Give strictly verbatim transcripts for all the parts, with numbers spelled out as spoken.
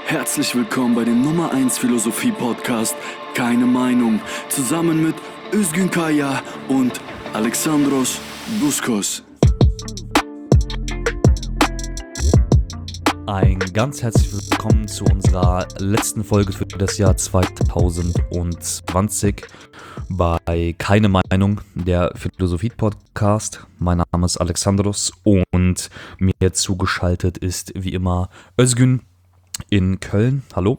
Herzlich willkommen bei dem Nummer eins Philosophie-Podcast Keine Meinung, zusammen mit Özgün Kaya und Alexandros Buskos. Ein ganz herzliches Willkommen zu unserer letzten Folge für das Jahr zwanzig zwanzig bei Keine Meinung, der Philosophie-Podcast. Mein Name ist Alexandros und mir zugeschaltet ist wie immer Özgün in Köln. Hallo.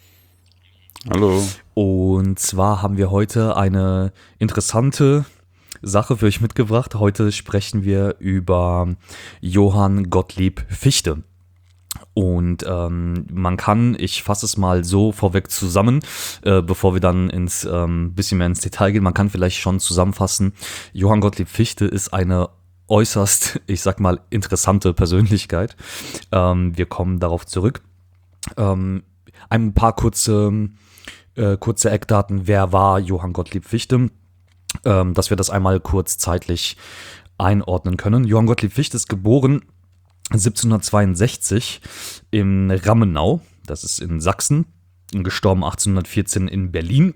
Hallo. Und zwar haben wir heute eine interessante Sache für euch mitgebracht. Heute sprechen wir über Johann Gottlieb Fichte. Und ähm, man kann, ich fasse es mal so vorweg zusammen, äh, bevor wir dann ins ähm, bisschen mehr ins Detail gehen, man kann vielleicht schon zusammenfassen, Johann Gottlieb Fichte ist eine äußerst, ich sag mal, interessante Persönlichkeit. Ähm, wir kommen darauf zurück. Ähm, ein paar kurze, äh, kurze Eckdaten, wer war Johann Gottlieb Fichte, ähm, dass wir das einmal kurz zeitlich einordnen können. Johann Gottlieb Fichte ist geboren siebzehnhundertzweiundsechzig in Rammenau, das ist in Sachsen, gestorben achtzehnhundertvierzehn in Berlin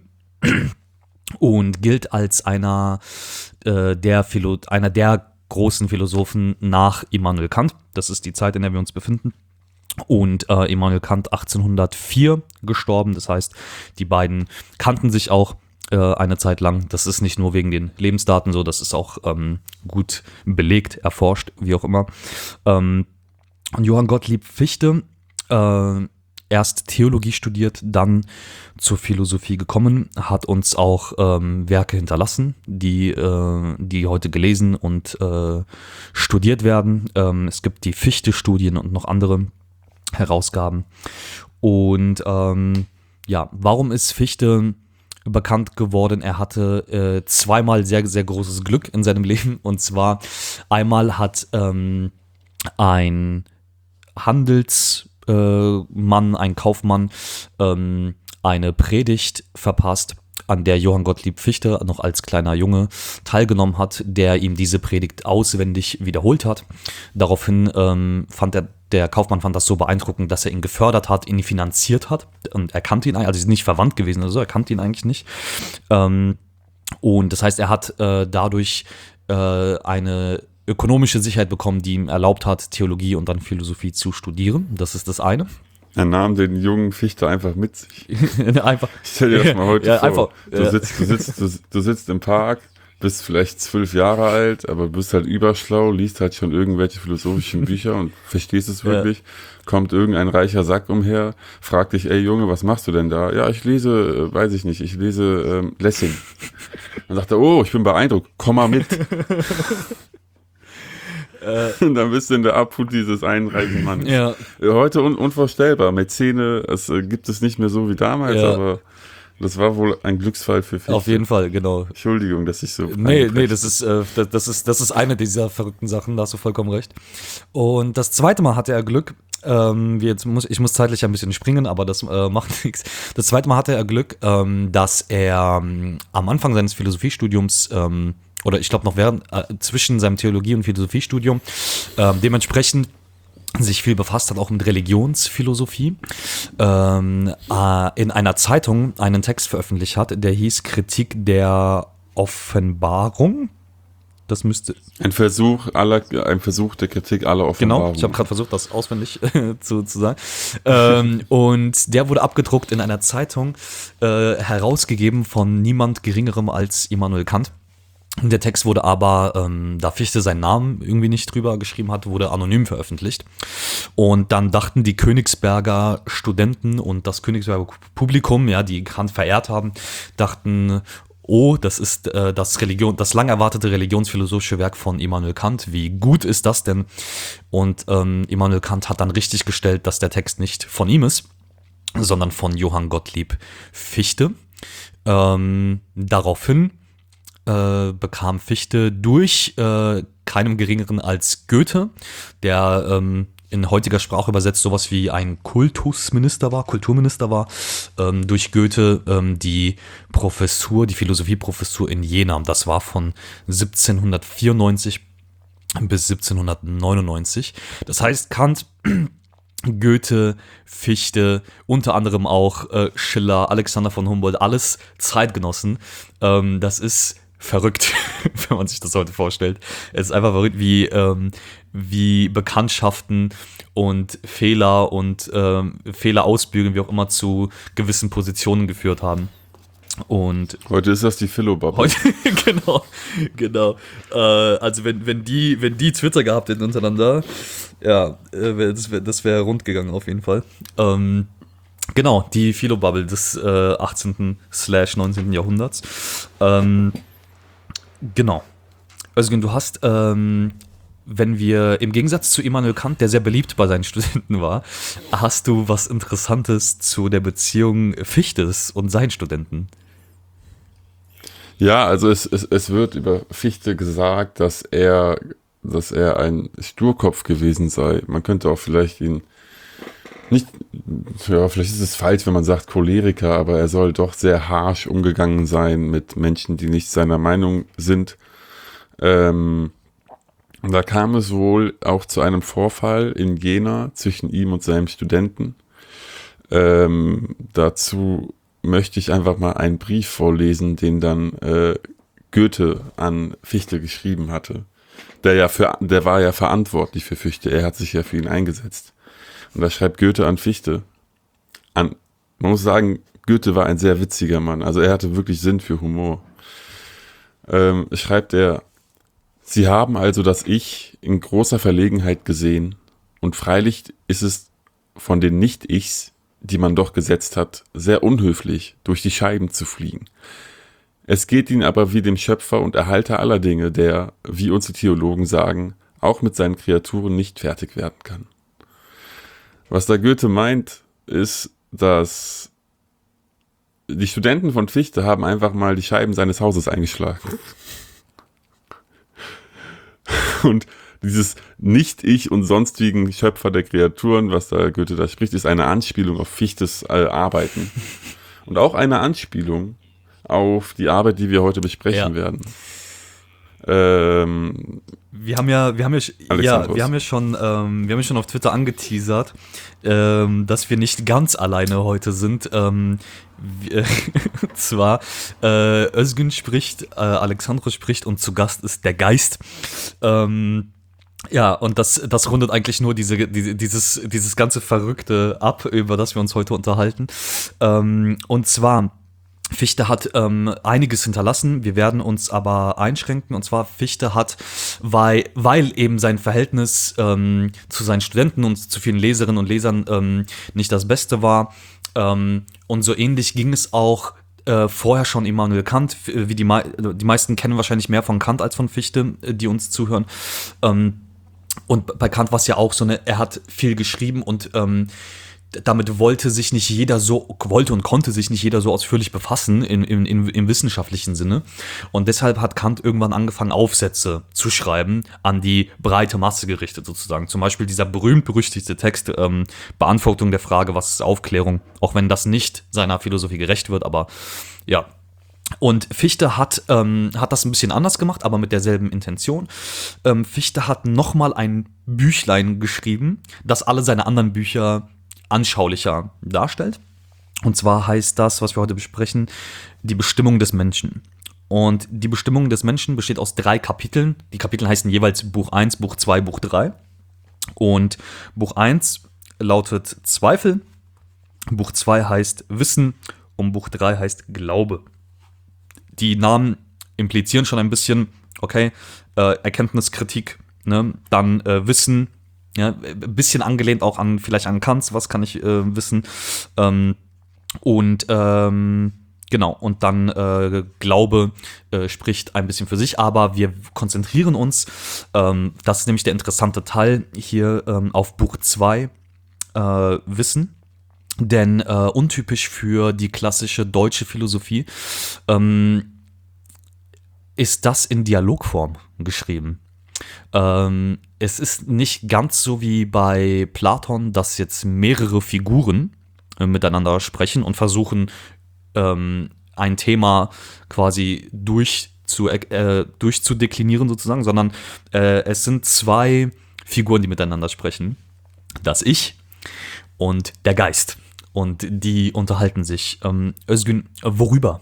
und gilt als einer, äh, der Philo- einer der großen Philosophen nach Immanuel Kant. Das ist die Zeit, in der wir uns befinden. Und äh, Immanuel Kant achtzehnhundertvier gestorben, das heißt, die beiden kannten sich auch äh, eine Zeit lang. Das ist nicht nur wegen den Lebensdaten so, das ist auch ähm, gut belegt, erforscht, wie auch immer. Ähm, und Johann Gottlieb Fichte, äh, erst Theologie studiert, dann zur Philosophie gekommen, hat uns auch ähm, Werke hinterlassen, die, äh, die heute gelesen und äh, studiert werden. Ähm, es gibt die Fichte-Studien und noch andere Herausgaben. Und ähm, ja, warum ist Fichte bekannt geworden? Er hatte äh, zweimal sehr, sehr großes Glück in seinem Leben. Und zwar einmal hat ähm, ein Handelsmann, äh, ein Kaufmann ähm, eine Predigt verpasst, an der Johann Gottlieb Fichte noch als kleiner Junge teilgenommen hat, der ihm diese Predigt auswendig wiederholt hat. Daraufhin ähm, fand er Der Kaufmann fand das so beeindruckend, dass er ihn gefördert hat, ihn finanziert hat und er kannte ihn eigentlich, also sie sind nicht verwandt gewesen oder so, er kannte ihn eigentlich nicht. Ähm, und das heißt, er hat äh, dadurch äh, eine ökonomische Sicherheit bekommen, die ihm erlaubt hat, Theologie und dann Philosophie zu studieren. Das ist das eine. Er nahm den jungen Fichte einfach mit sich. einfach. Ich stell dir das mal heute ja, vor. Einfach, du, ja. sitzt, du, sitzt, du, du sitzt im Park, bist vielleicht zwölf Jahre alt, aber bist halt überschlau, liest halt schon irgendwelche philosophischen Bücher und verstehst es wirklich. Ja. Kommt irgendein reicher Sack umher, fragt dich, ey Junge, was machst du denn da? Ja, ich lese, äh, weiß ich nicht, ich lese ähm, Lessing. Dann sagt er, oh, ich bin beeindruckt, komm mal mit. Und dann bist du in der Abhut dieses einen reichen Mannes. Ja. Heute un- unvorstellbar. Mäzene, es äh, gibt es nicht mehr so wie damals, ja. Aber das war wohl ein Glücksfall für Fichte. Auf jeden Fall, genau. Entschuldigung, dass ich so... Nee, nee, das ist, äh, das, das ist, das ist eine dieser verrückten Sachen, da hast du vollkommen recht. Und das zweite Mal hatte er Glück, ähm, wie jetzt muss, ich muss zeitlich ein bisschen springen, aber das äh, macht nichts. Das zweite Mal hatte er Glück, ähm, dass er ähm, am Anfang seines Philosophiestudiums ähm, oder ich glaube noch während, äh, zwischen seinem Theologie- und Philosophiestudium äh, dementsprechend sich viel befasst hat, auch mit Religionsphilosophie, ähm, äh, in einer Zeitung einen Text veröffentlicht hat, der hieß Kritik der Offenbarung. Das müsste... Ein Versuch aller, ein Versuch der Kritik aller Offenbarung. Genau, ich habe gerade versucht, das auswendig zu, zu sagen. ähm, und der wurde abgedruckt in einer Zeitung, äh, herausgegeben von niemand Geringerem als Immanuel Kant. Der Text wurde aber, ähm, da Fichte seinen Namen irgendwie nicht drüber geschrieben hat, wurde anonym veröffentlicht. Und dann dachten die Königsberger Studenten und das Königsberger Publikum, ja, die Kant verehrt haben, dachten, oh, das ist äh, das Religion, das lang erwartete religionsphilosophische Werk von Immanuel Kant. Wie gut ist das denn? Und ähm, Immanuel Kant hat dann richtig gestellt, dass der Text nicht von ihm ist, sondern von Johann Gottlieb Fichte. Ähm, daraufhin Äh, bekam Fichte durch äh, keinem Geringeren als Goethe, der ähm, in heutiger Sprache übersetzt sowas wie ein Kultusminister war, Kulturminister war, ähm, durch Goethe ähm, die Professur, die Philosophieprofessur in Jena. Das war von siebzehnhundertvierundneunzig bis siebzehnhundertneunundneunzig. Das heißt, Kant Goethe, Fichte, unter anderem auch äh, Schiller, Alexander von Humboldt, alles Zeitgenossen. Ähm, das ist verrückt, wenn man sich das heute vorstellt. Es ist einfach verrückt, wie, ähm, wie Bekanntschaften und Fehler und ähm, Fehler ausbügeln, wie auch immer, zu gewissen Positionen geführt haben. Und heute ist das die Philo-Bubble. Heute, genau, genau. Äh, also wenn, wenn die, wenn die Twitter gehabt hätten untereinander, ja, äh, wär, das wäre das wär rund gegangen auf jeden Fall. Ähm, genau, die Philo-Bubble des äh, achtzehnten slash neunzehnten Jahrhunderts. Ähm, genau. Özgün, du hast, ähm, wenn wir im Gegensatz zu Immanuel Kant, der sehr beliebt bei seinen Studenten war, hast du was Interessantes zu der Beziehung Fichtes und seinen Studenten? Ja, also es, es, es wird über Fichte gesagt, dass er, dass er ein Sturkopf gewesen sei. Man könnte auch vielleicht ihn nicht, ja, vielleicht ist es falsch, wenn man sagt Choleriker, aber er soll doch sehr harsch umgegangen sein mit Menschen, die nicht seiner Meinung sind. Ähm, da kam es wohl auch zu einem Vorfall in Jena zwischen ihm und seinem Studenten. Ähm, dazu möchte ich einfach mal einen Brief vorlesen, den dann äh, Goethe an Fichte geschrieben hatte. Der, ja für, der war ja verantwortlich für Fichte, er hat sich ja für ihn eingesetzt. Und da schreibt Goethe an Fichte. An, man muss sagen, Goethe war ein sehr witziger Mann, also er hatte wirklich Sinn für Humor. Ähm, schreibt er: Sie haben also das Ich in großer Verlegenheit gesehen, und freilich ist es von den Nicht-Ichs, die man doch gesetzt hat, sehr unhöflich, durch die Scheiben zu fliegen. Es geht ihnen aber wie dem Schöpfer und Erhalter aller Dinge, der, wie unsere Theologen sagen, auch mit seinen Kreaturen nicht fertig werden kann. Was da Goethe meint, ist, dass die Studenten von Fichte haben einfach mal die Scheiben seines Hauses eingeschlagen. Und dieses Nicht-Ich und sonstigen Schöpfer der Kreaturen, was da Goethe da spricht, ist eine Anspielung auf Fichtes äh, Arbeiten. Und auch eine Anspielung auf die Arbeit, die wir heute besprechen Ja. werden. Ähm, Wir haben ja, wir haben ja, ja, wir haben ja schon, ähm, wir haben ja schon auf Twitter angeteasert, ähm, dass wir nicht ganz alleine heute sind. Ähm, wir, zwar äh, Özgün spricht, äh, Alexandros spricht und zu Gast ist der Geist. Ähm, ja, und das, das rundet eigentlich nur diese, diese, dieses, dieses ganze Verrückte ab, über das wir uns heute unterhalten. Ähm, und zwar Fichte hat ähm, einiges hinterlassen, wir werden uns aber einschränken, und zwar Fichte hat, weil, weil eben sein Verhältnis ähm, zu seinen Studenten und zu vielen Leserinnen und Lesern ähm, nicht das Beste war, ähm, und so ähnlich ging es auch äh, vorher schon Immanuel Kant, wie die, die meisten kennen wahrscheinlich mehr von Kant als von Fichte, die uns zuhören, ähm, und bei Kant war es ja auch so, eine, er hat viel geschrieben und ähm, damit wollte sich nicht jeder so, wollte und konnte sich nicht jeder so ausführlich befassen in, in, in, im wissenschaftlichen Sinne. Und deshalb hat Kant irgendwann angefangen, Aufsätze zu schreiben, an die breite Masse gerichtet sozusagen. Zum Beispiel dieser berühmt-berüchtigte Text, ähm, Beantwortung der Frage, was ist Aufklärung, auch wenn das nicht seiner Philosophie gerecht wird, aber ja. Und Fichte hat, ähm, hat das ein bisschen anders gemacht, aber mit derselben Intention. Ähm, Fichte hat nochmal ein Büchlein geschrieben, das alle seine anderen Bücher anschaulicher darstellt. Und zwar heißt das, was wir heute besprechen, die Bestimmung des Menschen. Und die Bestimmung des Menschen besteht aus drei Kapiteln. Die Kapitel heißen jeweils Buch eins, Buch zwei, Buch drei. Und Buch eins lautet Zweifel, Buch zwei heißt Wissen und Buch drei heißt Glaube. Die Namen implizieren schon ein bisschen, okay, äh, Erkenntniskritik, ne? Dann äh, Wissen, ja, ein bisschen angelehnt auch an vielleicht an Kant, was kann ich äh, wissen, ähm, und ähm, genau, und dann äh, Glaube äh, spricht ein bisschen für sich, aber wir konzentrieren uns, ähm, das ist nämlich der interessante Teil hier, ähm, auf Buch zwei, äh, Wissen. Denn äh, untypisch für die klassische deutsche Philosophie ähm, ist das in Dialogform geschrieben. Ähm, es ist nicht ganz so wie bei Platon, dass jetzt mehrere Figuren äh, miteinander sprechen und versuchen, ähm, ein Thema quasi durch zu, äh, durchzudeklinieren sozusagen, sondern äh, es sind zwei Figuren, die miteinander sprechen. Das Ich und der Geist. Und die unterhalten sich. Ähm, Özgün, worüber?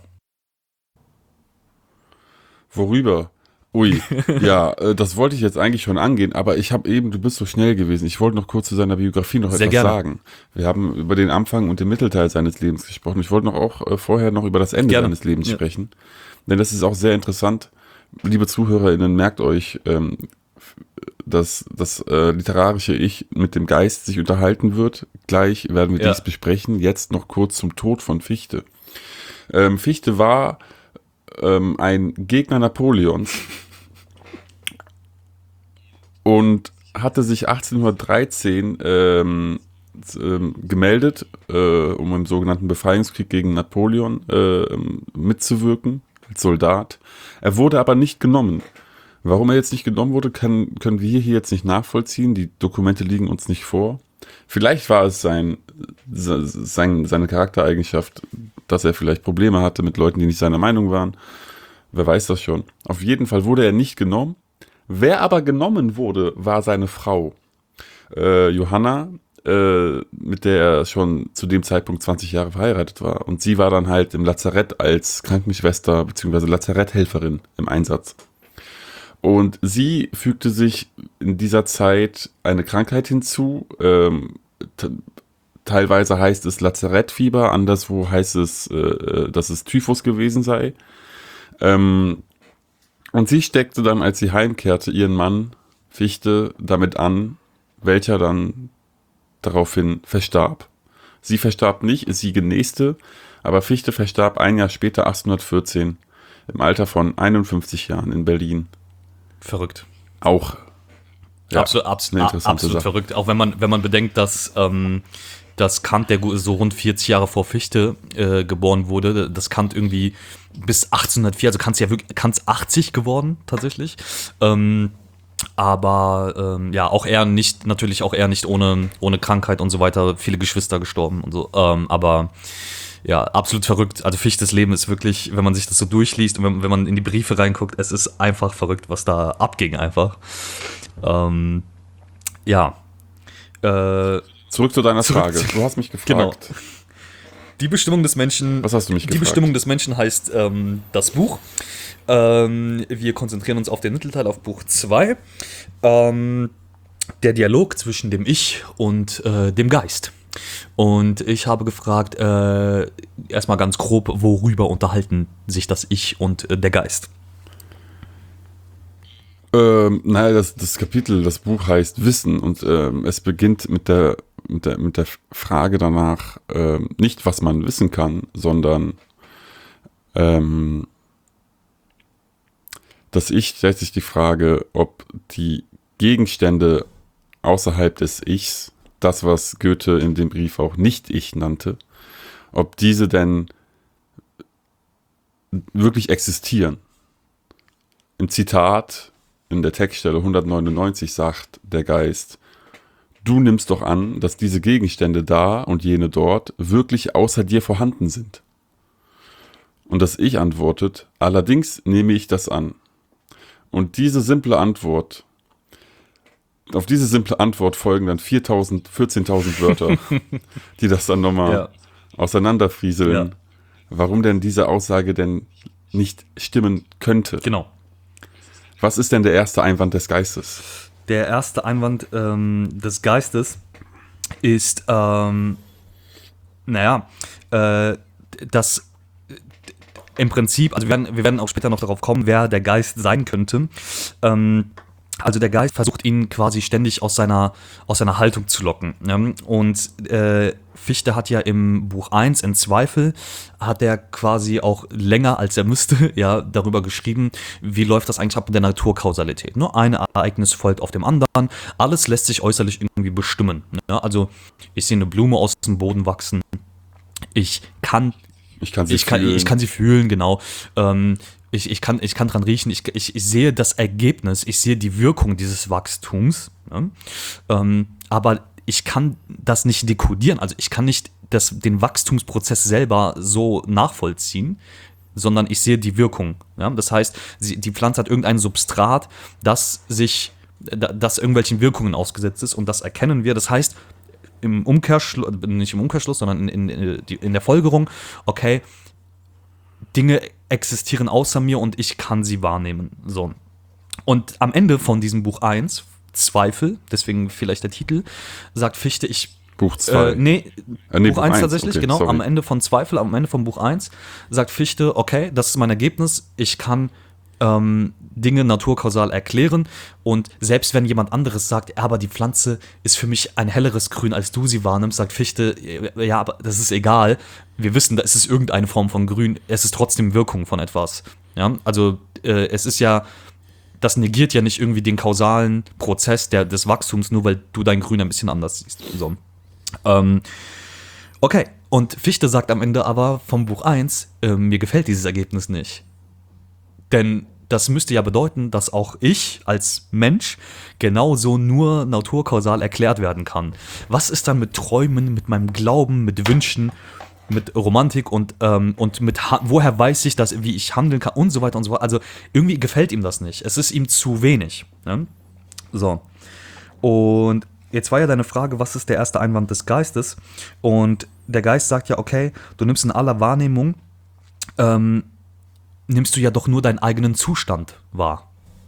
Worüber? Ui, ja, äh, das wollte ich jetzt eigentlich schon angehen, aber ich habe eben, du bist so schnell gewesen, ich wollte noch kurz zu seiner Biografie noch Sehr etwas gerne. sagen. Wir haben über den Anfang und den Mittelteil seines Lebens gesprochen. Ich wollte noch auch äh, vorher noch über das Ende Gerne. seines Lebens Ja. sprechen, denn das ist auch sehr interessant. Liebe ZuhörerInnen, merkt euch, ähm, dass das äh, literarische Ich mit dem Geist sich unterhalten wird. Gleich werden wir Ja. dies besprechen. Jetzt noch kurz zum Tod von Fichte. Ähm, Fichte war ähm, ein Gegner Napoleons und hatte sich achtzehnhundertdreizehn ähm, ähm, gemeldet, äh, um im sogenannten Befreiungskrieg gegen Napoleon äh, mitzuwirken, als Soldat. Er wurde aber nicht genommen. Warum er jetzt nicht genommen wurde, kann, können wir hier jetzt nicht nachvollziehen. Die Dokumente liegen uns nicht vor. Vielleicht war es sein, sein, seine Charaktereigenschaft, dass er vielleicht Probleme hatte mit Leuten, die nicht seiner Meinung waren. Wer weiß das schon. Auf jeden Fall wurde er nicht genommen. Wer aber genommen wurde, war seine Frau, äh, Johanna, äh, mit der er schon zu dem Zeitpunkt zwanzig Jahre verheiratet war. Und sie war dann halt im Lazarett als Krankenschwester bzw. Lazaretthelferin im Einsatz. Und sie fügte sich in dieser Zeit eine Krankheit hinzu. Ähm, t- teilweise heißt es Lazarettfieber, anderswo heißt es, äh, dass es Typhus gewesen sei. Ähm, und sie steckte dann, als sie heimkehrte, ihren Mann Fichte damit an, welcher dann daraufhin verstarb. Sie verstarb nicht, sie genäste, aber Fichte verstarb ein Jahr später, achtzehnhundertvierzehn, im Alter von einundfünfzig Jahren in Berlin. Verrückt. Auch ja, absolut eine absolut, interessante absolut Sache. verrückt. Auch wenn man, wenn man bedenkt, dass, ähm, dass Kant, der gu- so rund vierzig Jahre vor Fichte äh, geboren wurde, dass Kant irgendwie bis achtzehnhundertvier, also Kant ist ja wirklich Kant achtzig geworden tatsächlich. Ähm, aber ähm, ja, auch er nicht, natürlich auch er nicht ohne, ohne Krankheit und so weiter, viele Geschwister gestorben und so. Ähm, aber ja, absolut verrückt. Also Fichtes Leben ist wirklich, wenn man sich das so durchliest und wenn, wenn man in die Briefe reinguckt, es ist einfach verrückt, was da abging einfach. Ähm, ja. Äh, Zurück zu deiner Zurück Frage. zu- Du hast mich gefragt. Genau. Die Bestimmung des Menschen. Was hast du mich Die gefragt? Bestimmung des Menschen heißt ähm, das Buch. Ähm, wir konzentrieren uns auf den Mittelteil, auf Buch zwei. Ähm, der Dialog zwischen dem Ich und äh, dem Geist. Und ich habe gefragt, äh, erstmal ganz grob, worüber unterhalten sich das Ich und äh, der Geist? Ähm, naja, das, das Kapitel, das Buch heißt Wissen und ähm, es beginnt mit der, mit der, mit der Frage danach, ähm, nicht was man wissen kann, sondern ähm, das Ich stellt sich die Frage, ob die Gegenstände außerhalb des Ichs, das was Goethe in dem Brief auch Nicht-Ich nannte, ob diese denn wirklich existieren. Im Zitat in der Textstelle hundertneunundneunzig sagt der Geist: Du nimmst doch an, dass diese Gegenstände da und jene dort wirklich außer dir vorhanden sind. Und das Ich antwortet: Allerdings nehme ich das an. Und diese simple Antwort, auf diese simple Antwort folgen dann viertausend, vierzehntausend Wörter, die das dann nochmal Ja. auseinanderfrieseln, Ja. warum denn diese Aussage denn nicht stimmen könnte. Genau. Was ist denn der erste Einwand des Geistes? Der erste Einwand ähm, des Geistes ist, ähm, naja, äh, dass im Prinzip, also wir werden, wir werden auch später noch darauf kommen, wer der Geist sein könnte. Ähm, also der Geist versucht ihn quasi ständig aus seiner, aus seiner Haltung zu locken. Ne? Und äh, Fichte hat ja im Buch eins, in Zweifel, hat er quasi auch länger als er müsste, ja, darüber geschrieben, wie läuft das eigentlich ab mit der Naturkausalität. Nur ein Ereignis folgt auf dem anderen, alles lässt sich äußerlich irgendwie bestimmen. Ne? Also ich sehe eine Blume aus dem Boden wachsen, ich kann Ich kann sie ich kann, fühlen. ich kann sie fühlen, genau. Ähm, ich, ich, kann, ich kann dran riechen, ich, ich, ich sehe das Ergebnis, ich sehe die Wirkung dieses Wachstums, ne? ähm, aber ich kann das nicht dekodieren, also ich kann nicht das, den Wachstumsprozess selber so nachvollziehen, sondern ich sehe die Wirkung. Ja? Das heißt, sie, die Pflanze hat irgendein Substrat, das sich, das irgendwelchen Wirkungen ausgesetzt ist und das erkennen wir. Das heißt, im Umkehrschluss, nicht im Umkehrschluss, sondern in, in, in der Folgerung, okay, Dinge existieren außer mir und ich kann sie wahrnehmen. So. Und am Ende von diesem Buch eins, Zweifel, deswegen vielleicht der Titel, sagt Fichte, ich Buch zwei. Äh, nee, äh, nee, Buch eins tatsächlich, okay, genau. sorry. Am Ende von Zweifel, am Ende von Buch eins sagt Fichte, okay, das ist mein Ergebnis, ich kann ähm, Dinge naturkausal erklären und selbst wenn jemand anderes sagt, aber die Pflanze ist für mich ein helleres Grün, als du sie wahrnimmst, sagt Fichte, ja, aber das ist egal, wir wissen, es ist irgendeine Form von Grün, es ist trotzdem Wirkung von etwas. Ja? Also äh, es ist ja, das negiert ja nicht irgendwie den kausalen Prozess der, des Wachstums, nur weil du dein Grün ein bisschen anders siehst. So. Ähm, okay, und Fichte sagt am Ende aber vom Buch eins, äh, mir gefällt dieses Ergebnis nicht. Denn das müsste ja bedeuten, dass auch ich als Mensch genauso nur naturkausal erklärt werden kann. Was ist dann mit Träumen, mit meinem Glauben, mit Wünschen, mit Romantik und, ähm, und mit ha- woher weiß ich das, wie ich handeln kann und so weiter und so fort. Also irgendwie gefällt ihm das nicht. Es ist ihm zu wenig. Ne? So. Und jetzt war ja deine Frage, was ist der erste Einwand des Geistes? Und der Geist sagt ja, okay, du nimmst in aller Wahrnehmung, ähm, nimmst du ja doch nur deinen eigenen Zustand wahr.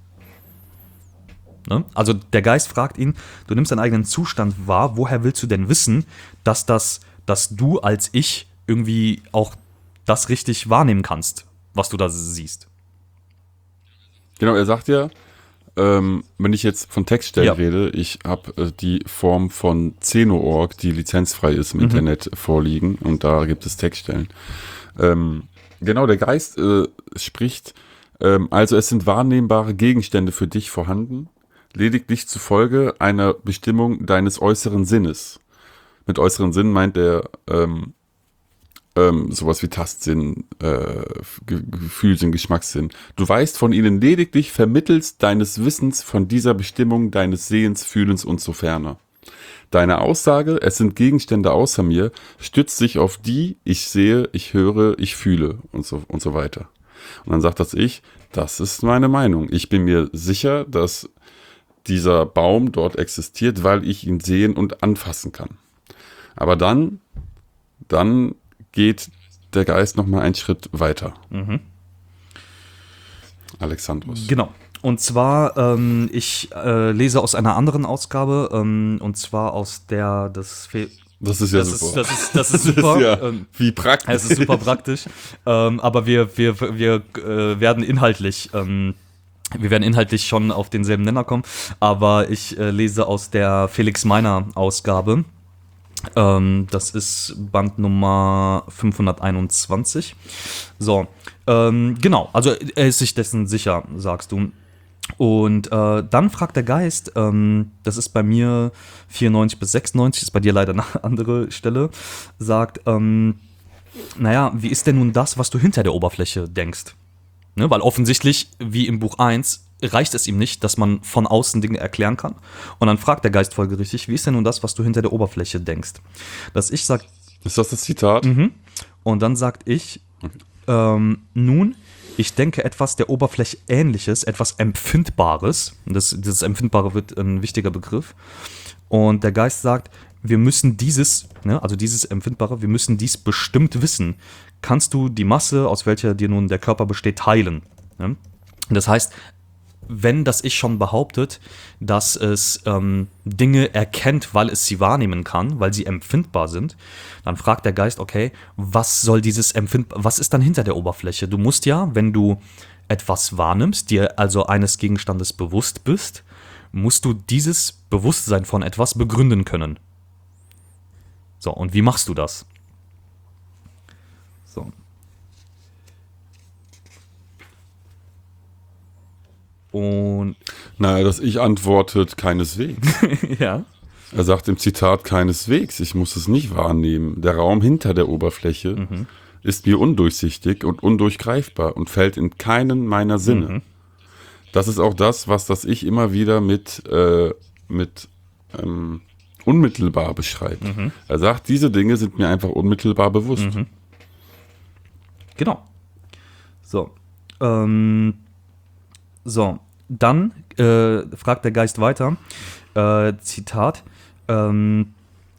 Ne? Also der Geist fragt ihn, du nimmst deinen eigenen Zustand wahr, woher willst du denn wissen, dass, das, dass du als Ich irgendwie auch das richtig wahrnehmen kannst, was du da siehst? Genau, er sagt ja, Ähm, wenn ich jetzt von Textstellen Ja. rede, ich habe äh, die Form von Zeno Punkt org, die lizenzfrei ist im Mhm. Internet, vorliegen und da gibt es Textstellen. Ähm, genau, der Geist äh, spricht, ähm, also es sind wahrnehmbare Gegenstände für dich vorhanden, lediglich zufolge einer Bestimmung deines äußeren Sinnes. Mit äußeren Sinn meint er ähm, Ähm, sowas wie Tastsinn, äh, Ge- Gefühlsinn, Geschmackssinn. Du weißt von ihnen lediglich vermittels deines Wissens von dieser Bestimmung deines Sehens, Fühlens und so ferner. Deine Aussage, es sind Gegenstände außer mir, stützt sich auf die, ich sehe, ich höre, ich fühle und so, und so weiter. Und dann sagt das Ich, das ist meine Meinung. Ich bin mir sicher, dass dieser Baum dort existiert, weil ich ihn sehen und anfassen kann. Aber dann, dann geht der Geist noch mal einen Schritt weiter. Mhm. Alexandros. Genau. Und zwar, ähm, ich äh, lese aus einer anderen Ausgabe, ähm, und zwar aus der des Fe- Das ist ja das super. Ist, das, ist, das ist super. ja ähm, wie praktisch. Es ist super praktisch. ähm, aber wir, wir, wir äh, werden inhaltlich, ähm, wir werden inhaltlich schon auf denselben Nenner kommen. Aber ich äh, lese aus der Felix Meiner Ausgabe. Ähm, das ist Band Nummer fünfhunderteinundzwanzig. So, ähm, genau, also er ist sich dessen sicher, sagst du. Und äh, dann fragt der Geist, ähm, das ist bei mir vierundneunzig bis sechsundneunzig, ist bei dir leider eine andere Stelle, sagt, ähm, naja, wie ist denn nun das, was du hinter der Oberfläche denkst? Ne, weil offensichtlich, wie im Buch eins, reicht es ihm nicht, dass man von außen Dinge erklären kann. Und dann fragt der Geist folgerichtig, wie ist denn nun das, was du hinter der Oberfläche denkst? Dass ich sag, Ist das das Zitat? mhm. Und dann sagt ich, ähm, nun, ich denke etwas der Oberfläche Ähnliches, etwas Empfindbares. Das, dieses Empfindbare wird ein wichtiger Begriff. Und der Geist sagt, wir müssen dieses, ne, also dieses Empfindbare, wir müssen dies bestimmt wissen. Kannst du die Masse, aus welcher dir nun der Körper besteht, teilen? Ne? Das heißt, wenn das Ich schon behauptet, dass es ähm, Dinge erkennt, weil es sie wahrnehmen kann, weil sie empfindbar sind, dann fragt der Geist, okay, was soll dieses empfindbar, was ist dann hinter der Oberfläche? Du musst ja, wenn du etwas wahrnimmst, dir also eines Gegenstandes bewusst bist, musst du dieses Bewusstsein von etwas begründen können. So, und wie machst du das? So. Und Naja, das Ich antwortet keineswegs. ja. Er sagt im Zitat keineswegs, ich muss es nicht wahrnehmen. Der Raum hinter der Oberfläche Mhm. ist mir undurchsichtig und undurchgreifbar und fällt in keinen meiner Sinne. Mhm. Das ist auch das, was das Ich immer wieder mit, äh, mit ähm, unmittelbar beschreibt. Mhm. Er sagt, diese Dinge sind mir einfach unmittelbar bewusst. Mhm. Genau. So. Ähm, so. Dann äh, fragt der Geist weiter. Äh, Zitat. Ähm,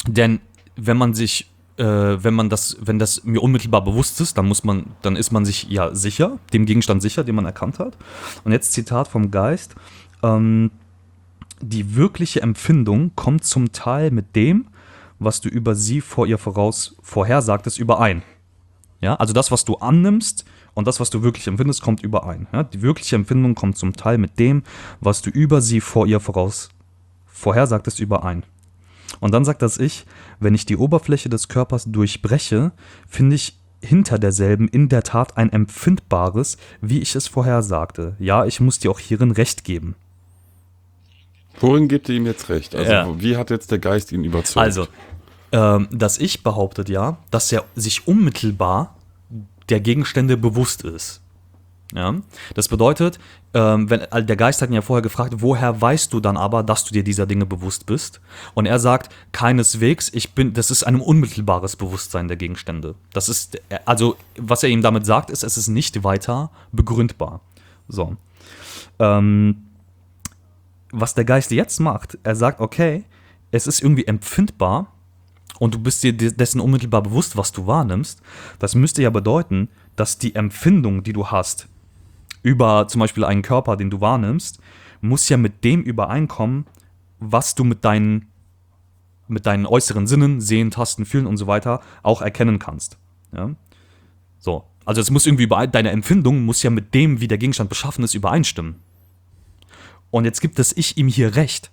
Denn wenn man sich, äh, wenn man das, wenn das mir unmittelbar bewusst ist, dann muss man, dann ist man sich ja sicher, dem Gegenstand sicher, den man erkannt hat. Und jetzt Zitat vom Geist: ähm, Die wirkliche Empfindung kommt zum Teil mit dem, was du über sie vor ihr voraus vorhersagtest, überein. Ja, also das, was du annimmst und das, was du wirklich empfindest, kommt überein. Ja, die wirkliche Empfindung kommt zum Teil mit dem, was du über sie vor ihr voraus vorhersagtest, überein. Und dann sagt das Ich: Wenn ich die Oberfläche des Körpers durchbreche, finde ich hinter derselben in der Tat ein empfindbares, wie ich es vorhersagte. Ja, ich muss dir auch hierin recht geben. Worin gibt ihr ihm jetzt recht? Also Ja. wie hat jetzt der Geist ihn überzeugt? Also, ähm, das Ich behauptet ja, dass er sich unmittelbar der Gegenstände bewusst ist. Ja? Das bedeutet, ähm, wenn, also der Geist hat ihn ja vorher gefragt, woher weißt du dann aber, dass du dir dieser Dinge bewusst bist? Und er sagt, keineswegs, ich bin, das ist ein unmittelbares Bewusstsein der Gegenstände. Das ist, also, was er ihm damit sagt, ist, es ist nicht weiter begründbar. So. Ähm, was der Geist jetzt macht, er sagt, okay, es ist irgendwie empfindbar und du bist dir dessen unmittelbar bewusst, was du wahrnimmst. Das müsste ja bedeuten, dass die Empfindung, die du hast, über zum Beispiel einen Körper, den du wahrnimmst, muss ja mit dem übereinkommen, was du mit deinen, mit deinen äußeren Sinnen, sehen, tasten, fühlen und so weiter, auch erkennen kannst. Ja? So. Also es muss irgendwie überein, deine Empfindung muss ja mit dem, wie der Gegenstand beschaffen ist, übereinstimmen. Und jetzt gibt das Ich ihm hier recht.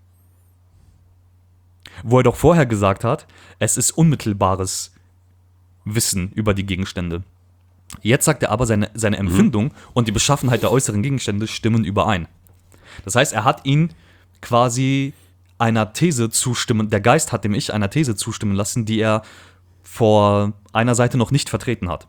Wo er doch vorher gesagt hat, es ist unmittelbares Wissen über die Gegenstände. Jetzt sagt er aber, seine, seine Empfindung mhm. und die Beschaffenheit der äußeren Gegenstände stimmen überein. Das heißt, er hat ihn quasi einer These zustimmen, der Geist hat dem Ich einer These zustimmen lassen, die er vor einer Seite noch nicht vertreten hat.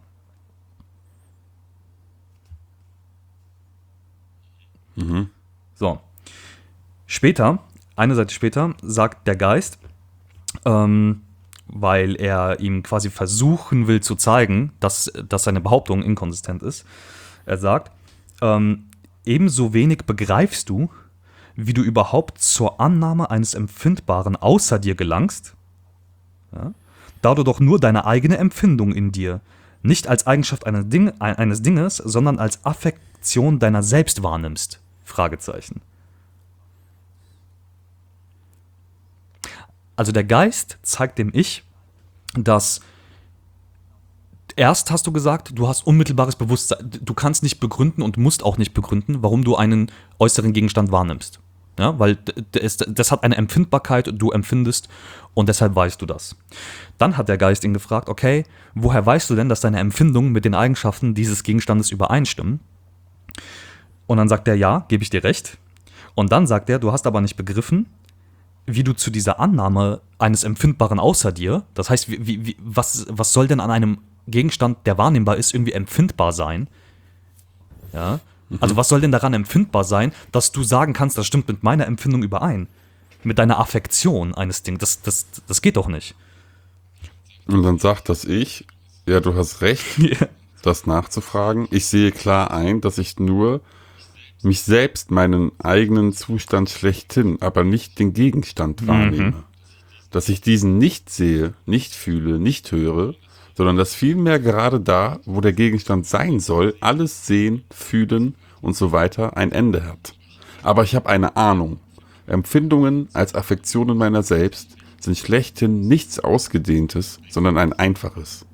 Mhm. So. Später, eine Seite später, sagt der Geist, ähm, weil er ihm quasi versuchen will zu zeigen, dass, dass seine Behauptung inkonsistent ist. Er sagt, ähm, ebenso wenig begreifst du, wie du überhaupt zur Annahme eines Empfindbaren außer dir gelangst, ja, da du doch nur deine eigene Empfindung in dir, nicht als Eigenschaft eines, Ding, eines Dinges, sondern als Affektion deiner selbst wahrnimmst. Fragezeichen. Also der Geist zeigt dem Ich, dass erst hast du gesagt, du hast unmittelbares Bewusstsein, du kannst nicht begründen und musst auch nicht begründen, warum du einen äußeren Gegenstand wahrnimmst. Ja, weil das, das hat eine Empfindbarkeit, du empfindest und deshalb weißt du das. Dann hat der Geist ihn gefragt, okay, woher weißt du denn, dass deine Empfindungen mit den Eigenschaften dieses Gegenstandes übereinstimmen? Und dann sagt er, ja, gebe ich dir recht. Und dann sagt er, du hast aber nicht begriffen, wie du zu dieser Annahme eines Empfindbaren außer dir, das heißt, wie, wie, was, was soll denn an einem Gegenstand, der wahrnehmbar ist, irgendwie empfindbar sein? Ja? Mhm. Also was soll denn daran empfindbar sein, dass du sagen kannst, das stimmt mit meiner Empfindung überein? Mit deiner Affektion eines Dings, das, das, das geht doch nicht. Und dann sagt das Ich, ja, du hast recht, yeah. das nachzufragen. Ich sehe klar ein, dass ich nur mich selbst, meinen eigenen Zustand schlechthin, aber nicht den Gegenstand wahrnehme. Mhm. Dass ich diesen nicht sehe, nicht fühle, nicht höre, sondern dass vielmehr gerade da, wo der Gegenstand sein soll, alles sehen, fühlen und so weiter ein Ende hat. Aber ich habe eine Ahnung. Empfindungen als Affektionen meiner selbst sind schlechthin nichts Ausgedehntes, sondern ein einfaches.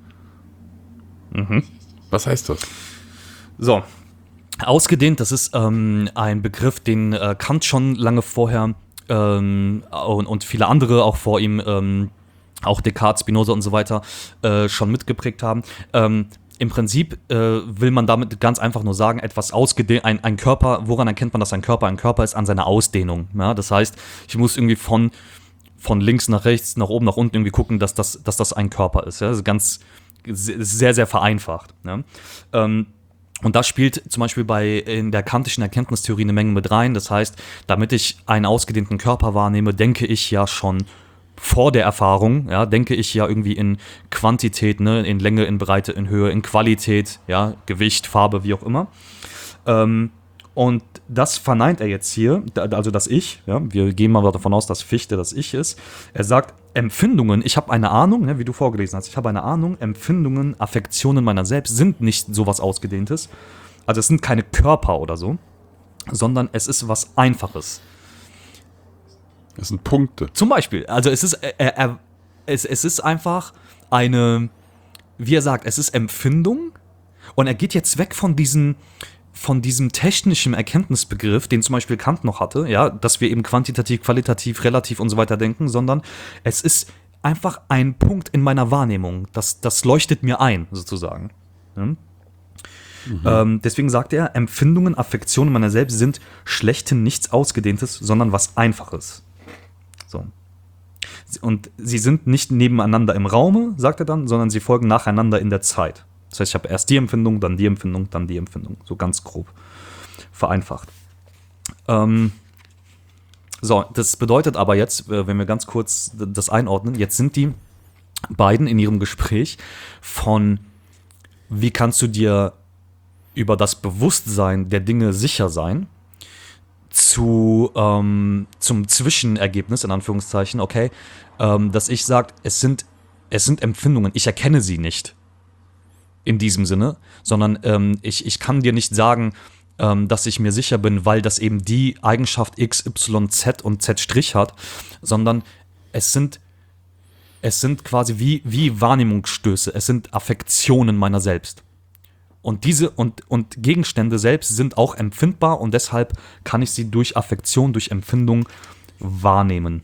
Mhm. Was heißt das? So. Ausgedehnt, das ist ähm, ein Begriff, den äh, Kant schon lange vorher ähm, und, und viele andere auch vor ihm, ähm, auch Descartes, Spinoza und so weiter, äh, schon mitgeprägt haben. Ähm, Im Prinzip äh, will man damit ganz einfach nur sagen, etwas ausgedehnt, ein, ein Körper, woran erkennt man, dass ein Körper ein Körper ist? An seiner Ausdehnung. Ja? Das heißt, ich muss irgendwie von, von links nach rechts, nach oben, nach unten irgendwie gucken, dass das, dass das ein Körper ist. Ja? Das ist ganz, sehr, sehr vereinfacht. Ja? Ähm, Und das spielt zum Beispiel bei in der kantischen Erkenntnistheorie eine Menge mit rein. Das heißt, damit ich einen ausgedehnten Körper wahrnehme, denke ich ja schon vor der Erfahrung, ja, denke ich ja irgendwie in Quantität, ne, in Länge, in Breite, in Höhe, in Qualität, ja, Gewicht, Farbe, wie auch immer. Ähm, Und das verneint er jetzt hier, also das Ich, ja, wir gehen mal davon aus, dass Fichte das Ich ist. Er sagt, Empfindungen, ich habe eine Ahnung, ne, wie du vorgelesen hast, ich habe eine Ahnung, Empfindungen, Affektionen meiner selbst sind nicht sowas Ausgedehntes. Also es sind keine Körper oder so, sondern es ist was Einfaches. Das sind Punkte. Zum Beispiel, also es ist, er, er, es, es ist einfach eine, wie er sagt, es ist Empfindung und er geht jetzt weg von diesen von diesem technischen Erkenntnisbegriff, den zum Beispiel Kant noch hatte, ja, dass wir eben quantitativ, qualitativ, relativ und so weiter denken, sondern es ist einfach ein Punkt in meiner Wahrnehmung, das, das leuchtet mir ein, sozusagen. Ja? Mhm. Ähm, deswegen sagt er, Empfindungen, Affektionen meiner selbst sind schlechthin nichts Ausgedehntes, sondern was Einfaches. So. Und sie sind nicht nebeneinander im Raume, sagt er dann, sondern sie folgen nacheinander in der Zeit. Das heißt, ich habe erst die Empfindung, dann die Empfindung, dann die Empfindung. So ganz grob vereinfacht. Ähm, so, das bedeutet aber jetzt, wenn wir ganz kurz das einordnen, jetzt sind die beiden in ihrem Gespräch von, wie kannst du dir über das Bewusstsein der Dinge sicher sein, zu, ähm, zum Zwischenergebnis, in Anführungszeichen, okay, ähm, dass ich sage, es sind, es sind Empfindungen, ich erkenne sie nicht. In diesem Sinne, sondern ähm, ich, ich kann dir nicht sagen, ähm, dass ich mir sicher bin, weil das eben die Eigenschaft X, Y, Z und Z' hat, sondern es sind, es sind quasi wie, wie Wahrnehmungsstöße, es sind Affektionen meiner selbst. Und diese und, und Gegenstände selbst sind auch empfindbar und deshalb kann ich sie durch Affektion, durch Empfindung wahrnehmen.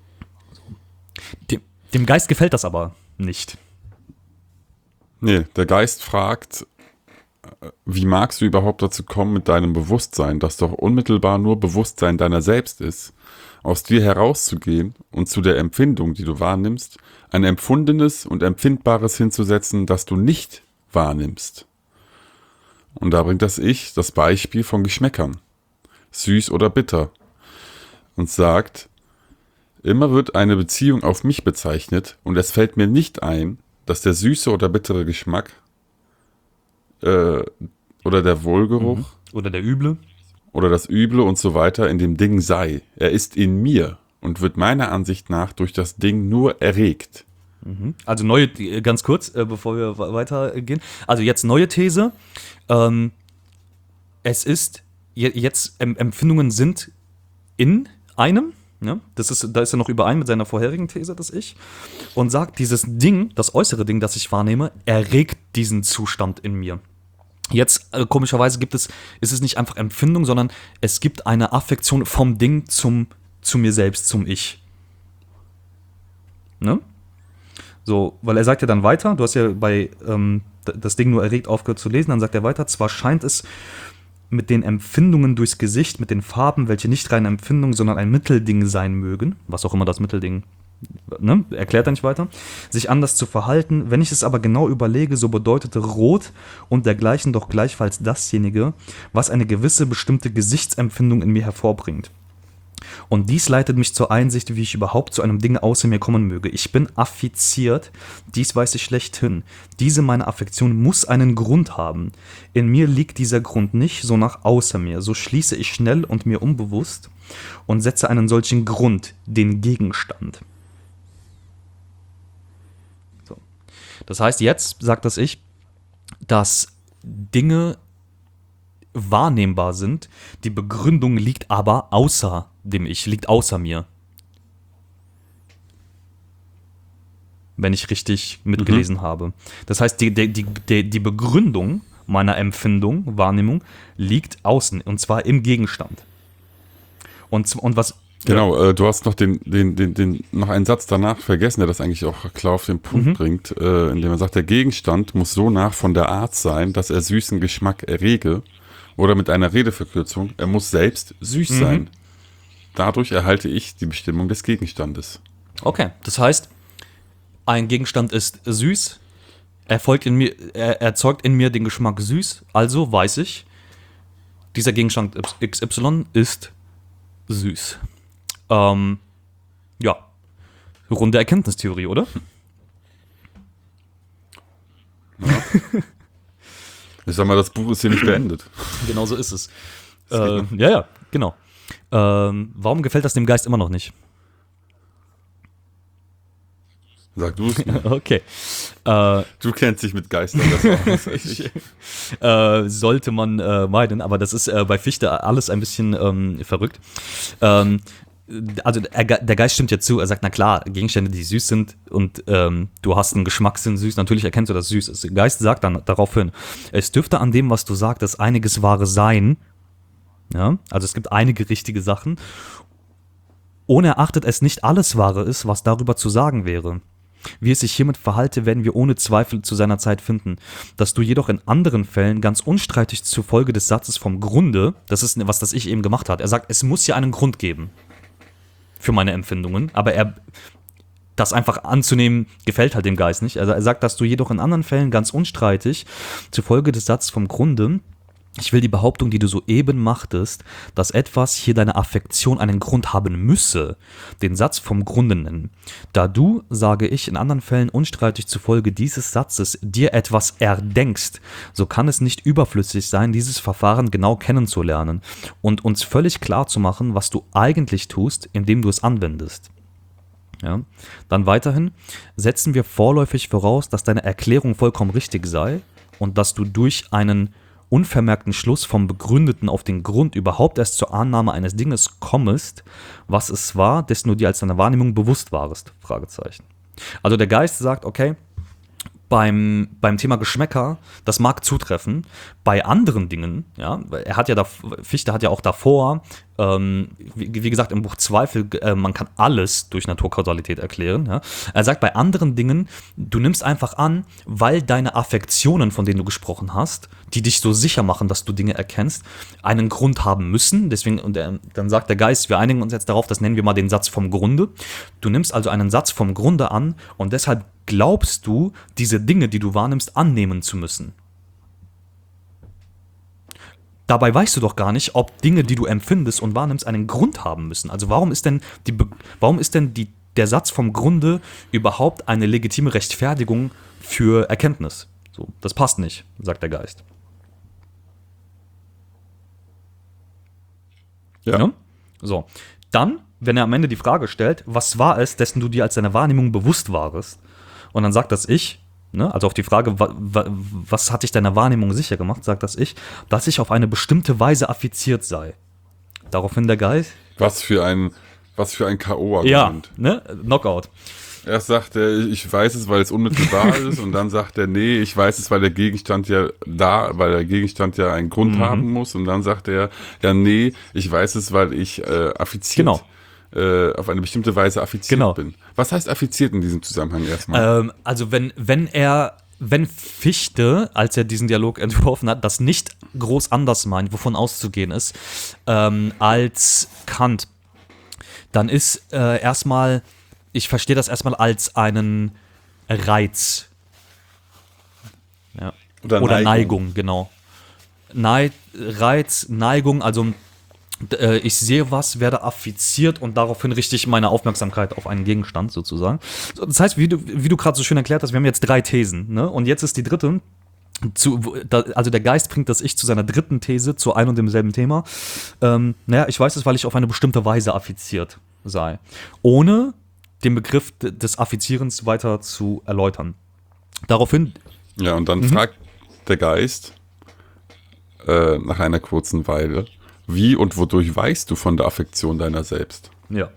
Dem, dem Geist gefällt das aber nicht. Nee, der Geist fragt, wie magst du überhaupt dazu kommen mit deinem Bewusstsein, das doch unmittelbar nur Bewusstsein deiner selbst ist, aus dir herauszugehen und zu der Empfindung, die du wahrnimmst, ein empfundenes und empfindbares hinzusetzen, das du nicht wahrnimmst. Und da bringt das Ich das Beispiel von Geschmäckern, süß oder bitter, und sagt, immer wird eine Beziehung auf mich bezeichnet und es fällt mir nicht ein, dass der süße oder bittere Geschmack äh, oder der Wohlgeruch Mhm. Oder der Üble. oder das Üble und so weiter in dem Ding sei. Er ist in mir und wird meiner Ansicht nach durch das Ding nur erregt. Also neue, ganz kurz, äh, bevor wir weitergehen. Also jetzt neue These. Ähm, es ist, je, jetzt ähm, Empfindungen sind in einem. Ja, das ist, da ist er noch überein mit seiner vorherigen These, das Ich, und sagt, dieses Ding, das äußere Ding, das ich wahrnehme, erregt diesen Zustand in mir. Jetzt, äh, komischerweise gibt es, ist es nicht einfach Empfindung, sondern es gibt eine Affektion vom Ding zum, zu mir selbst, zum Ich. Ne? So, weil er sagt ja dann weiter, du hast ja bei ähm, das Ding nur erregt aufgehört zu lesen, dann sagt er weiter, zwar scheint es mit den Empfindungen durchs Gesicht, mit den Farben, welche nicht reine Empfindung, sondern ein Mittelding sein mögen, was auch immer das Mittelding, ne, erklärt er nicht weiter, sich anders zu verhalten. Wenn ich es aber genau überlege, so bedeutete Rot und dergleichen doch gleichfalls dasjenige, was eine gewisse bestimmte Gesichtsempfindung in mir hervorbringt. Und dies leitet mich zur Einsicht, wie ich überhaupt zu einem Ding außer mir kommen möge. Ich bin affiziert, dies weiß ich schlechthin. Diese meine Affektion muss einen Grund haben. In mir liegt dieser Grund nicht, so nach außer mir. So schließe ich schnell und mir unbewusst und setze einen solchen Grund, den Gegenstand. So. Das heißt, jetzt sagt das Ich, dass Dinge wahrnehmbar sind, die Begründung liegt aber außer dem Ich, liegt außer mir. Wenn ich richtig mitgelesen mhm. habe. Das heißt, die, die, die, die Begründung meiner Empfindung, Wahrnehmung, liegt außen, und zwar im Gegenstand. Und, und was... Genau, äh, du hast noch den, den, den, den, noch einen Satz danach vergessen, der das eigentlich auch klar auf den Punkt mhm. bringt, äh, indem er sagt, der Gegenstand muss so nach von der Art sein, dass er süßen Geschmack errege, oder mit einer Redeverkürzung, er muss selbst süß mhm. sein. Dadurch erhalte ich die Bestimmung des Gegenstandes. Okay, das heißt, ein Gegenstand ist süß, erfolgt in mir, er erzeugt in mir den Geschmack süß, also weiß ich, dieser Gegenstand X Y ist süß. Ähm, ja, runde Erkenntnistheorie, oder? Ja. Ich sag mal, das Buch ist hier nicht beendet. Genau so ist es. Äh, ja, ja, genau. Ähm, warum gefällt das dem Geist immer noch nicht? Sag du es mir. Okay. Äh, Du kennst dich mit Geistern besser aus als ich. äh, sollte man äh, meiden, aber das ist äh, bei Fichte alles ein bisschen ähm, verrückt. Ähm, also er, der Geist stimmt ja zu, er sagt, na klar, Gegenstände, die süß sind und ähm, du hast einen Geschmackssinn süß, natürlich erkennst du, dass es süß ist. Der Geist sagt dann daraufhin, es dürfte an dem, was du sagtest, einiges Wahre sein. Ja? Also es gibt einige richtige Sachen. Unerachtet es nicht alles Wahre ist, was darüber zu sagen wäre. Wie es sich hiermit verhalte, werden wir ohne Zweifel zu seiner Zeit finden. Dass du jedoch in anderen Fällen ganz unstreitig zufolge des Satzes vom Grunde, das ist was, das ich eben gemacht habe, er sagt, es muss ja einen Grund geben für meine Empfindungen, aber er, das einfach anzunehmen, gefällt halt dem Geist nicht. Also er sagt, dass du jedoch in anderen Fällen ganz unstreitig zufolge des Satzes vom Grunde, ich will die Behauptung, die du soeben machtest, dass etwas hier deine Affektion einen Grund haben müsse, den Satz vom Grunde nennen. Da du, sage ich, in anderen Fällen unstreitig zufolge dieses Satzes dir etwas erdenkst, so kann es nicht überflüssig sein, dieses Verfahren genau kennenzulernen und uns völlig klar zu machen, was du eigentlich tust, indem du es anwendest. Ja. Dann weiterhin, setzen wir vorläufig voraus, dass deine Erklärung vollkommen richtig sei und dass du durch einen unvermerkten Schluss vom Begründeten auf den Grund überhaupt erst zur Annahme eines Dinges kommest, was es war, dessen du dir als deine Wahrnehmung bewusst warst. Fragezeichen. Also der Geist sagt, okay, beim, beim Thema Geschmäcker, das mag zutreffen. Bei anderen Dingen, ja, er hat ja da, Fichte hat ja auch davor, ähm, wie, wie gesagt, im Buch Zweifel, äh, man kann alles durch Naturkausalität erklären. Ja. Er sagt, bei anderen Dingen, du nimmst einfach an, weil deine Affektionen, von denen du gesprochen hast, die dich so sicher machen, dass du Dinge erkennst, einen Grund haben müssen. Deswegen, und er, dann sagt der Geist, wir einigen uns jetzt darauf, das nennen wir mal den Satz vom Grunde. Du nimmst also einen Satz vom Grunde an und deshalb glaubst du, diese Dinge, die du wahrnimmst, annehmen zu müssen. Dabei weißt du doch gar nicht, ob Dinge, die du empfindest und wahrnimmst, einen Grund haben müssen. Also warum ist denn, die, warum ist denn die, der Satz vom Grunde überhaupt eine legitime Rechtfertigung für Erkenntnis? So, das passt nicht, sagt der Geist. Ja. Ja? So, dann, wenn er am Ende die Frage stellt, was war es, dessen du dir als deine Wahrnehmung bewusst warst? Und dann sagt das Ich, ne, also auf die Frage, wa, wa, was hat dich deiner Wahrnehmung sicher gemacht, sagt das Ich, dass ich auf eine bestimmte Weise affiziert sei. Daraufhin der Geist. Was für ein, was für ein K O-Argument. Ja, ne, Knockout. Erst sagt er, ich weiß es, weil es unmittelbar ist, und dann sagt er, nee, ich weiß es, weil der Gegenstand ja da, weil der Gegenstand ja einen Grund Mhm. haben muss, und dann sagt er, ja, nee, ich weiß es, weil ich äh, affiziert, Genau. äh, auf eine bestimmte Weise affiziert Genau. bin. Was heißt affiziert in diesem Zusammenhang erstmal? Ähm, also wenn, wenn er, wenn Fichte, als er diesen Dialog entworfen hat, das nicht groß anders meint, wovon auszugehen ist, ähm, als Kant, dann ist äh, erstmal, ich verstehe das erstmal als einen Reiz. Ja. Oder Oder Neigung. Neigung, genau. Nei Reiz, Neigung, also äh, ich sehe was, werde affiziert und daraufhin richte ich meine Aufmerksamkeit auf einen Gegenstand sozusagen. So, das heißt, wie du, wie du gerade so schön erklärt hast, wir haben jetzt drei Thesen, ne? Und jetzt ist die dritte. Zu, da, also der Geist bringt das Ich zu seiner dritten These, zu ein und demselben Thema. Ähm, naja, ich weiß es, weil ich auf eine bestimmte Weise affiziert sei. Ohne den Begriff des Affizierens weiter zu erläutern. Daraufhin, Ja, und dann Mhm. fragt der Geist äh, nach einer kurzen Weile, wie und wodurch weißt du von der Affektion deiner selbst? ja.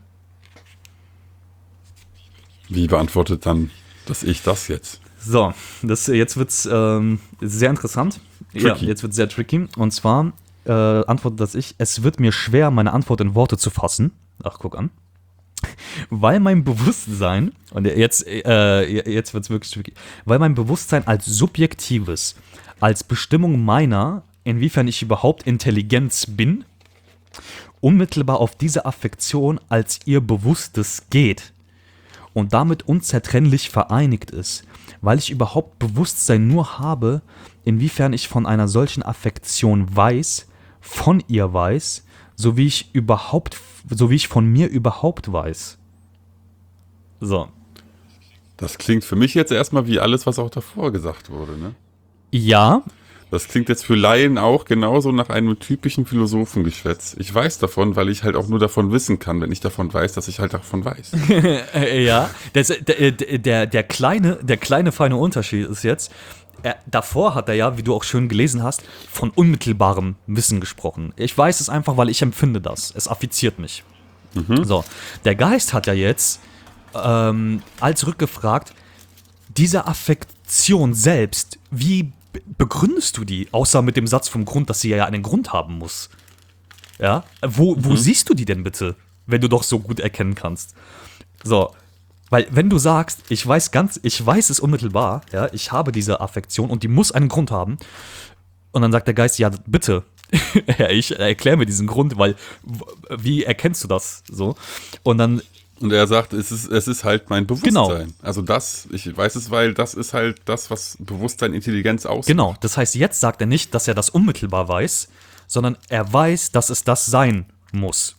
Wie beantwortet dann das Ich das jetzt? So, das, jetzt wird's ähm, sehr interessant. Ja, Tricky. jetzt wird's sehr tricky. Und zwar äh, antwortet das Ich, es wird mir schwer, meine Antwort in Worte zu fassen. Ach, guck an. Weil mein Bewusstsein, und jetzt, äh, jetzt wird's wirklich tricky, weil mein Bewusstsein als subjektives, als Bestimmung meiner, inwiefern ich überhaupt Intelligenz bin, unmittelbar auf diese Affektion als ihr Bewusstes geht und damit unzertrennlich vereinigt ist, weil ich überhaupt Bewusstsein nur habe, inwiefern ich von einer solchen Affektion weiß, von ihr weiß, so wie ich überhaupt, so wie ich von mir überhaupt weiß. So. Das klingt für mich jetzt erstmal wie alles, was auch davor gesagt wurde, ne? Ja, Das klingt jetzt für Laien auch genauso nach einem typischen Philosophengeschwätz. Ich weiß davon, weil ich halt auch nur davon wissen kann, wenn ich davon weiß, dass ich halt davon weiß. Ja, das, der, der, der, kleine, der kleine feine Unterschied ist jetzt, er, davor hat er ja, wie du auch schön gelesen hast, von unmittelbarem Wissen gesprochen. Ich weiß es einfach, weil ich empfinde das. Es affiziert mich. Mhm. So, der Geist hat ja jetzt ähm, als rückgefragt, diese Affektion selbst, wie begründest du die, außer mit dem Satz vom Grund, dass sie ja einen Grund haben muss? Ja, wo, wo mhm. siehst du die denn bitte, wenn du doch so gut erkennen kannst? So, weil wenn du sagst, ich weiß ganz, ich weiß es unmittelbar, ja, ich habe diese Affektion und die muss einen Grund haben, und dann sagt der Geist, ja, bitte, ja, ich erkläre mir diesen Grund, weil, wie erkennst du das? So, und dann Und er sagt, es ist, es ist halt mein Bewusstsein. Genau. Also das, ich weiß es, weil das ist halt das, was Bewusstsein, Intelligenz ausmacht. Genau, das heißt, jetzt sagt er nicht, dass er das unmittelbar weiß, sondern er weiß, dass es das sein muss.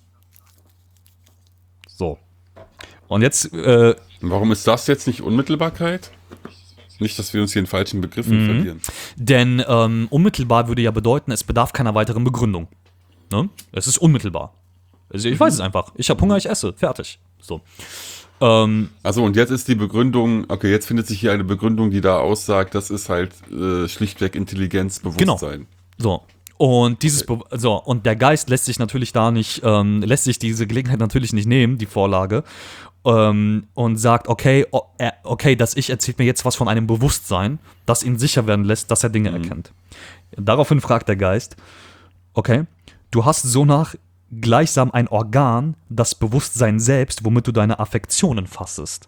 So. Und jetzt, äh, Warum ist das jetzt nicht Unmittelbarkeit? Nicht, dass wir uns hier in falschen Begriffen mhm. verlieren. Denn ähm, unmittelbar würde ja bedeuten, es bedarf keiner weiteren Begründung. Ne? Es ist unmittelbar. Also ich weiß es einfach. Ich habe Hunger, ich esse. Fertig. So. Ähm, also und jetzt ist die Begründung, okay, jetzt findet sich hier eine Begründung, die da aussagt, das ist halt äh, schlichtweg Intelligenz, Bewusstsein. Genau. So. Und dieses okay. Be- so, und der Geist lässt sich natürlich da nicht, ähm, lässt sich diese Gelegenheit natürlich nicht nehmen, die Vorlage, ähm, und sagt, okay, oh, äh, okay, das Ich erzählt mir jetzt was von einem Bewusstsein, das ihn sicher werden lässt, dass er Dinge mhm. erkennt. Daraufhin fragt der Geist, okay, du hast so nach gleichsam ein Organ, das Bewusstsein selbst, womit du deine Affektionen fassest.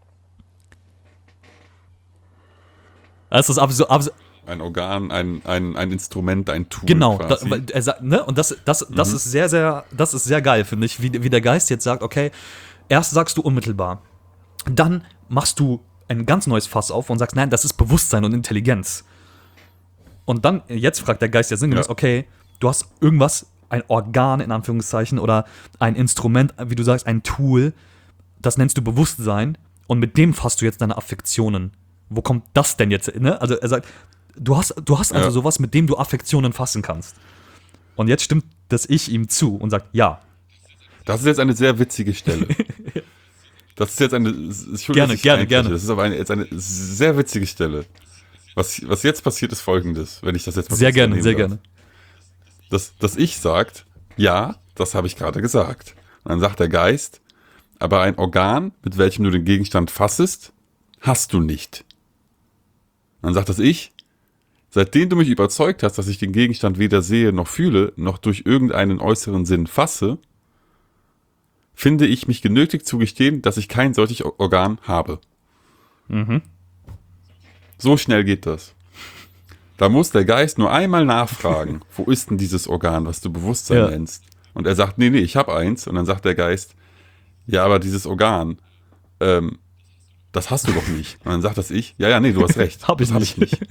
Das ist absurd. Abs- ein Organ, ein, ein, ein Instrument, ein Tool. Genau, quasi. da, er sagt, ne? Und das, das, das mhm. ist sehr, sehr, das ist sehr geil, finde ich, wie, wie der Geist jetzt sagt, okay, erst sagst du unmittelbar, dann machst du ein ganz neues Fass auf und sagst, nein, das ist Bewusstsein und Intelligenz. Und dann, jetzt fragt der Geist ja sinngemäß, ja. okay, du hast irgendwas, ein Organ in Anführungszeichen oder ein Instrument, wie du sagst, ein Tool, das nennst du Bewusstsein und mit dem fasst du jetzt deine Affektionen. Wo kommt das denn jetzt? Ne? Also er sagt, du hast, du hast also ja. sowas, mit dem du Affektionen fassen kannst. Und jetzt stimmt das Ich ihm zu und sagt, ja. Das ist jetzt eine sehr witzige Stelle. Das ist jetzt eine, gerne, gerne, gerne. Das ist aber eine, jetzt eine sehr witzige Stelle. Was, was jetzt passiert, ist Folgendes, wenn ich das jetzt mal sehr gerne, sehr darf. gerne. Das, das Ich sagt, ja, das habe ich gerade gesagt. Und dann sagt der Geist, aber ein Organ, mit welchem du den Gegenstand fassest, hast du nicht. Und dann sagt das Ich, seitdem du mich überzeugt hast, dass ich den Gegenstand weder sehe noch fühle, noch durch irgendeinen äußeren Sinn fasse, finde ich mich genötigt zu gestehen, dass ich kein solches Organ habe. Mhm. So schnell geht das. Da muss der Geist nur einmal nachfragen, wo ist denn dieses Organ, was du Bewusstsein ja. nennst? Und er sagt, nee, nee, ich habe eins. Und dann sagt der Geist, ja, aber dieses Organ, ähm, das hast du doch nicht. Und dann sagt das Ich, ja, ja, nee, du hast recht. hab ich das nicht. Hab ich nicht.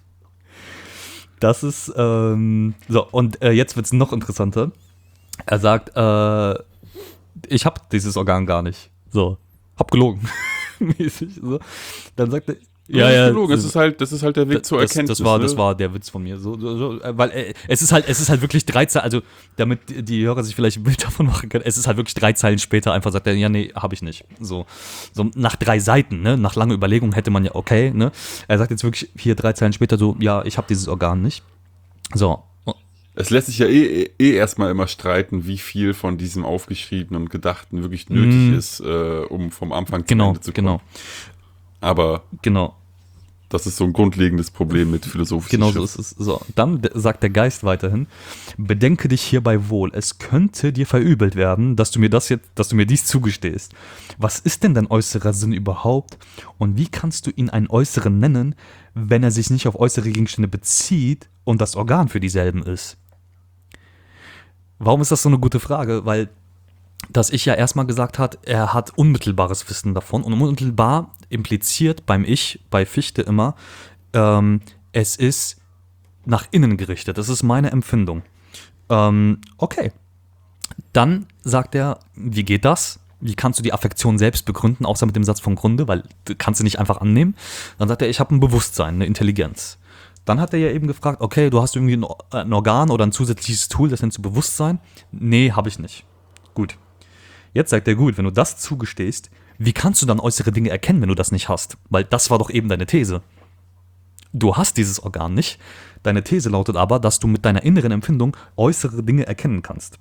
Das ist, ähm, so, und äh, jetzt wird es noch interessanter. Er sagt, äh, ich habe dieses Organ gar nicht. So, hab gelogen. Mäßig, so. Dann sagt er, ja, ja, gelogen. Es ist halt, das ist halt der Weg das, zur Erkenntnis. Das war, ne? das war der Witz von mir. So, so, so, weil äh, es ist halt, es ist halt wirklich drei Zeilen, also damit die Hörer sich vielleicht ein Bild davon machen können, es ist halt wirklich drei Zeilen später einfach sagt er, ja, nee, habe ich nicht. So, so nach drei Seiten, ne, nach langer Überlegung hätte man ja, okay, ne. Er sagt jetzt wirklich hier drei Zeilen später so, ja, ich habe dieses Organ nicht. So. Es lässt sich ja eh, eh erstmal immer streiten, wie viel von diesem Aufgeschriebenen und Gedachten wirklich nötig mm. ist, äh, um vom Anfang zum genau, Ende zu kommen. Genau, Aber genau. das ist so ein grundlegendes Problem mit philosophischen Genau so ist es. So, dann sagt der Geist weiterhin, bedenke dich hierbei wohl, es könnte dir verübelt werden, dass du mir das jetzt, dass du mir dies zugestehst. Was ist denn dein äußerer Sinn überhaupt? Und wie kannst du ihn einen äußeren nennen, wenn er sich nicht auf äußere Gegenstände bezieht und das Organ für dieselben ist? Warum ist das so eine gute Frage? Weil das Ich ja erstmal gesagt hat, er hat unmittelbares Wissen davon. Und unmittelbar impliziert beim Ich, bei Fichte immer, ähm, es ist nach innen gerichtet. Das ist meine Empfindung. Ähm, okay. Dann sagt er, wie geht das? Wie kannst du die Affektion selbst begründen, außer mit dem Satz vom Grunde, weil du kannst sie nicht einfach annehmen. Dann sagt er, ich habe ein Bewusstsein, eine Intelligenz. Dann hat er ja eben gefragt, okay, du hast irgendwie ein, ein Organ oder ein zusätzliches Tool, das nennt du Bewusstsein? Nee, habe ich nicht. Gut. Jetzt sagt er, gut, wenn du das zugestehst, wie kannst du dann äußere Dinge erkennen, wenn du das nicht hast? Weil das war doch eben deine These. Du hast dieses Organ nicht. Deine These lautet aber, dass du mit deiner inneren Empfindung äußere Dinge erkennen kannst.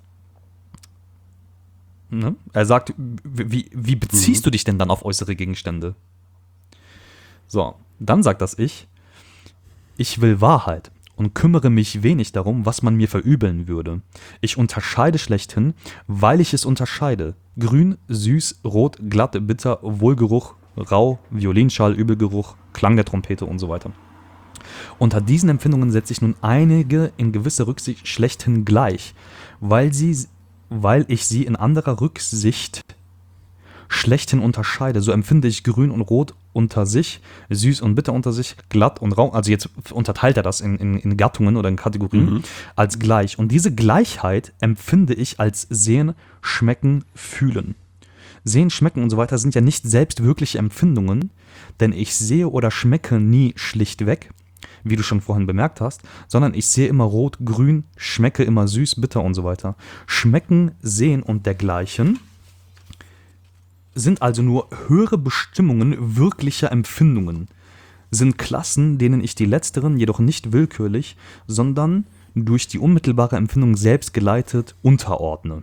Ne? Er sagt, wie, wie beziehst mhm. du dich denn dann auf äußere Gegenstände? So, dann sagt das Ich, ich will Wahrheit und kümmere mich wenig darum, was man mir verübeln würde. Ich unterscheide schlechthin, weil ich es unterscheide. Grün, süß, rot, glatt, bitter, Wohlgeruch, rau, Violinschall, Übelgeruch, Klang der Trompete und so weiter. Unter diesen Empfindungen setze ich nun einige in gewisser Rücksicht schlechthin gleich, weil, sie, weil ich sie in anderer Rücksicht schlechthin unterscheide. So empfinde ich grün und rot unter sich, süß und bitter unter sich, glatt und rau. Also jetzt unterteilt er das in, in, in Gattungen oder in Kategorien mhm. als gleich. Und diese Gleichheit empfinde ich als Sehen, Schmecken, Fühlen. Sehen, Schmecken und so weiter sind ja nicht selbst wirkliche Empfindungen, denn ich sehe oder schmecke nie schlichtweg, wie du schon vorhin bemerkt hast, sondern ich sehe immer rot, grün, schmecke immer süß, bitter und so weiter. Schmecken, Sehen und dergleichen sind also nur höhere Bestimmungen wirklicher Empfindungen, sind Klassen, denen ich die letzteren jedoch nicht willkürlich, sondern durch die unmittelbare Empfindung selbst geleitet unterordne.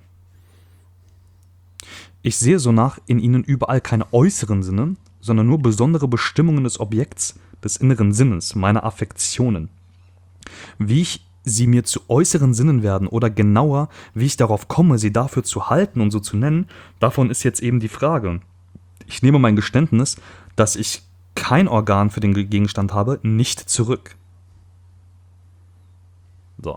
Ich sehe sonach in ihnen überall keine äußeren Sinne, sondern nur besondere Bestimmungen des Objekts, des inneren Sinnes, meiner Affektionen. Wie ich sie mir zu äußeren Sinnen werden oder genauer, wie ich darauf komme, sie dafür zu halten und so zu nennen, davon ist jetzt eben die Frage. Ich nehme mein Geständnis, dass ich kein Organ für den Gegenstand habe, nicht zurück. So.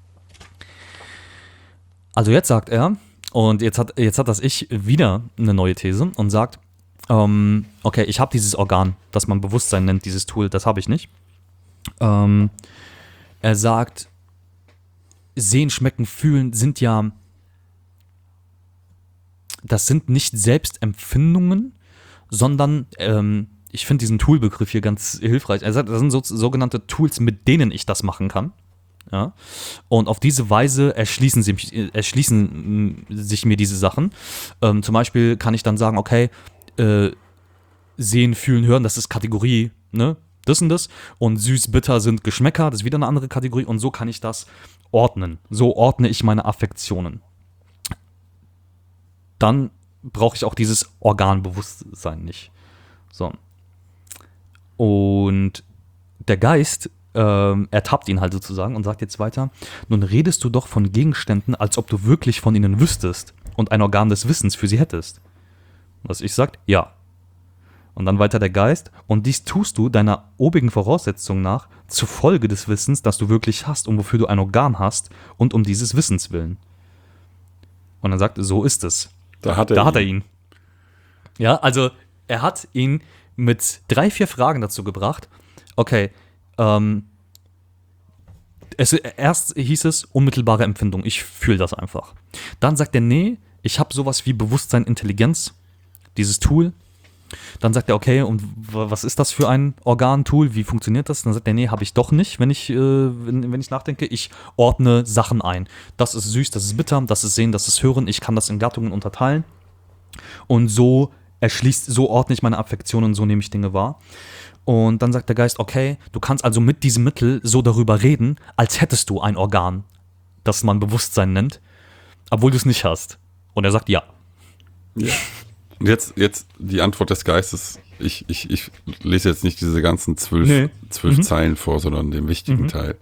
Also jetzt sagt er, und jetzt hat, jetzt hat das Ich wieder eine neue These und sagt, ähm, okay, ich habe dieses Organ, das man Bewusstsein nennt, dieses Tool, das habe ich nicht. Ähm, er sagt, Sehen, Schmecken, Fühlen sind ja, das sind nicht Selbstempfindungen, sondern, ähm, ich finde diesen Tool-Begriff hier ganz hilfreich. Er sagt, das sind so, sogenannte Tools, mit denen ich das machen kann. Ja? Und auf diese Weise erschließen, sie, erschließen sich mir diese Sachen. Ähm, zum Beispiel kann ich dann sagen, okay, äh, Sehen, Fühlen, Hören, das ist Kategorie, ne? Das und das. Und süß, bitter sind Geschmäcker, das ist wieder eine andere Kategorie. Und so kann ich das ordnen. So ordne ich meine Affektionen. Dann brauche ich auch dieses Organbewusstsein nicht. So. Und der Geist ähm, ertappt ihn halt sozusagen und sagt jetzt weiter, nun redest du doch von Gegenständen, als ob du wirklich von ihnen wüsstest und ein Organ des Wissens für sie hättest. Was ich sagt, ja. Und dann weiter der Geist, und dies tust du deiner obigen Voraussetzung nach zufolge des Wissens, das du wirklich hast und wofür du ein Organ hast und um dieses Wissens willen. Und dann sagt, so ist es. Da hat er, da ihn. hat er ihn. Ja, also er hat ihn mit drei, vier Fragen dazu gebracht. Okay, ähm, es, erst hieß es unmittelbare Empfindung, ich fühle das einfach. Dann sagt er, nee, ich habe sowas wie Bewusstsein, Intelligenz, dieses Tool. Dann sagt er, okay, und was ist das für ein Organ-Tool? Wie funktioniert das? Dann sagt er, nee, habe ich doch nicht, wenn ich, äh, wenn, wenn ich nachdenke. Ich ordne Sachen ein. Das ist süß, das ist bitter, das ist Sehen, das ist Hören. Ich kann das in Gattungen unterteilen. Und so erschließt, so ordne ich meine Affektionen, so nehme ich Dinge wahr. Und dann sagt der Geist, okay, du kannst also mit diesem Mittel so darüber reden, als hättest du ein Organ, das man Bewusstsein nennt, obwohl du es nicht hast. Und er sagt, ja. Ja. Und jetzt, jetzt die Antwort des Geistes. Ich, ich, ich lese jetzt nicht diese ganzen zwölf, nee. zwölf mhm. Zeilen vor, sondern den wichtigen mhm. Teil.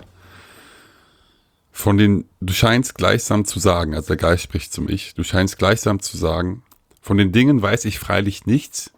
Von den, du scheinst gleichsam zu sagen, also der Geist spricht zum Ich, du scheinst gleichsam zu sagen, von den Dingen weiß ich freilich nichts,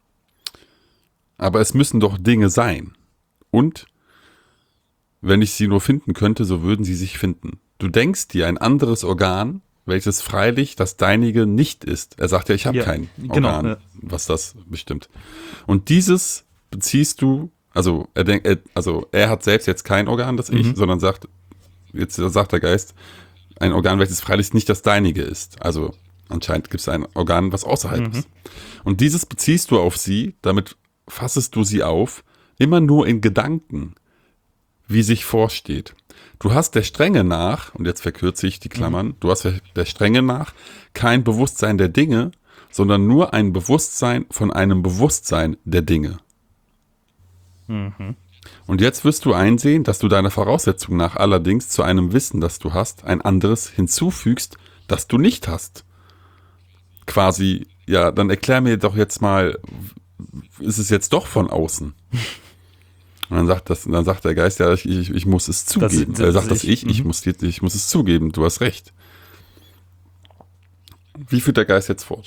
aber es müssen doch Dinge sein. Und wenn ich sie nur finden könnte, so würden sie sich finden. Du denkst dir ein anderes Organ, welches freilich das deinige nicht ist. Er sagt ja, ich habe ja, kein genau, Organ, ja. was das bestimmt. Und dieses beziehst du, also er denkt, er, also er hat selbst jetzt kein Organ, das Ich, mhm. sondern sagt, jetzt sagt der Geist, ein Organ, welches freilich nicht das deinige ist. Also anscheinend gibt es ein Organ, was außerhalb mhm. ist. Und dieses beziehst du auf sie, damit fassest du sie auf, immer nur in Gedanken, wie sich vorsteht. Du hast der Strenge nach, und jetzt verkürze ich die Klammern, mhm. du hast der Strenge nach kein Bewusstsein der Dinge, sondern nur ein Bewusstsein von einem Bewusstsein der Dinge. Mhm. Und jetzt wirst du einsehen, dass du deiner Voraussetzung nach allerdings zu einem Wissen, das du hast, ein anderes hinzufügst, das du nicht hast. Quasi, ja, dann erklär mir doch jetzt mal, ist es jetzt doch von außen? Und dann sagt, das, dann sagt der Geist, ja, ich, ich, ich muss es zugeben. Das, er sagt das ich, ich, ich muss, ich muss es zugeben, du hast recht. Wie führt der Geist jetzt fort?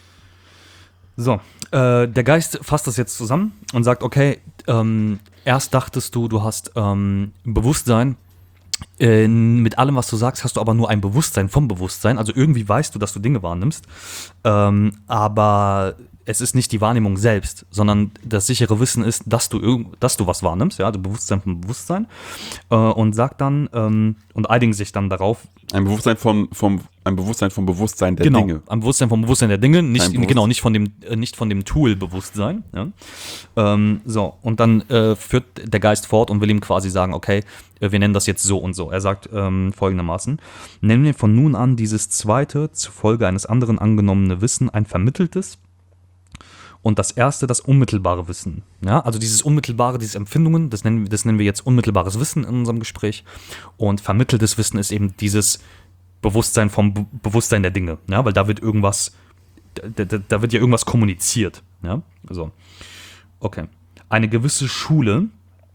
So, äh, der Geist fasst das jetzt zusammen und sagt, okay, ähm, erst dachtest du, du hast ähm, Bewusstsein. Äh, mit allem, was du sagst, hast du aber nur ein Bewusstsein vom Bewusstsein. Also irgendwie weißt du, dass du Dinge wahrnimmst. Ähm, aber es ist nicht die Wahrnehmung selbst, sondern das sichere Wissen ist, dass du, irg- dass du was wahrnimmst, ja, also Bewusstsein vom Bewusstsein. Äh, und sagt dann, ähm, und einigen sich dann darauf. Ein Bewusstsein vom, vom, ein Bewusstsein vom Bewusstsein der genau, Dinge. Ein Bewusstsein vom Bewusstsein der Dinge, nicht, Bewusst- genau, nicht von dem, äh, nicht von dem Tool-Bewusstsein. Ja. Ähm, so, und dann äh, führt der Geist fort und will ihm quasi sagen, okay, äh, wir nennen das jetzt so und so. Er sagt ähm, folgendermaßen: Nennen wir von nun an dieses zweite, zufolge eines anderen angenommene Wissen ein vermitteltes, und das erste, das unmittelbare Wissen. Ja, also dieses unmittelbare, diese Empfindungen, das nennen, das nennen wir jetzt unmittelbares Wissen in unserem Gespräch. Und vermitteltes Wissen ist eben dieses Bewusstsein vom Be- Bewusstsein der Dinge. Ja, weil da wird irgendwas, da, da, da wird ja irgendwas kommuniziert. Ja, so. Okay. Eine gewisse Schule,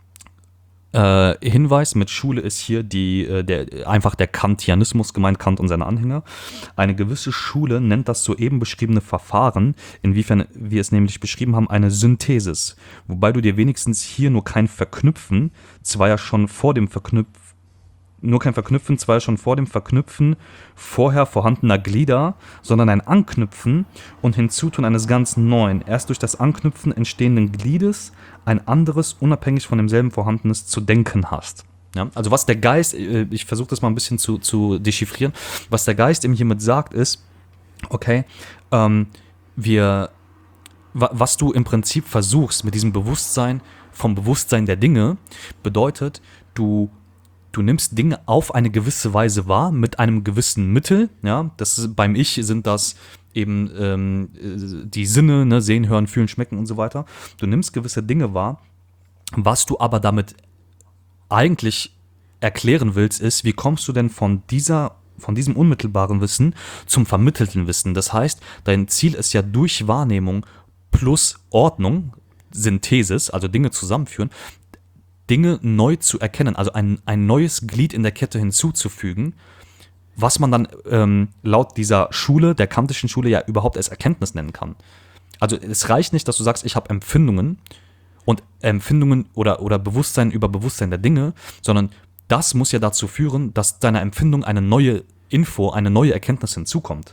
äh, Hinweis mit Schule ist hier die, äh, der, einfach der Kantianismus gemeint, Kant und seine Anhänger. Eine gewisse Schule nennt das soeben beschriebene Verfahren, inwiefern wir es nämlich beschrieben haben, eine Synthesis. Wobei du dir wenigstens hier nur kein Verknüpfen, zwar ja schon vor dem Verknüpfen, nur kein Verknüpfen, zwar schon vor dem Verknüpfen vorher vorhandener Glieder, sondern ein Anknüpfen und Hinzutun eines ganz neuen, erst durch das Anknüpfen entstehenden Gliedes ein anderes, unabhängig von demselben vorhandenes zu denken hast. Ja, also was der Geist, ich versuche das mal ein bisschen zu, zu dechiffrieren, was der Geist eben hiermit sagt ist, okay, ähm, wir, wa, was du im Prinzip versuchst mit diesem Bewusstsein vom Bewusstsein der Dinge, bedeutet, du Du nimmst Dinge auf eine gewisse Weise wahr, mit einem gewissen Mittel. Ja, das ist, beim Ich sind das eben ähm, die Sinne, ne, sehen, hören, fühlen, schmecken und so weiter. Du nimmst gewisse Dinge wahr. Was du aber damit eigentlich erklären willst, ist, wie kommst du denn von dieser, von diesem unmittelbaren Wissen zum vermittelten Wissen? Das heißt, dein Ziel ist ja durch Wahrnehmung plus Ordnung, Synthesis, also Dinge zusammenführen, Dinge neu zu erkennen, also ein, ein neues Glied in der Kette hinzuzufügen, was man dann ähm, laut dieser Schule, der kantischen Schule, ja überhaupt als Erkenntnis nennen kann. Also es reicht nicht, dass du sagst, ich habe Empfindungen und Empfindungen oder, oder Bewusstsein über Bewusstsein der Dinge, sondern das muss ja dazu führen, dass deiner Empfindung eine neue Info, eine neue Erkenntnis hinzukommt.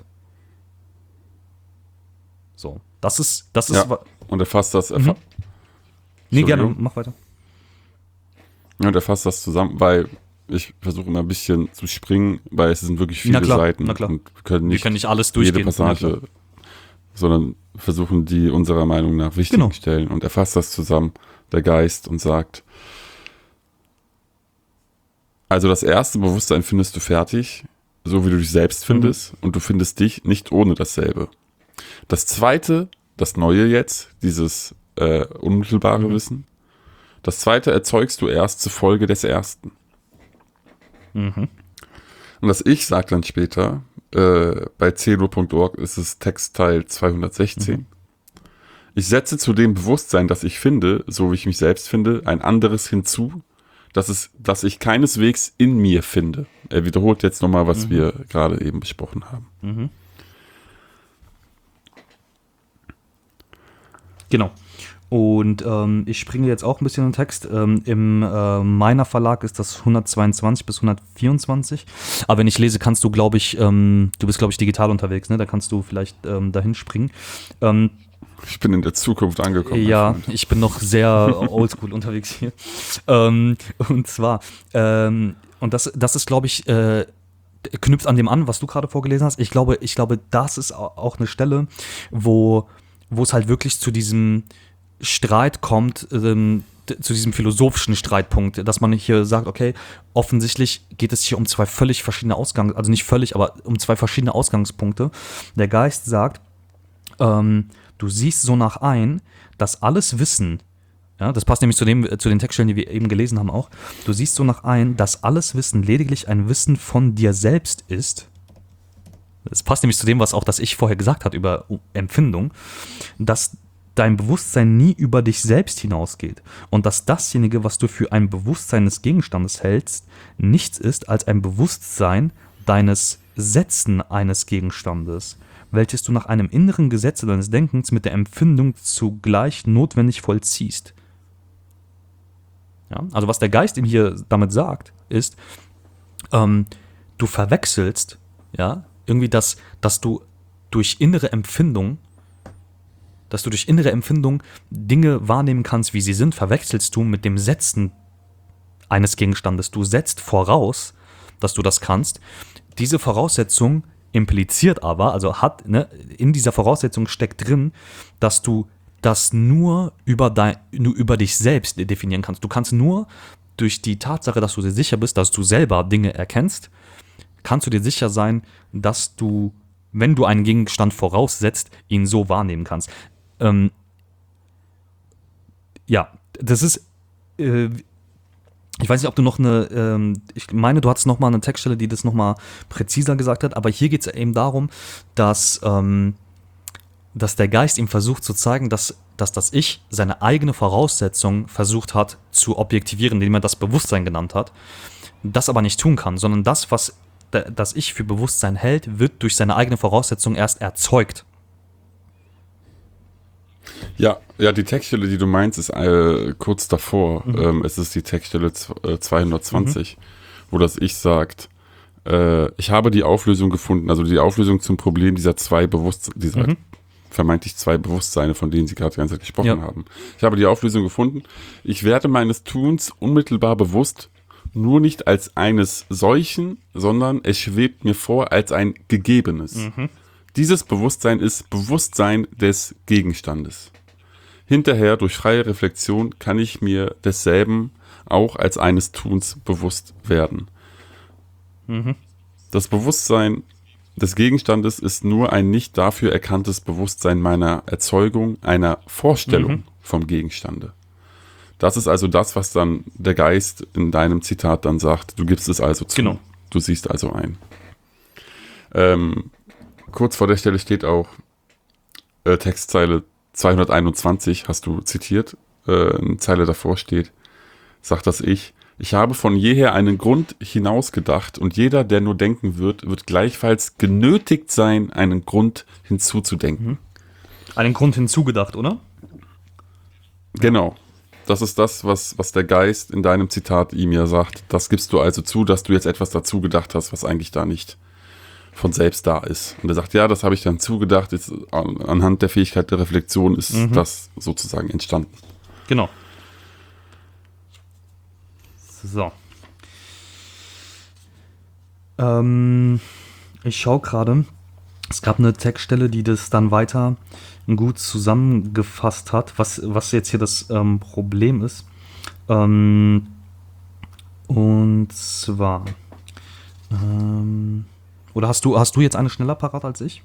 So, das ist, das ist. Ja, und er fasst das. Er Mhm. fa- Nee, gerne, Entschuldigung. mach weiter. Ja, und er fasst das zusammen, weil ich versuche immer ein bisschen zu springen, weil es sind wirklich viele Na klar, Seiten na klar. und wir können Wir nicht, können nicht alles durchgehen. jede Passage, Na klar. sondern versuchen die unserer Meinung nach wichtigen Genau. Stellen. Und er fasst das zusammen, der Geist, und sagt, also das erste Bewusstsein findest du fertig, so wie du dich selbst findest, Mhm. und du findest dich nicht ohne dasselbe. Das zweite, das Neue jetzt, dieses äh, unmittelbare Mhm. Wissen, das zweite erzeugst du erst zufolge des ersten. Mhm. Und das Ich sagt dann später, äh, bei cedo punkt org ist es Textteil zweihundertsechzehn. Mhm. Ich setze zu dem Bewusstsein, das ich finde, so wie ich mich selbst finde, ein anderes hinzu, das, ist, das ich keineswegs in mir finde. Er wiederholt jetzt nochmal, was Mhm. wir gerade eben besprochen haben. Mhm. Genau. Und ähm, ich springe jetzt auch ein bisschen in den Text. Ähm, Im äh, meiner Verlag ist das hundertzweiundzwanzig bis hundertvierundzwanzig. Aber wenn ich lese, kannst du, glaube ich, ähm, du bist, glaube ich, digital unterwegs, ne? Da kannst du vielleicht ähm, dahin springen. Ähm, Ich bin in der Zukunft angekommen. mein ja, Freund. ich bin noch sehr oldschool unterwegs hier. Ähm, und zwar, ähm, und das, das ist, glaube ich, äh, knüpft an dem an, was du gerade vorgelesen hast. Ich glaube, ich glaube, das ist au- auch eine Stelle, wo, wo es halt wirklich zu diesem Streit kommt, ähm, d- zu diesem philosophischen Streitpunkt, dass man hier sagt, okay, offensichtlich geht es hier um zwei völlig verschiedene Ausgangs-, also nicht völlig, aber um zwei verschiedene Ausgangspunkte. Der Geist sagt, ähm, du siehst so nach ein, dass alles Wissen, ja, das passt nämlich zu, dem, zu den Textstellen, die wir eben gelesen haben auch, du siehst so nach ein, dass alles Wissen lediglich ein Wissen von dir selbst ist. Das passt nämlich zu dem, was auch das Ich vorher gesagt hat über Empfindung, dass dein Bewusstsein nie über dich selbst hinausgeht und dass dasjenige, was du für ein Bewusstsein des Gegenstandes hältst, nichts ist als ein Bewusstsein deines Setzen eines Gegenstandes, welches du nach einem inneren Gesetze deines Denkens mit der Empfindung zugleich notwendig vollziehst. Ja, also was der Geist ihm hier damit sagt, ist, ähm, du verwechselst, ja, irgendwie das, dass du durch innere Empfindung, dass du durch innere Empfindung Dinge wahrnehmen kannst, wie sie sind, verwechselst du mit dem Setzen eines Gegenstandes. Du setzt voraus, dass du das kannst. Diese Voraussetzung impliziert aber, also hat, ne, in dieser Voraussetzung steckt drin, dass du das nur über, dein, nur über dich selbst definieren kannst. Du kannst nur durch die Tatsache, dass du dir sicher bist, dass du selber Dinge erkennst, kannst du dir sicher sein, dass du, wenn du einen Gegenstand voraussetzt, ihn so wahrnehmen kannst. Ähm, ja, das ist, äh, ich weiß nicht, ob du noch eine, ähm, ich meine, du hattest noch mal eine Textstelle, die das noch mal präziser gesagt hat, aber hier geht es eben darum, dass, ähm, dass der Geist ihm versucht zu zeigen, dass, dass das Ich seine eigene Voraussetzung versucht hat zu objektivieren, indem er das Bewusstsein genannt hat, das aber nicht tun kann, sondern das, was das Ich für Bewusstsein hält, wird durch seine eigene Voraussetzung erst erzeugt. Ja, ja, die Textstelle, die du meinst, ist äh, kurz davor. Mhm. Ähm, es ist die Textstelle zweihundertzwanzig, mhm. wo das Ich sagt, äh, ich habe die Auflösung gefunden, also die Auflösung zum Problem dieser zwei Bewusstseine, dieser mhm. vermeintlich zwei Bewusstseine, von denen Sie gerade die ganze Zeit gesprochen ja. haben. Ich habe die Auflösung gefunden. Ich werde meines Tuns unmittelbar bewusst, nur nicht als eines solchen, sondern es schwebt mir vor als ein Gegebenes. Mhm. Dieses Bewusstsein ist Bewusstsein des Gegenstandes. Hinterher, durch freie Reflexion, kann ich mir desselben auch als eines Tuns bewusst werden. Mhm. Das Bewusstsein des Gegenstandes ist nur ein nicht dafür erkanntes Bewusstsein meiner Erzeugung, einer Vorstellung mhm. vom Gegenstande. Das ist also das, was dann der Geist in deinem Zitat dann sagt. Du gibst es also zu. Genau. Du siehst also ein. Ähm, kurz vor der Stelle steht auch äh, Textzeile zweihunderteinundzwanzig, hast du zitiert. Äh, eine Zeile davor steht, sagt das Ich, ich habe von jeher einen Grund hinausgedacht und jeder, der nur denken wird, wird gleichfalls genötigt sein, einen Grund hinzuzudenken. Mhm. Einen Grund hinzugedacht, oder? Genau. Das ist das, was, was der Geist in deinem Zitat ihm ja sagt. Das gibst du also zu, dass du jetzt etwas dazu gedacht hast, was eigentlich da nicht von selbst da ist. Und er sagt, ja, das habe ich dann zugedacht. Jetzt, an, anhand der Fähigkeit der Reflexion ist mhm. das sozusagen entstanden. Genau. So. Ähm, ich schaue gerade. Es gab eine Textstelle, die das dann weiter gut zusammengefasst hat, was, was jetzt hier das ähm, Problem ist. Ähm, und zwar, ähm, oder hast du, hast du jetzt eine schneller parat als ich?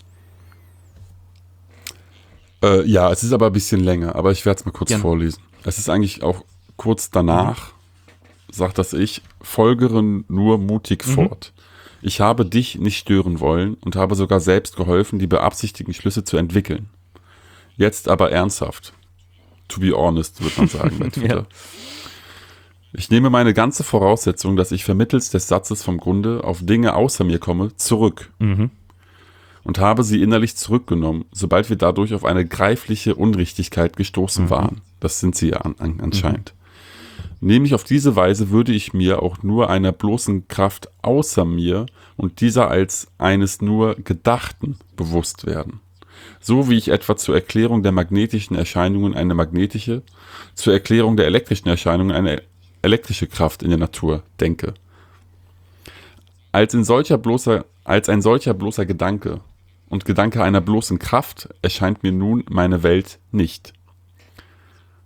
Äh, ja, es ist aber ein bisschen länger, aber ich werde es mal kurz Gerne. vorlesen. Es ist eigentlich auch kurz danach, mhm. sagt das Ich, folgere nur mutig mhm. fort. Ich habe dich nicht stören wollen und habe sogar selbst geholfen, die beabsichtigten Schlüsse zu entwickeln. Jetzt aber ernsthaft. To be honest, würde man sagen bei Twitter. Ja. Ich nehme meine ganze Voraussetzung, dass ich vermittels des Satzes vom Grunde auf Dinge außer mir komme, zurück. Mhm. Und habe sie innerlich zurückgenommen, sobald wir dadurch auf eine greifliche Unrichtigkeit gestoßen mhm. waren. Das sind sie ja an, an, anscheinend. Mhm. Nämlich auf diese Weise würde ich mir auch nur einer bloßen Kraft außer mir und dieser als eines nur Gedachten bewusst werden. So wie ich etwa zur Erklärung der magnetischen Erscheinungen eine magnetische, zur Erklärung der elektrischen Erscheinungen eine elektrische Kraft in der Natur denke. Als, in solcher bloßer, als ein solcher bloßer Gedanke und Gedanke einer bloßen Kraft erscheint mir nun meine Welt nicht.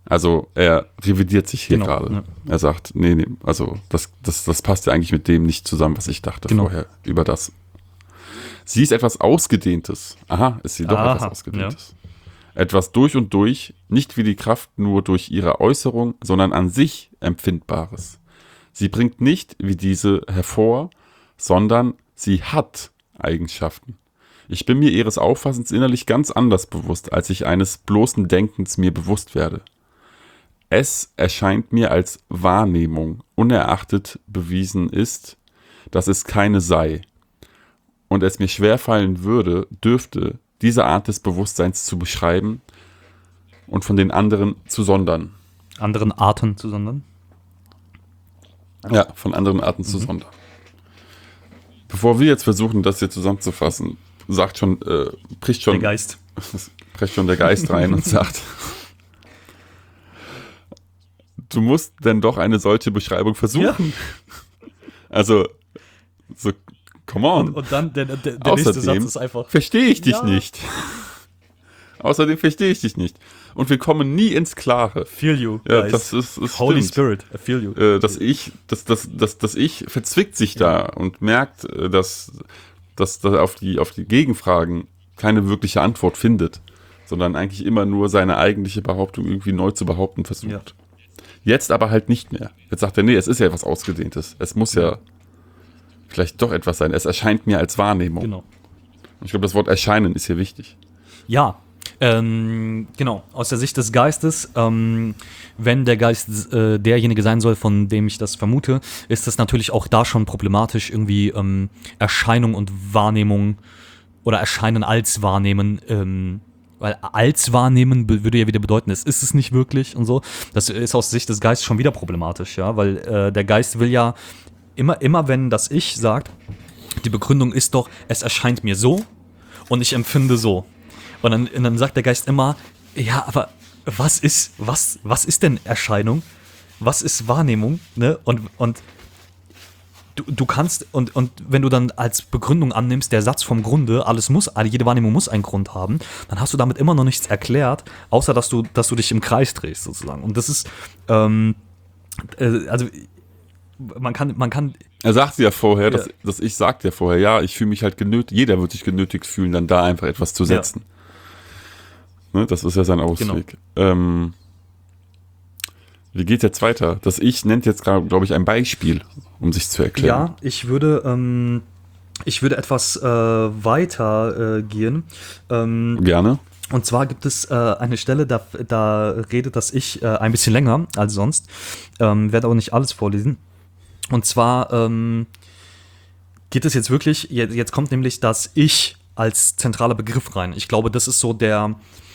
Also er revidiert sich hier Genau, gerade. ja. Er sagt, nee, nee, also das, das, das passt ja eigentlich mit dem nicht zusammen, was ich dachte Genau. vorher über das. Sie ist etwas Ausgedehntes. Aha, ist sie doch Aha, etwas Ausgedehntes. Etwas durch und durch, nicht wie die Kraft nur durch ihre Äußerung, sondern an sich Empfindbares. Sie bringt nicht wie diese hervor, sondern sie hat Eigenschaften. Ich bin mir ihres Auffassens innerlich ganz anders bewusst, als ich eines bloßen Denkens mir bewusst werde. Es erscheint mir als Wahrnehmung, unerachtet bewiesen ist, dass es keine sei. Und es mir schwerfallen würde, dürfte, diese Art des Bewusstseins zu beschreiben und von den anderen zu sondern. Anderen Arten zu sondern. Ja, von anderen Arten Mhm. zu sondern. Bevor wir jetzt versuchen, das hier zusammenzufassen, sagt schon, äh, bricht schon, Der Geist. bricht schon der Geist rein und sagt, du musst denn doch eine solche Beschreibung versuchen. Also, so, come on. Und, und dann der, der, der nächste Satz Außerdem ist einfach. verstehe ich dich Ja. nicht. Außerdem verstehe ich dich nicht. Und wir kommen nie ins Klare. Feel you. Ja, guys. das ist, ist Holy stimmt. Spirit. I feel you. Äh, das Ich, das, das, das, das Ich verzwickt sich da und merkt, äh, dass, dass, dass er auf die, auf die Gegenfragen keine wirkliche Antwort findet, sondern eigentlich immer nur seine eigentliche Behauptung irgendwie neu zu behaupten versucht. Ja. Jetzt aber halt nicht mehr. Jetzt sagt er, nee, es ist ja etwas Ausgedehntes. Es muss ja vielleicht doch etwas sein. Es erscheint mir als Wahrnehmung. Genau. Und ich glaube, das Wort erscheinen ist hier wichtig. Ja, ähm, genau, aus der Sicht des Geistes, ähm, wenn der Geist äh, derjenige sein soll, von dem ich das vermute, ist das natürlich auch da schon problematisch, irgendwie ähm, Erscheinung und Wahrnehmung oder Erscheinen als Wahrnehmen, ähm, weil als Wahrnehmen be- würde ja wieder bedeuten, es ist es nicht wirklich und so. Das ist aus Sicht des Geistes schon wieder problematisch, ja, weil äh, der Geist will ja immer, immer wenn das Ich sagt, die Begründung ist doch, es erscheint mir so und ich empfinde so. Und dann, und dann sagt der Geist immer, ja, aber was ist, was, was ist denn Erscheinung? Was ist Wahrnehmung? Ne? Und, und du, du kannst, und, und wenn du dann als Begründung annimmst, der Satz vom Grunde, alles muss, jede Wahrnehmung muss einen Grund haben, dann hast du damit immer noch nichts erklärt, außer dass du, dass du dich im Kreis drehst, sozusagen. Und das ist, ähm, äh, also man kann, man kann. Er sagt ja vorher, Ja. dass, dass ich sagt ja vorher, ja, ich fühle mich halt genötigt, jeder wird sich genötigt fühlen, dann da einfach etwas zu setzen. Ne, das ist ja sein Ausweg. Ähm, wie geht jetzt weiter? Das Ich nennt jetzt, glaube ich, ein Beispiel, um sich zu erklären. Ja, ich würde, ähm, ich würde etwas äh, weiter äh, gehen. Ähm, Gerne. und zwar gibt es äh, eine Stelle, da, da redet das Ich äh, ein bisschen länger als sonst. Ähm, werde aber nicht alles vorlesen. Und zwar ähm, geht es jetzt wirklich, jetzt, jetzt kommt nämlich das Ich als zentraler Begriff rein. Ich glaube, das ist so der,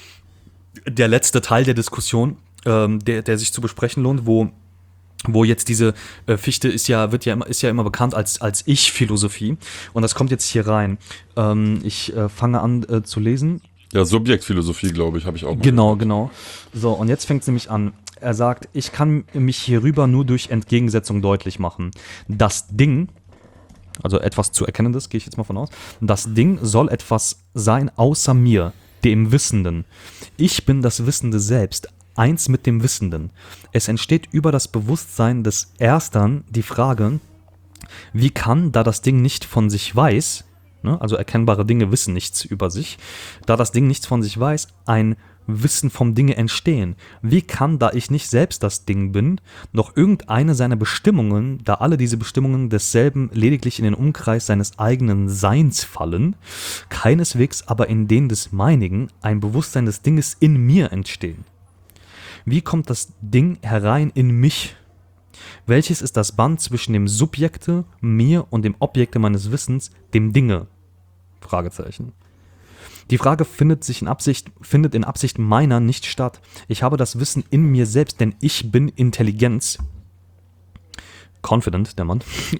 der letzte Teil der Diskussion, ähm, der, der sich zu besprechen lohnt, wo wo jetzt diese äh, Fichte ist ja, wird ja immer, ist ja immer bekannt als, als Ich-Philosophie. Und das kommt jetzt hier rein. Ähm, ich äh, fange an äh, zu lesen. Ja, Subjektphilosophie, glaube ich, habe ich auch mal. Genau, genau. So, und jetzt fängt es nämlich an. Er sagt, ich kann mich hierüber nur durch Entgegensetzung deutlich machen. Das Ding, also etwas zu Erkennendes, gehe ich jetzt mal von aus, das Ding soll etwas sein außer mir, dem Wissenden. Ich bin das Wissende selbst, eins mit dem Wissenden. Es entsteht über das Bewusstsein des Erstern die Frage, wie kann, da das Ding nicht von sich weiß, ne, also erkennbare Dinge wissen nichts über sich, da das Ding nichts von sich weiß, ein Wissen vom Dinge entstehen? Wie kann, da ich nicht selbst das Ding bin, noch irgendeine seiner Bestimmungen, da alle diese Bestimmungen desselben lediglich in den Umkreis seines eigenen Seins fallen, keineswegs aber in den des meinigen, ein Bewusstsein des Dinges in mir entstehen? Wie kommt das Ding herein in mich? Welches ist das Band zwischen dem Subjekte, mir und dem Objekte meines Wissens, dem Dinge? Fragezeichen. Die Frage findet sich in Absicht, findet in Absicht meiner nicht statt. Ich habe das Wissen in mir selbst, denn ich bin Intelligenz. Confident, der Mann.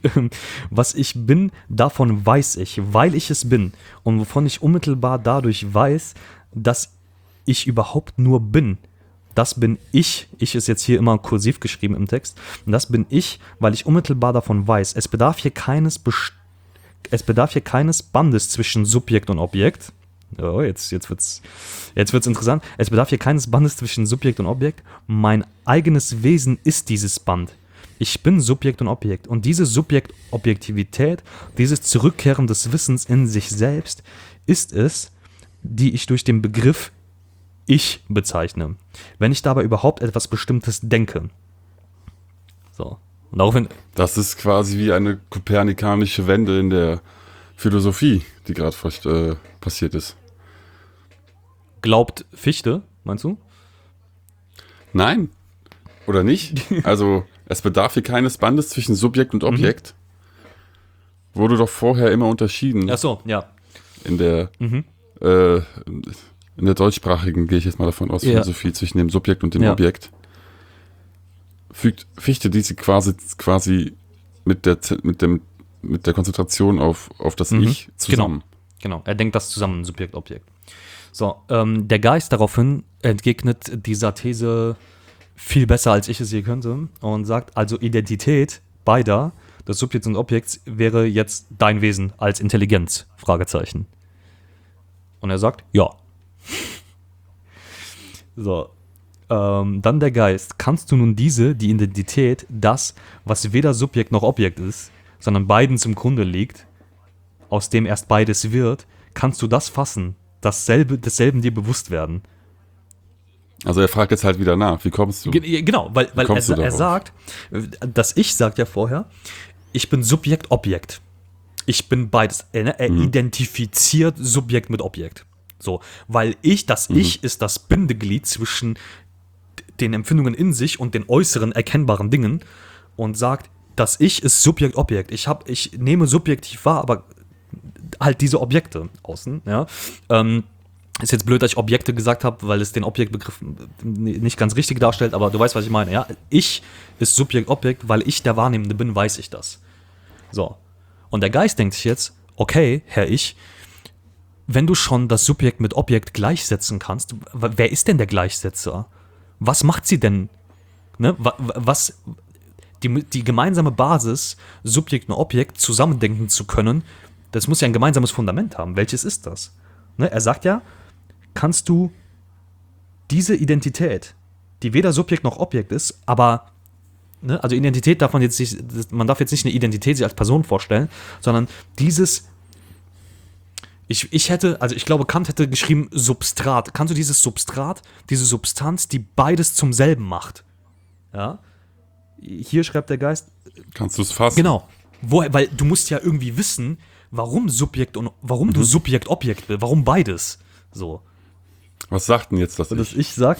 Was ich bin, davon weiß ich, weil ich es bin. Und wovon ich unmittelbar dadurch weiß, dass ich überhaupt nur bin. Das bin ich. Ich ist jetzt hier immer kursiv geschrieben im Text. Und das bin ich, weil ich unmittelbar davon weiß. Es bedarf hier keines, Best- es bedarf hier keines Bandes zwischen Subjekt und Objekt. Oh, jetzt, jetzt wird's, jetzt wird's interessant. Es bedarf hier keines Bandes zwischen Subjekt und Objekt. Mein eigenes Wesen ist dieses Band. Ich bin Subjekt und Objekt. Und diese Subjekt-Objektivität, dieses Zurückkehren des Wissens in sich selbst, ist es, die ich durch den Begriff Ich bezeichne. Wenn ich dabei überhaupt etwas Bestimmtes denke. So. Und daraufhin. Das ist quasi wie eine kopernikanische Wende in der Philosophie, die gerade äh, passiert ist. Glaubt Fichte, meinst du? Nein. Oder nicht? Also, es bedarf hier keines Bandes zwischen Subjekt und Objekt. Mhm. Wurde doch vorher immer unterschieden. Ach so, ja. In der, mhm. äh, in der deutschsprachigen, gehe ich jetzt mal davon aus, ja. Philosophie zwischen dem Subjekt und dem ja. Objekt. Fügt Fichte diese quasi, quasi mit der, mit dem, mit der Konzentration auf, auf das mhm. Ich zusammen. Genau. genau, er denkt das zusammen, Subjekt-Objekt. So, ähm, der Geist daraufhin entgegnet dieser These viel besser, als ich es je könnte, und sagt, also Identität beider, des Subjekts und Objekts, wäre jetzt dein Wesen als Intelligenz, Fragezeichen. Und er sagt, ja. So, ähm, dann der Geist. Kannst du nun diese, die Identität, das, was weder Subjekt noch Objekt ist, sondern beiden zum Grunde liegt, aus dem erst beides wird, kannst du das fassen, dasselbe, desselben dir bewusst werden? Also er fragt jetzt halt wieder nach, wie kommst du? Ge- Genau, weil, weil er, er sagt, das Ich sagt ja vorher, ich bin Subjekt, Objekt. Ich bin beides. Er, er mhm. identifiziert Subjekt mit Objekt. So, weil ich, das mhm. Ich ist das Bindeglied zwischen den Empfindungen in sich und den äußeren erkennbaren Dingen und sagt, das Ich ist Subjekt, Objekt. Ich, hab, ich nehme subjektiv wahr, aber halt diese Objekte außen, ja. Ähm, Ist jetzt blöd, dass ich Objekte gesagt habe, weil es den Objektbegriff nicht ganz richtig darstellt, aber du weißt, was ich meine. Ja? Ich ist Subjekt, Objekt, weil ich der Wahrnehmende bin, weiß ich das. So. Und der Geist denkt sich jetzt, okay, Herr Ich, wenn du schon das Subjekt mit Objekt gleichsetzen kannst, wer ist denn der Gleichsetzer? Was macht sie denn? Ne? Was, die, die gemeinsame Basis, Subjekt und Objekt zusammendenken zu können, das muss ja ein gemeinsames Fundament haben. Welches ist das? Ne? Er sagt ja, kannst du diese Identität, die weder Subjekt noch Objekt ist, aber, ne, also Identität darf man jetzt nicht, man darf jetzt nicht eine Identität sich als Person vorstellen, sondern dieses, ich, ich hätte, also ich glaube, Kant hätte geschrieben Substrat. Kannst du dieses Substrat, diese Substanz, die beides zum selben macht? Ja. Hier schreibt der Geist. Kannst du es fassen? Genau. Wo, weil du musst ja irgendwie wissen, warum Subjekt und warum mhm. du Subjekt-Objekt willst, warum beides? So. Was sagt denn jetzt das Ich? Das Ich? Ich sagt,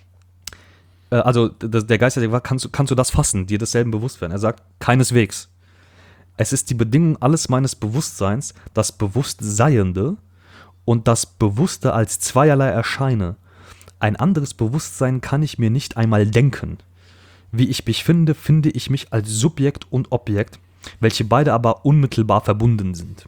äh, also das, der Geist hat gesagt, kannst, du- kannst du das fassen, dir desselben bewusst werden? Er sagt, keineswegs. Es ist die Bedingung alles meines Bewusstseins, das Bewusstseiende und das Bewusste als zweierlei erscheine. Ein anderes Bewusstsein kann ich mir nicht einmal denken. Wie ich mich finde, finde ich mich als Subjekt und Objekt, welche beide aber unmittelbar verbunden sind.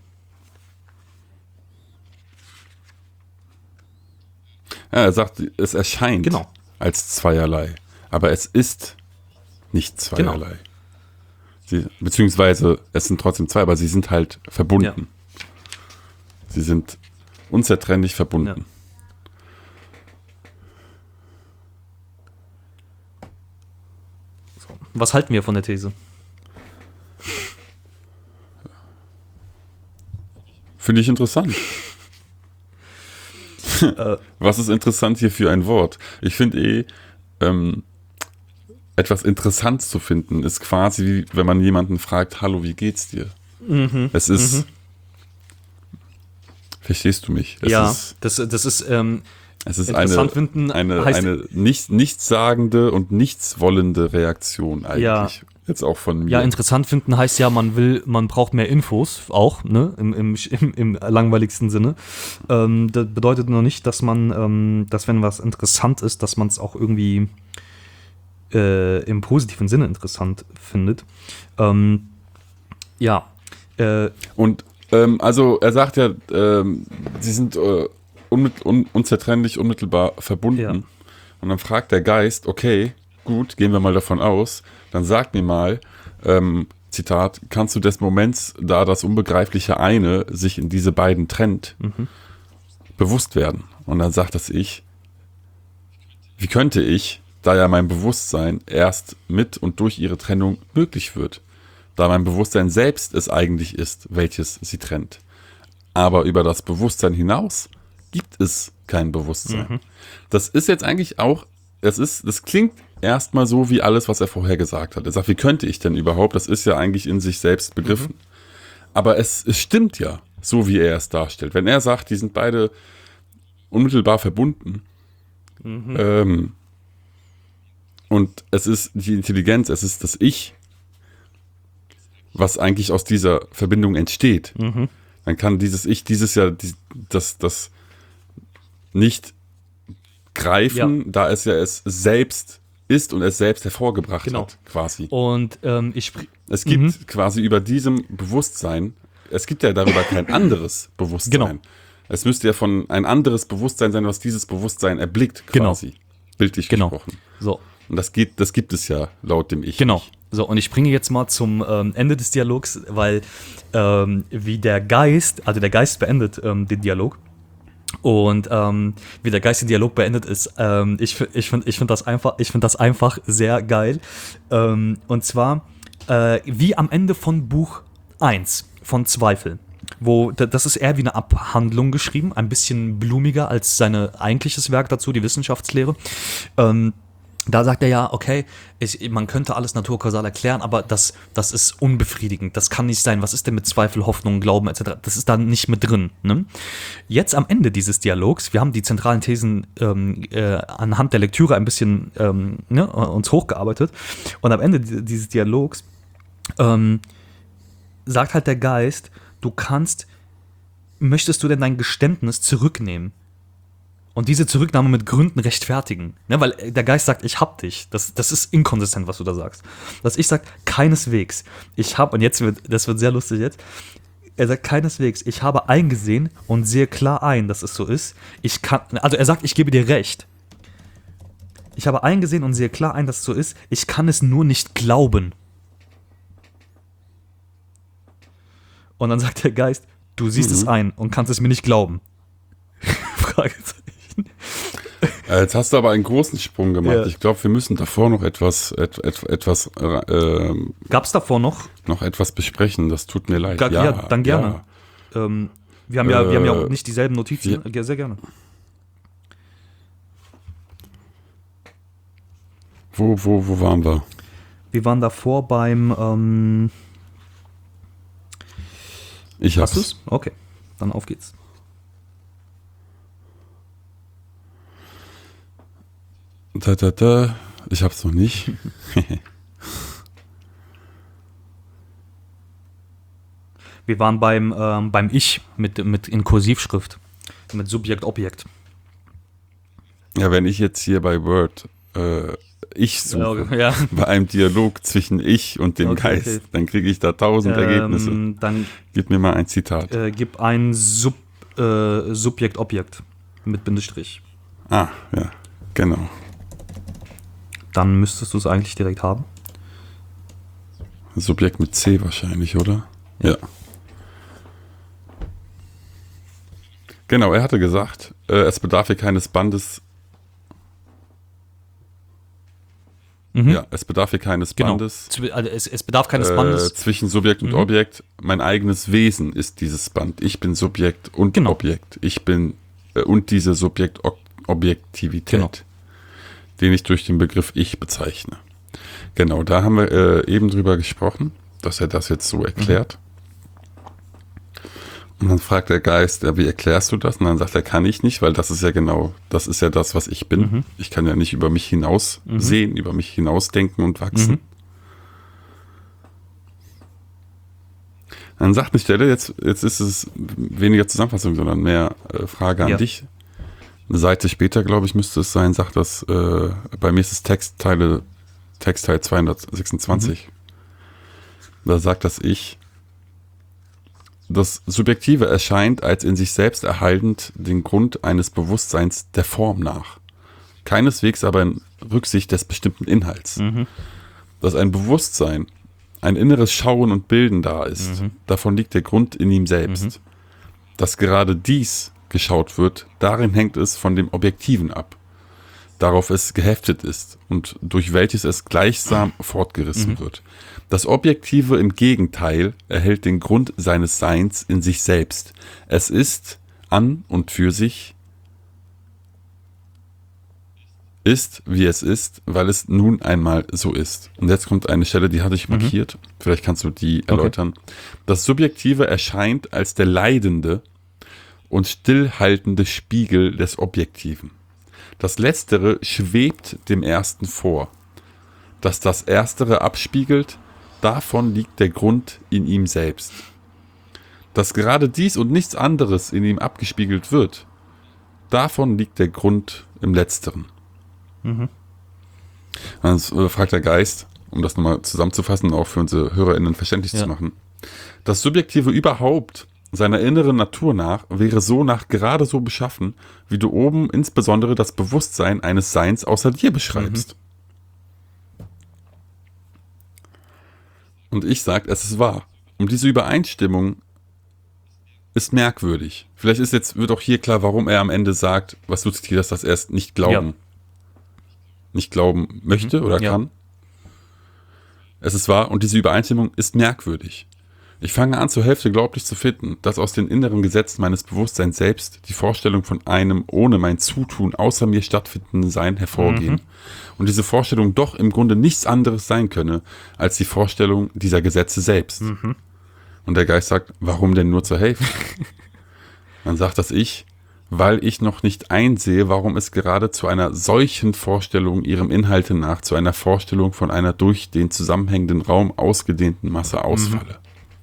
Ja, er sagt, es erscheint Genau. als zweierlei, aber es ist nicht zweierlei. Genau. Sie, beziehungsweise es sind trotzdem zwei, aber sie sind halt verbunden. Ja. Sie sind unzertrennlich verbunden. Ja. So. Was halten wir von der These? Finde ich interessant. Was ist interessant hier für ein Wort? Ich finde eh, ähm, etwas interessant zu finden, ist quasi wie, wenn man jemanden fragt, hallo, wie geht's dir? Mhm. Es ist, Mhm. verstehst du mich? Es ja, ist, das, das ist, ähm, es ist interessant eine, finden eine, heißt- eine nicht, nichtssagende und nichtswollende Reaktion eigentlich. Ja. Jetzt auch von mir. ja, interessant finden heißt ja, man will, man braucht mehr Infos, auch, ne, im, im, im, im langweiligsten Sinne. Ähm, das bedeutet noch nicht, dass man, ähm, dass wenn was interessant ist, dass man es auch irgendwie äh, im positiven Sinne interessant findet. Ähm, ja, äh, Und ähm, also er sagt ja, ähm, sie sind äh, unmit- un- unzertrennlich, unmittelbar verbunden. Ja. Und dann fragt der Geist, okay, gut, gehen wir mal davon aus, dann sag mir mal, ähm, Zitat, kannst du des Moments, da das unbegreifliche eine sich in diese beiden trennt, Mhm. bewusst werden. Und dann sagt das Ich, wie könnte ich, da ja mein Bewusstsein erst mit und durch ihre Trennung möglich wird, da mein Bewusstsein selbst es eigentlich ist, welches sie trennt. Aber über das Bewusstsein hinaus gibt es kein Bewusstsein. Mhm. Das ist jetzt eigentlich auch, das ist, das klingt erstmal so wie alles, was er vorher gesagt hat. Er sagt, wie könnte ich denn überhaupt? Das ist ja eigentlich in sich selbst begriffen. Mhm. Aber es, es stimmt ja, so wie er es darstellt. Wenn er sagt, die sind beide unmittelbar verbunden, mhm. ähm, und es ist die Intelligenz, es ist das Ich, was eigentlich aus dieser Verbindung entsteht, mhm. dann kann dieses Ich, dieses ja, die, das, das nicht greifen, ja. da es ja es selbst ist und es selbst hervorgebracht genau. hat, quasi. Und ähm, ich Es gibt mhm. quasi über diesem Bewusstsein, es gibt ja darüber kein anderes Bewusstsein. Genau. Es müsste ja von ein anderes Bewusstsein sein, was dieses Bewusstsein erblickt, quasi. Genau. Bildlich genau. gesprochen. So. Und das geht, das gibt es ja laut dem Ich. Genau. Nicht. So, und ich bringe jetzt mal zum ähm, Ende des Dialogs, weil ähm, wie der Geist, also der Geist beendet ähm, den Dialog. Und ähm, wie der Geist den Dialog beendet ist, ähm, ich, ich finde ich find das, einfach, ich find das einfach sehr geil. Ähm, und zwar äh, wie am Ende von Buch eins von Zweifel. Wo, das ist eher wie eine Abhandlung geschrieben, ein bisschen blumiger als sein eigentliches Werk dazu, die Wissenschaftslehre. Ähm, Da sagt er ja, okay, ich, man könnte alles naturkausal erklären, aber das, das ist unbefriedigend, das kann nicht sein. Was ist denn mit Zweifel, Hoffnung, Glauben et cetera? Das ist da nicht mit drin. Ne? Jetzt am Ende dieses Dialogs, wir haben die zentralen Thesen ähm, äh, anhand der Lektüre ein bisschen ähm, ne, uns hochgearbeitet, und am Ende dieses Dialogs ähm, sagt halt der Geist, du kannst, möchtest du denn dein Geständnis zurücknehmen? Und diese Zurücknahme mit Gründen rechtfertigen. Ne, weil der Geist sagt, ich hab dich. Das, das ist inkonsistent, was du da sagst. Das Ich sagt, keineswegs. Ich hab, und jetzt wird, das wird sehr lustig jetzt. Er sagt, keineswegs. Ich habe eingesehen und sehe klar ein, dass es so ist. Ich kann, also er sagt, ich gebe dir recht. Ich habe eingesehen und sehe klar ein, dass es so ist. Ich kann es nur nicht glauben. Und dann sagt der Geist, du siehst mhm. es ein und kannst es mir nicht glauben. Fragezeichen. Jetzt hast du aber einen großen Sprung gemacht. Ja. Ich glaube, wir müssen davor noch etwas, et, et, etwas. Äh, Gab es davor noch? Noch etwas besprechen. Das tut mir leid. Ga- ja, ja, dann gerne. Ja. Ähm, wir haben ja, äh, wir haben ja auch nicht dieselben Notizen. Ja. Sehr gerne. Wo, wo, wo waren wir? Wir waren davor beim. Ähm, ich hab's. Hast du's? Okay, dann auf geht's. Da, da, da. Ich hab's noch nicht. Wir waren beim, ähm, beim Ich mit, mit in Kursivschrift. Mit Subjekt, Objekt. Ja, wenn ich jetzt hier bei Word äh, Ich suche, ja, ja. bei einem Dialog zwischen Ich und dem okay, Geist, okay. dann kriege ich da tausend ähm, Ergebnisse. Dann gib mir mal ein Zitat. Äh, gib ein Sub, äh, Subjekt, Objekt mit Bindestrich. Ah, ja, genau. Dann müsstest du es eigentlich direkt haben. Subjekt mit C wahrscheinlich, oder? Ja. ja. Genau, er hatte gesagt, äh, es bedarf hier keines Bandes. Mhm. Ja, es bedarf hier keines genau. Bandes. Also es, es bedarf keines Bandes. Äh, zwischen Subjekt und mhm. Objekt. Mein eigenes Wesen ist dieses Band. Ich bin Subjekt und genau. Objekt. Ich bin äh, und diese Subjekt-Objektivität. Genau. Den ich durch den Begriff Ich bezeichne. Genau, da haben wir äh, eben drüber gesprochen, dass er das jetzt so erklärt. Mhm. Und dann fragt der Geist, ja, wie erklärst du das? Und dann sagt er, kann ich nicht, weil das ist ja genau, das ist ja das, was ich bin. Mhm. Ich kann ja nicht über mich hinaus mhm. sehen, über mich hinausdenken und wachsen. Mhm. Dann sagt eine Stelle, jetzt, jetzt ist es weniger Zusammenfassung, sondern mehr äh, Frage an ja. dich. Eine Seite später, glaube ich, müsste es sein, sagt das, äh, bei mir ist es Textteile, Textteil zweihundertsechsundzwanzig. Mhm. Da sagt das Ich, das Subjektive erscheint als in sich selbst erhaltend den Grund eines Bewusstseins der Form nach. Keineswegs aber in Rücksicht des bestimmten Inhalts. Mhm. Dass ein Bewusstsein, ein inneres Schauen und Bilden da ist, mhm. davon liegt der Grund in ihm selbst. Mhm. Dass gerade dies geschaut wird, darin hängt es von dem Objektiven ab, darauf es geheftet ist und durch welches es gleichsam fortgerissen mhm. wird. Das Objektive im Gegenteil erhält den Grund seines Seins in sich selbst. Es ist an und für sich, ist, wie es ist, weil es nun einmal so ist. Und jetzt kommt eine Stelle, die hatte ich Mhm. markiert. Vielleicht kannst du die erläutern. Das Subjektive erscheint als der leidende und stillhaltende Spiegel des Objektiven. Das Letztere schwebt dem Ersten vor. Dass das Erstere abspiegelt, davon liegt der Grund in ihm selbst. Dass gerade dies und nichts anderes in ihm abgespiegelt wird, davon liegt der Grund im Letzteren. Mhm. Dann äh, fragt der Geist, um das nochmal zusammenzufassen, auch für unsere HörerInnen verständlich Ja. zu machen. Das Subjektive überhaupt, seiner inneren Natur nach, wäre so nach gerade so beschaffen, wie du oben insbesondere das Bewusstsein eines Seins außer dir beschreibst. Und ich sage, es ist wahr. Und diese Übereinstimmung ist merkwürdig. Vielleicht ist jetzt, wird auch hier klar, warum er am Ende sagt, was du zitierst, dass er es nicht glauben, Ja. nicht glauben möchte oder Ja. kann. Es ist wahr und diese Übereinstimmung ist merkwürdig. Ich fange an, zur Hälfte glaublich zu finden, dass aus den inneren Gesetzen meines Bewusstseins selbst die Vorstellung von einem ohne mein Zutun außer mir stattfindenden Sein hervorgehen. Und diese Vorstellung doch im Grunde nichts anderes sein könne, als die Vorstellung dieser Gesetze selbst. Und der Geist sagt, warum denn nur zur Hälfte? Dann sagt das Ich, weil ich noch nicht einsehe, warum es gerade zu einer solchen Vorstellung ihrem Inhalte nach, zu einer Vorstellung von einer durch den zusammenhängenden Raum ausgedehnten Masse ausfalle.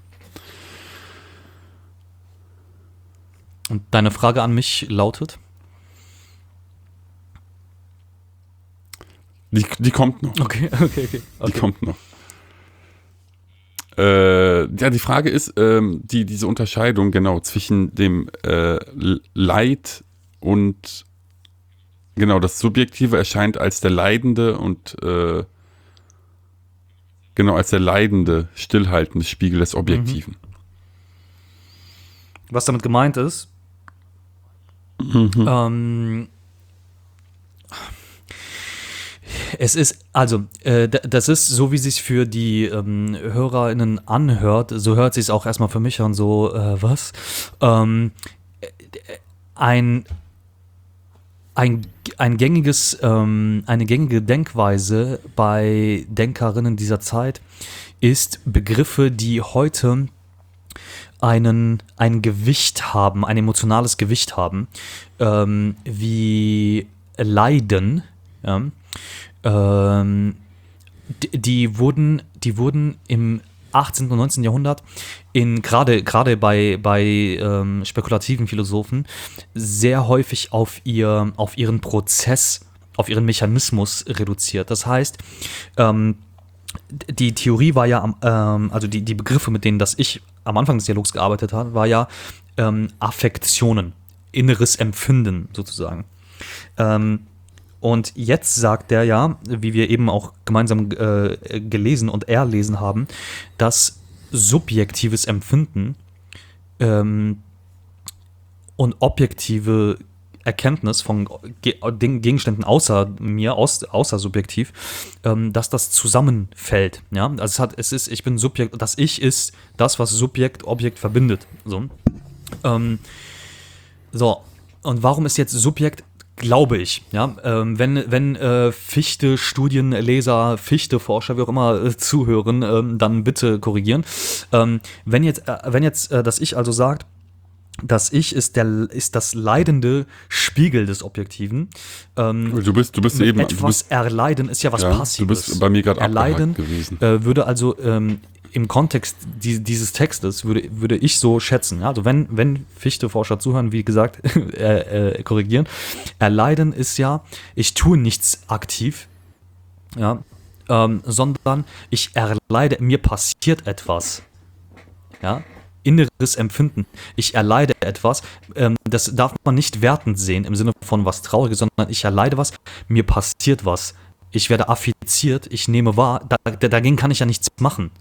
Und deine Frage an mich lautet? Die, die kommt noch. Okay, okay, okay. Die kommt noch. Äh, ja, die Frage ist, ähm, die, diese Unterscheidung, genau, zwischen dem äh, Leid und, genau, das Subjektive erscheint als der leidende und, äh, genau, als der leidende, stillhaltende Spiegel des Objektiven. Was damit gemeint ist, ähm, es ist, also, äh, d- das ist so, wie es sich für die ähm, HörerInnen anhört, so hört sich es auch erstmal für mich an, so, äh, was? Ähm, äh, ein, ein, ein gängiges, ähm, eine gängige Denkweise bei Denkerinnen dieser Zeit ist, Begriffe, die heute einen, ein Gewicht haben, ein emotionales Gewicht haben, ähm, wie Leiden, ja, ähm, die, die wurden, die wurden im achtzehnten und neunzehnten Jahrhundert in gerade gerade bei bei ähm, spekulativen Philosophen sehr häufig auf ihr auf ihren Prozess, auf ihren Mechanismus reduziert. Das heißt, ähm, die Theorie war ja, am, ähm, also die, die Begriffe, mit denen das Ich am Anfang des Dialogs gearbeitet hat, war ja ähm, Affektionen, inneres Empfinden sozusagen. Ähm, und jetzt sagt er ja, wie wir eben auch gemeinsam äh, gelesen und erlesen haben, dass subjektives Empfinden ähm, und objektive Erkenntnis von Ge- Ding- Gegenständen außer mir, aus, außer subjektiv, ähm, dass das zusammenfällt. Ja? Also es hat, es ist, ich bin Subjekt, das Ich ist das, was Subjekt, Objekt verbindet. So, ähm, so. Und warum ist jetzt Subjekt? Glaube ich, ja, ähm, wenn, wenn äh, Fichte, Studienleser, Fichte-Forscher, wie auch immer, äh, zuhören, ähm, dann bitte korrigieren. Ähm, wenn jetzt, äh, wenn jetzt äh, das Ich also sagt, das Ich ist, der, ist das leidende Spiegel des Objektiven. Ähm, Du bist, du bist mit eben, du etwas bist, erleiden ist ja was ja, Passives. du bist bei mir gerade Erleiden abgehakt gewesen. äh, würde also ähm, im Kontext die, dieses Textes würde, würde ich so schätzen. Ja? Also wenn, wenn Fichte-Forscher zuhören, wie gesagt, äh, äh, korrigieren. Erleiden ist ja, ich tue nichts aktiv, ja, ähm, sondern ich erleide, mir passiert etwas. Ja, inneres Empfinden. Ich erleide etwas. Ähm, das darf man nicht wertend sehen im Sinne von was Trauriges, sondern ich erleide was, mir passiert was. Ich werde affiziert, ich nehme wahr, da, dagegen kann ich ja nichts machen.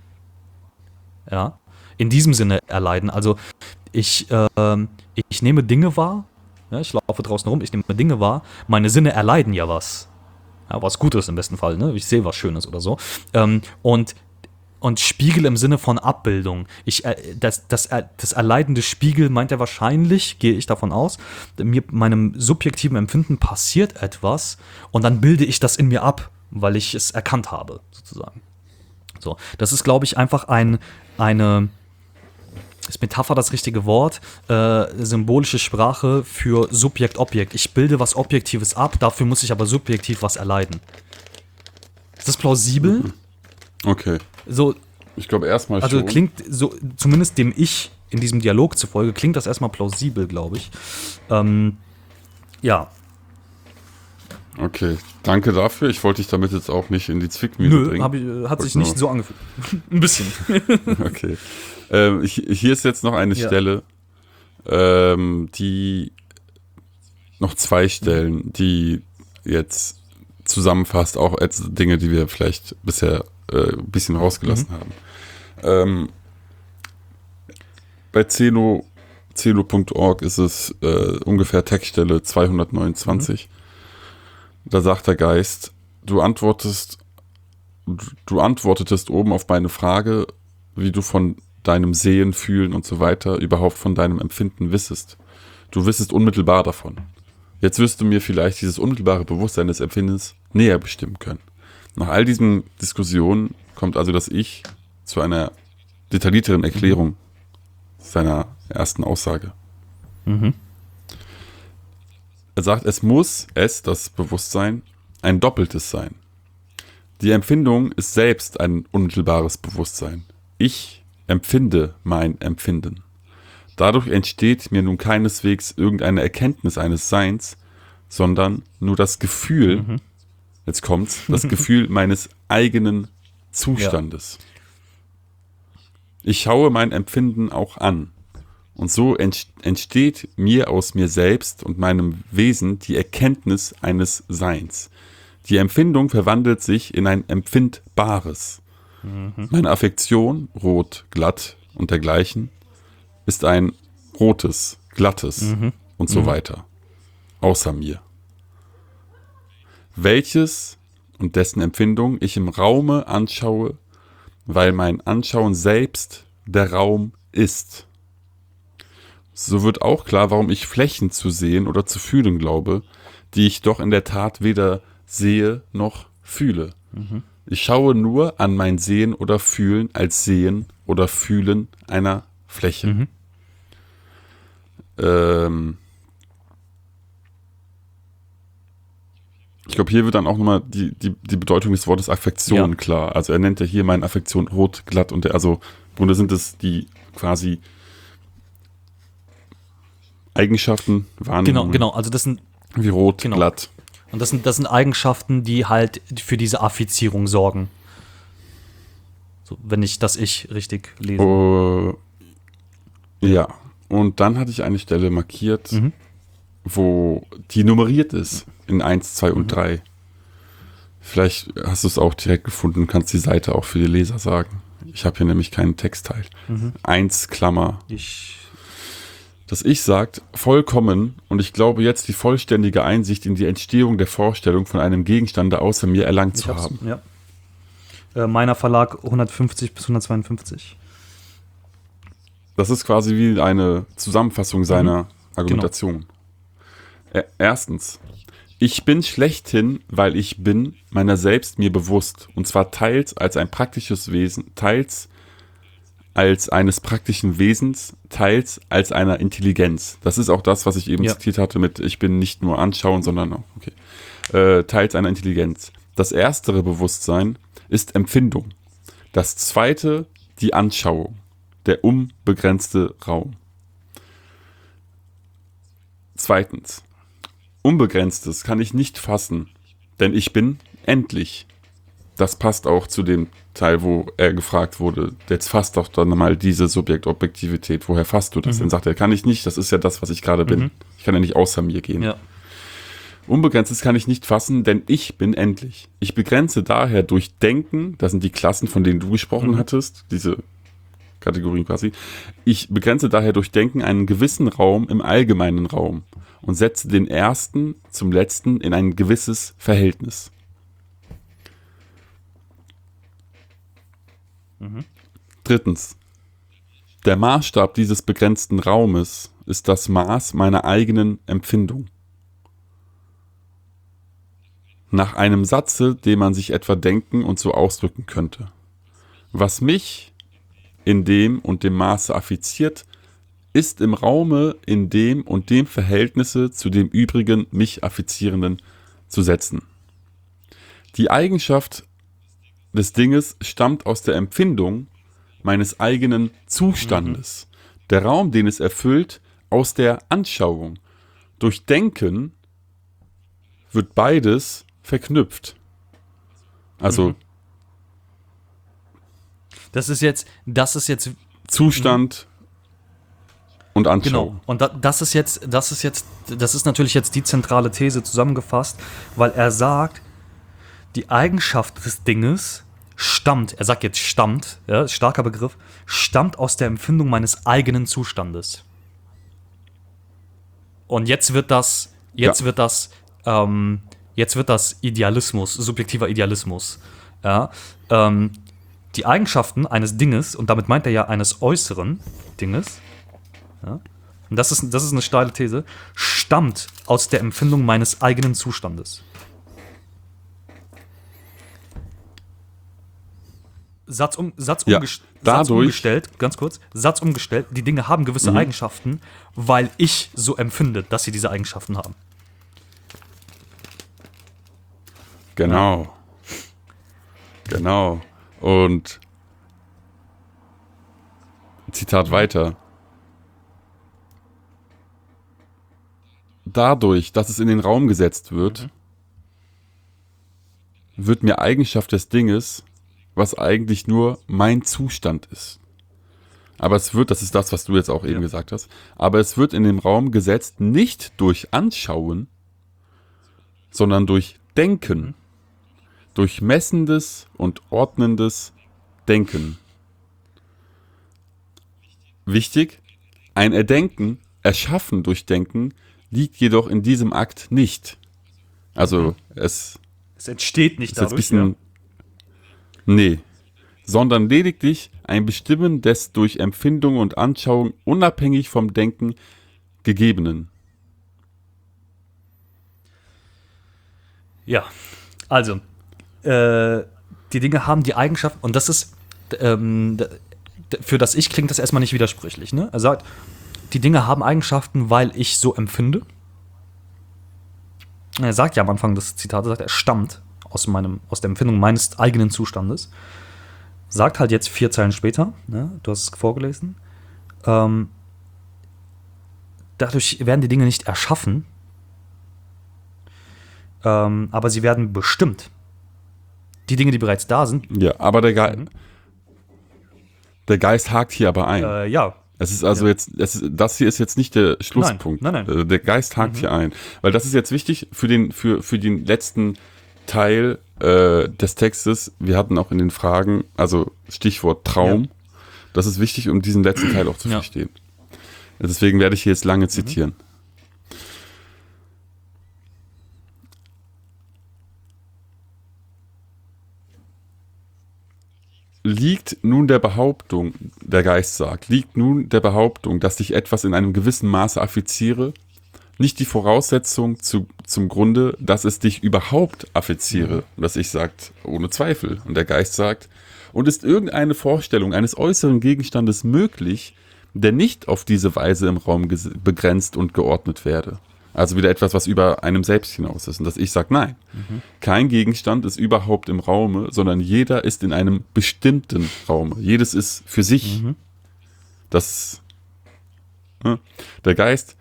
Ja, in diesem Sinne erleiden. Also ich, ähm, ich nehme Dinge wahr Ja, ich laufe draußen rum, ich nehme Dinge wahr. Meine Sinne erleiden ja was. Ja, was Gutes im besten Fall, ne? Ich sehe was Schönes oder so. Ähm, und, und Spiegel im Sinne von Abbildung. Ich, äh, das, das, äh, das erleidende Spiegel meint er wahrscheinlich, gehe ich davon aus, mir, meinem subjektiven Empfinden passiert etwas und dann bilde ich das in mir ab, weil ich es erkannt habe, sozusagen. So, das ist, glaube ich, einfach ein, eine, ist Metapher das richtige Wort, äh, symbolische Sprache für Subjekt-Objekt. Ich bilde was Objektives ab, dafür muss ich aber subjektiv was erleiden. Ist das plausibel? Okay. So, Ich glaube erstmal also schon. klingt so, zumindest dem Ich in diesem Dialog zufolge, klingt das erstmal plausibel, glaube ich. Ähm, ja. Okay, danke dafür. Ich wollte dich damit jetzt auch nicht in die Zwickmühle Nö, bringen. hab ich, hat Wollte sich nicht nur- so angefühlt. Ein bisschen. Okay. Ähm, ich, hier ist jetzt noch eine Ja. Stelle, ähm, die noch zwei Stellen, die jetzt zusammenfasst, auch als Dinge, die wir vielleicht bisher äh, ein bisschen rausgelassen Mhm. haben. Ähm, bei Zeno, zeno punkt org ist es äh, ungefähr Textstelle zweihundertneunundzwanzig. Da sagt der Geist, du antwortest, du antwortetest oben auf meine Frage, wie du von deinem Sehen, Fühlen und so weiter überhaupt von deinem Empfinden wissest. Du wissest unmittelbar davon. Jetzt wirst du mir vielleicht dieses unmittelbare Bewusstsein des Empfindens näher bestimmen können. Nach all diesen Diskussionen kommt also das Ich zu einer detaillierteren Erklärung seiner ersten Aussage. Mhm. Er sagt, es muss, es, das Bewusstsein, ein doppeltes sein. Die Empfindung ist selbst ein unmittelbares Bewusstsein. Ich empfinde mein Empfinden. Dadurch entsteht mir nun keineswegs irgendeine Erkenntnis eines Seins, sondern nur das Gefühl, Mhm. jetzt kommt's, das Gefühl meines eigenen Zustandes. Ich schaue mein Empfinden auch an. Und so ent- entsteht mir aus mir selbst und meinem Wesen die Erkenntnis eines Seins. Die Empfindung verwandelt sich in ein Empfindbares. Meine Affektion, rot, glatt und dergleichen, ist ein rotes, glattes und so weiter. Außer mir. Welches und dessen Empfindung ich im Raume anschaue, weil mein Anschauen selbst der Raum ist. So wird auch klar, warum ich Flächen zu sehen oder zu fühlen glaube, die ich doch in der Tat weder sehe noch fühle. Ich schaue nur an mein Sehen oder Fühlen als Sehen oder Fühlen einer Fläche. Mhm. Ähm ich glaube, hier wird dann auch nochmal die, die, die Bedeutung des Wortes Affektion Ja. klar. Also er nennt ja hier meine Affektion rot, glatt und der, also im Grunde sind es die quasi Eigenschaften, Genau, Wahrnehmungen, genau. Also das sind, wie rot, Genau. glatt. und das sind, das sind Eigenschaften, die halt für diese Affizierung sorgen. So, wenn ich das Ich richtig lese. Oh, ja, und dann hatte ich eine Stelle markiert, Mhm. wo die nummeriert ist in eins, zwei und drei. Vielleicht hast du es auch direkt gefunden, kannst die Seite auch für die Leser sagen. Ich habe hier nämlich keinen Textteil. Mhm. eins, Klammer. Ich, Das Ich sagt, vollkommen, und ich glaube jetzt die vollständige Einsicht in die Entstehung der Vorstellung von einem Gegenstande außer mir erlangt ich zu hab's, haben. ja. Äh, meiner Verlag hundertfünfzig bis hundertzweiundfünfzig. Das ist quasi wie eine Zusammenfassung seiner Genau. Argumentation. Ä- Erstens, ich bin schlechthin, weil ich bin, meiner selbst mir bewusst, und zwar teils als ein praktisches Wesen, teils als eines praktischen Wesens, teils als einer Intelligenz. Das ist auch das, was ich eben Ja. zitiert hatte mit ich bin nicht nur anschauen, sondern auch, okay, äh, teils einer Intelligenz. Das erstere Bewusstsein ist Empfindung. Das zweite die Anschauung, der unbegrenzte Raum. Zweitens, Unbegrenztes kann ich nicht fassen, denn ich bin endlich. Das passt auch zu dem Teil, wo er gefragt wurde, jetzt fasst doch dann mal diese Subjektobjektivität, woher fasst du das? Mhm. Dann sagt er, kann ich nicht, das ist ja das, was ich gerade bin. Mhm. Ich kann ja nicht außer mir gehen. Ja. Unbegrenztes kann ich nicht fassen, denn ich bin endlich. Ich begrenze daher durch Denken, das sind die Klassen, von denen du gesprochen Mhm. hattest, diese Kategorien quasi. Ich begrenze daher durch Denken einen gewissen Raum im allgemeinen Raum und setze den ersten zum letzten in ein gewisses Verhältnis. Mhm. Drittens. Der Maßstab dieses begrenzten Raumes ist das Maß meiner eigenen Empfindung. Nach einem Satze, den man sich etwa denken und so ausdrücken könnte. Was mich in dem und dem Maße affiziert, ist im Raume in dem und dem Verhältnisse zu dem übrigen mich affizierenden zu setzen. Die Eigenschaft des Dinges stammt aus der Empfindung meines eigenen Zustandes. Mhm. Der Raum, den es erfüllt, aus der Anschauung. Durch Denken wird beides verknüpft. Also mhm. Das ist jetzt, das ist jetzt Zustand und Anschauung. Genau. Und da, das ist jetzt, das ist jetzt, das ist natürlich jetzt die zentrale These zusammengefasst, weil er sagt, die Eigenschaft des Dinges stammt, er sagt jetzt stammt, ja, starker Begriff, stammt aus der Empfindung meines eigenen Zustandes. Und jetzt wird das, jetzt ja. wird das, ähm, jetzt wird das Idealismus, subjektiver Idealismus. Ja, ähm, die Eigenschaften eines Dinges, und damit meint er ja eines äußeren Dinges, ja, und das ist, das ist eine steile These, stammt aus der Empfindung meines eigenen Zustandes. Satz, um, Satz, ja, umgest- dadurch, Satz umgestellt, ganz kurz, Satz umgestellt, die Dinge haben gewisse mhm. Eigenschaften, weil ich so empfinde, dass sie diese Eigenschaften haben. Genau. Ja. Genau. Und Zitat weiter. Dadurch, dass es in den Raum gesetzt wird, mhm. wird mir Eigenschaft des Dinges, was eigentlich nur mein Zustand ist. Aber es wird, das ist das, was du jetzt auch ja. eben gesagt hast, aber es wird in den Raum gesetzt, nicht durch Anschauen, sondern durch Denken. Mhm. Durch messendes und ordnendes Denken. Wichtig, ein Erdenken, Erschaffen durch Denken, liegt jedoch in diesem Akt nicht. Also es... Es entsteht nicht dadurch, bisschen, ja. Nee, sondern lediglich ein Bestimmen des durch Empfindung und Anschauung unabhängig vom Denken Gegebenen. Ja, also... Äh, die Dinge haben die Eigenschaft, und das ist, ähm, für das Ich klingt das erstmal nicht widersprüchlich. Ne? Er sagt, die Dinge haben Eigenschaften, weil ich so empfinde. Er sagt ja am Anfang des Zitats, er sagt, er stammt aus, meinem, aus der Empfindung meines eigenen Zustandes. Sagt halt jetzt vier Zeilen später, ne? Du hast es vorgelesen, ähm, dadurch werden die Dinge nicht erschaffen, ähm, aber sie werden bestimmt. Die Dinge, die bereits da sind. Ja, aber der, Ge- mhm. der Geist hakt hier aber ein. Äh, ja. Es ist also ja. jetzt, es ist, das hier ist jetzt nicht der Schlusspunkt. Nein, nein, nein. Der Geist hakt mhm. hier ein. Weil das ist jetzt wichtig für den, für, für den letzten Teil äh, des Textes. Wir hatten auch in den Fragen, also Stichwort Traum. Ja. Das ist wichtig, um diesen letzten Teil auch zu ja. verstehen. Deswegen werde ich hier jetzt lange zitieren. Mhm. Liegt nun der Behauptung, der Geist sagt, liegt nun der Behauptung, dass ich etwas in einem gewissen Maße affiziere, nicht die Voraussetzung zu, zum Grunde, dass es dich überhaupt affiziere. Mhm. Und das Ich sagt, ohne Zweifel. Und der Geist sagt, und ist irgendeine Vorstellung eines äußeren Gegenstandes möglich, der nicht auf diese Weise im Raum ges- begrenzt und geordnet werde. Also wieder etwas, was über einem selbst hinaus ist. Und das Ich sagt, nein. Mhm. Kein Gegenstand ist überhaupt im Raume, sondern jeder ist in einem bestimmten Raume. Jedes ist für sich. Mhm. Das, äh, der Geist.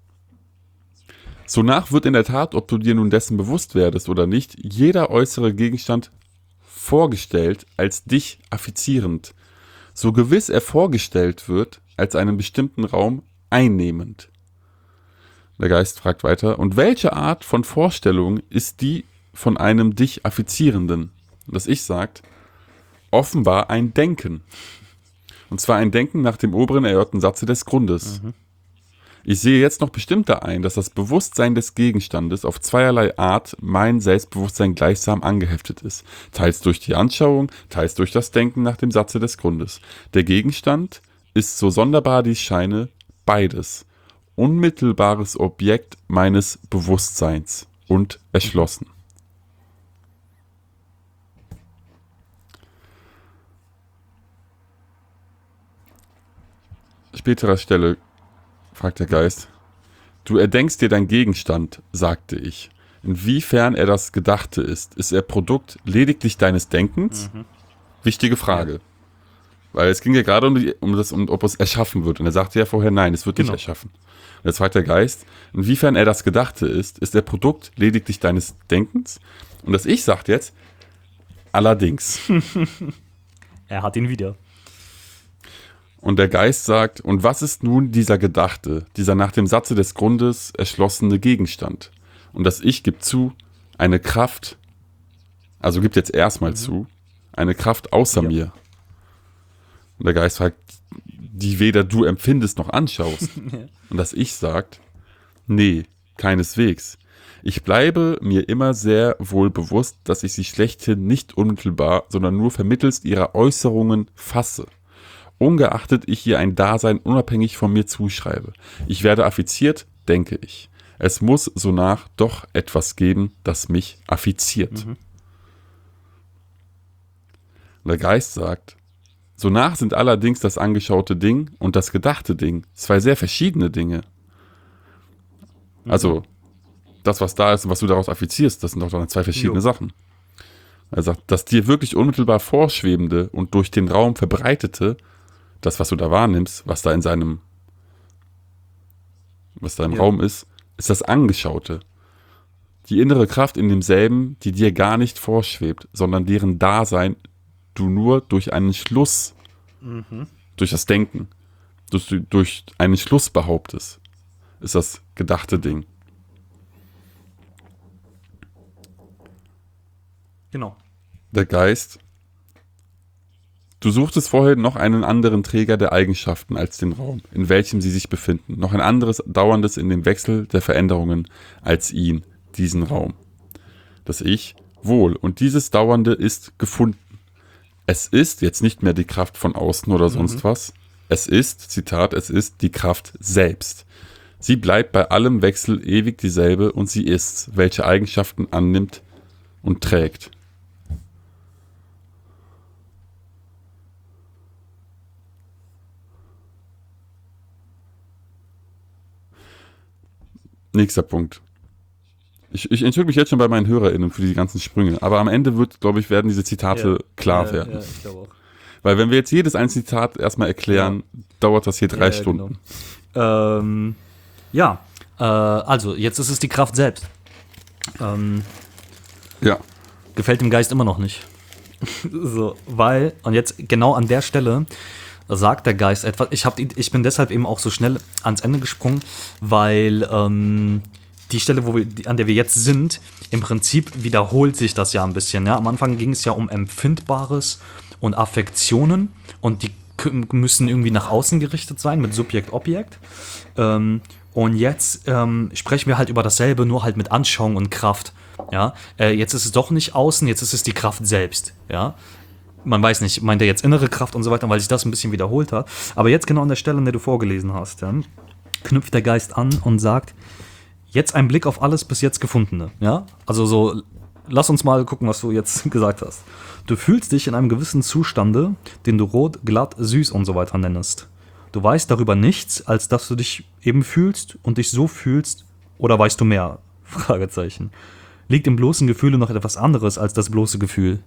Sonach wird in der Tat, ob du dir nun dessen bewusst werdest oder nicht, jeder äußere Gegenstand vorgestellt als dich affizierend. So gewiss er vorgestellt wird, als einen bestimmten Raum einnehmend. Der Geist fragt weiter, und welche Art von Vorstellung ist die von einem dich affizierenden? Das Ich sagt, offenbar ein Denken. Und zwar ein Denken nach dem oberen erörterten Satze des Grundes. Mhm. Ich sehe jetzt noch bestimmter ein, dass das Bewusstsein des Gegenstandes auf zweierlei Art mein Selbstbewusstsein gleichsam angeheftet ist. Teils durch die Anschauung, teils durch das Denken nach dem Satze des Grundes. Der Gegenstand ist, so sonderbar dies scheine, beides. Unmittelbares Objekt meines Bewusstseins und erschlossen. Späterer Stelle fragt der Geist, du erdenkst dir dein Gegenstand, sagte ich. Inwiefern er das Gedachte ist, ist er Produkt lediglich deines Denkens? Mhm. Wichtige Frage. Ja. Weil es ging ja gerade um, die, um das, um ob es erschaffen wird. Und er sagte ja vorher, nein, es wird genau. nicht erschaffen. Und jetzt fragt der Geist, inwiefern er das Gedachte ist, ist er Produkt lediglich deines Denkens? Und das Ich sagt jetzt, allerdings. Er hat ihn wieder. Und der Geist sagt, und was ist nun dieser Gedachte, dieser nach dem Satze des Grundes erschlossene Gegenstand? Und das Ich gibt zu, eine Kraft, also gibt jetzt erstmal mhm. zu, eine Kraft außer ja. mir. Und der Geist fragt, die weder du empfindest noch anschaust. Und das Ich sagt, nee, keineswegs. Ich bleibe mir immer sehr wohl bewusst, dass ich sie schlechthin nicht unmittelbar, sondern nur vermittelst ihrer Äußerungen fasse. Ungeachtet ich ihr ein Dasein unabhängig von mir zuschreibe. Ich werde affiziert, denke ich. Es muss sonach doch etwas geben, das mich affiziert. Mhm. Und der Geist sagt, sonach sind allerdings das angeschaute Ding und das gedachte Ding zwei sehr verschiedene Dinge. Mhm. Also, das, was da ist und was du daraus affizierst, das sind doch dann zwei verschiedene jo. Sachen. Er sagt, das dir wirklich unmittelbar vorschwebende und durch den Raum verbreitete, das, was du da wahrnimmst, was da in seinem, was da im ja. Raum ist, ist das Angeschaute. Die innere Kraft in demselben, die dir gar nicht vorschwebt, sondern deren Dasein du nur durch einen Schluss, mhm. durch das Denken, durch, durch einen Schluss behauptest, ist das gedachte Ding. Genau. Der Geist, du suchtest vorher noch einen anderen Träger der Eigenschaften als den Raum, in welchem sie sich befinden, noch ein anderes Dauerndes in dem Wechsel der Veränderungen als ihn, diesen Raum. Das Ich, wohl, und dieses Dauernde ist gefunden. Es ist jetzt nicht mehr die Kraft von außen oder sonst mhm. was. Es ist, Zitat, es ist die Kraft selbst. Sie bleibt bei allem Wechsel ewig dieselbe und sie ist, welche Eigenschaften annimmt und trägt. Nächster Punkt. Ich, ich entschuldige mich jetzt schon bei meinen HörerInnen für die ganzen Sprünge, aber am Ende wird, glaube ich, werden diese Zitate ja, klar ja, werden. Ja, ich glaube auch. Weil wenn wir jetzt jedes einzelne Zitat erstmal erklären, ja. dauert das hier drei ja, Stunden. Genau. Ähm, ja, äh, also jetzt ist es die Kraft selbst. Ähm, ja. Gefällt dem Geist immer noch nicht. So, weil, und jetzt genau an der Stelle sagt der Geist etwas. Ich, hab, ich bin deshalb eben auch so schnell ans Ende gesprungen, weil ähm, die Stelle, wo wir, an der wir jetzt sind, im Prinzip wiederholt sich das ja ein bisschen. Ja? Am Anfang ging es ja um Empfindbares und Affektionen und die müssen irgendwie nach außen gerichtet sein mit Subjekt, Objekt. Ähm, und jetzt ähm, sprechen wir halt über dasselbe, nur halt mit Anschauung und Kraft. Ja? Äh, jetzt ist es doch nicht außen, jetzt ist es die Kraft selbst. Ja? Man weiß nicht, meint er jetzt innere Kraft und so weiter, weil sich das ein bisschen wiederholt hat. Aber jetzt genau an der Stelle, an der du vorgelesen hast, ja, knüpft der Geist an und sagt, jetzt ein Blick auf alles bis jetzt Gefundene. Ja? Also so, lass uns mal gucken, was du jetzt gesagt hast. Du fühlst dich in einem gewissen Zustande, den du rot, glatt, süß und so weiter nennest. Du weißt darüber nichts, als dass du dich eben fühlst und dich so fühlst, oder weißt du mehr? Fragezeichen. Liegt im bloßen Gefühle noch etwas anderes als das bloße Gefühl?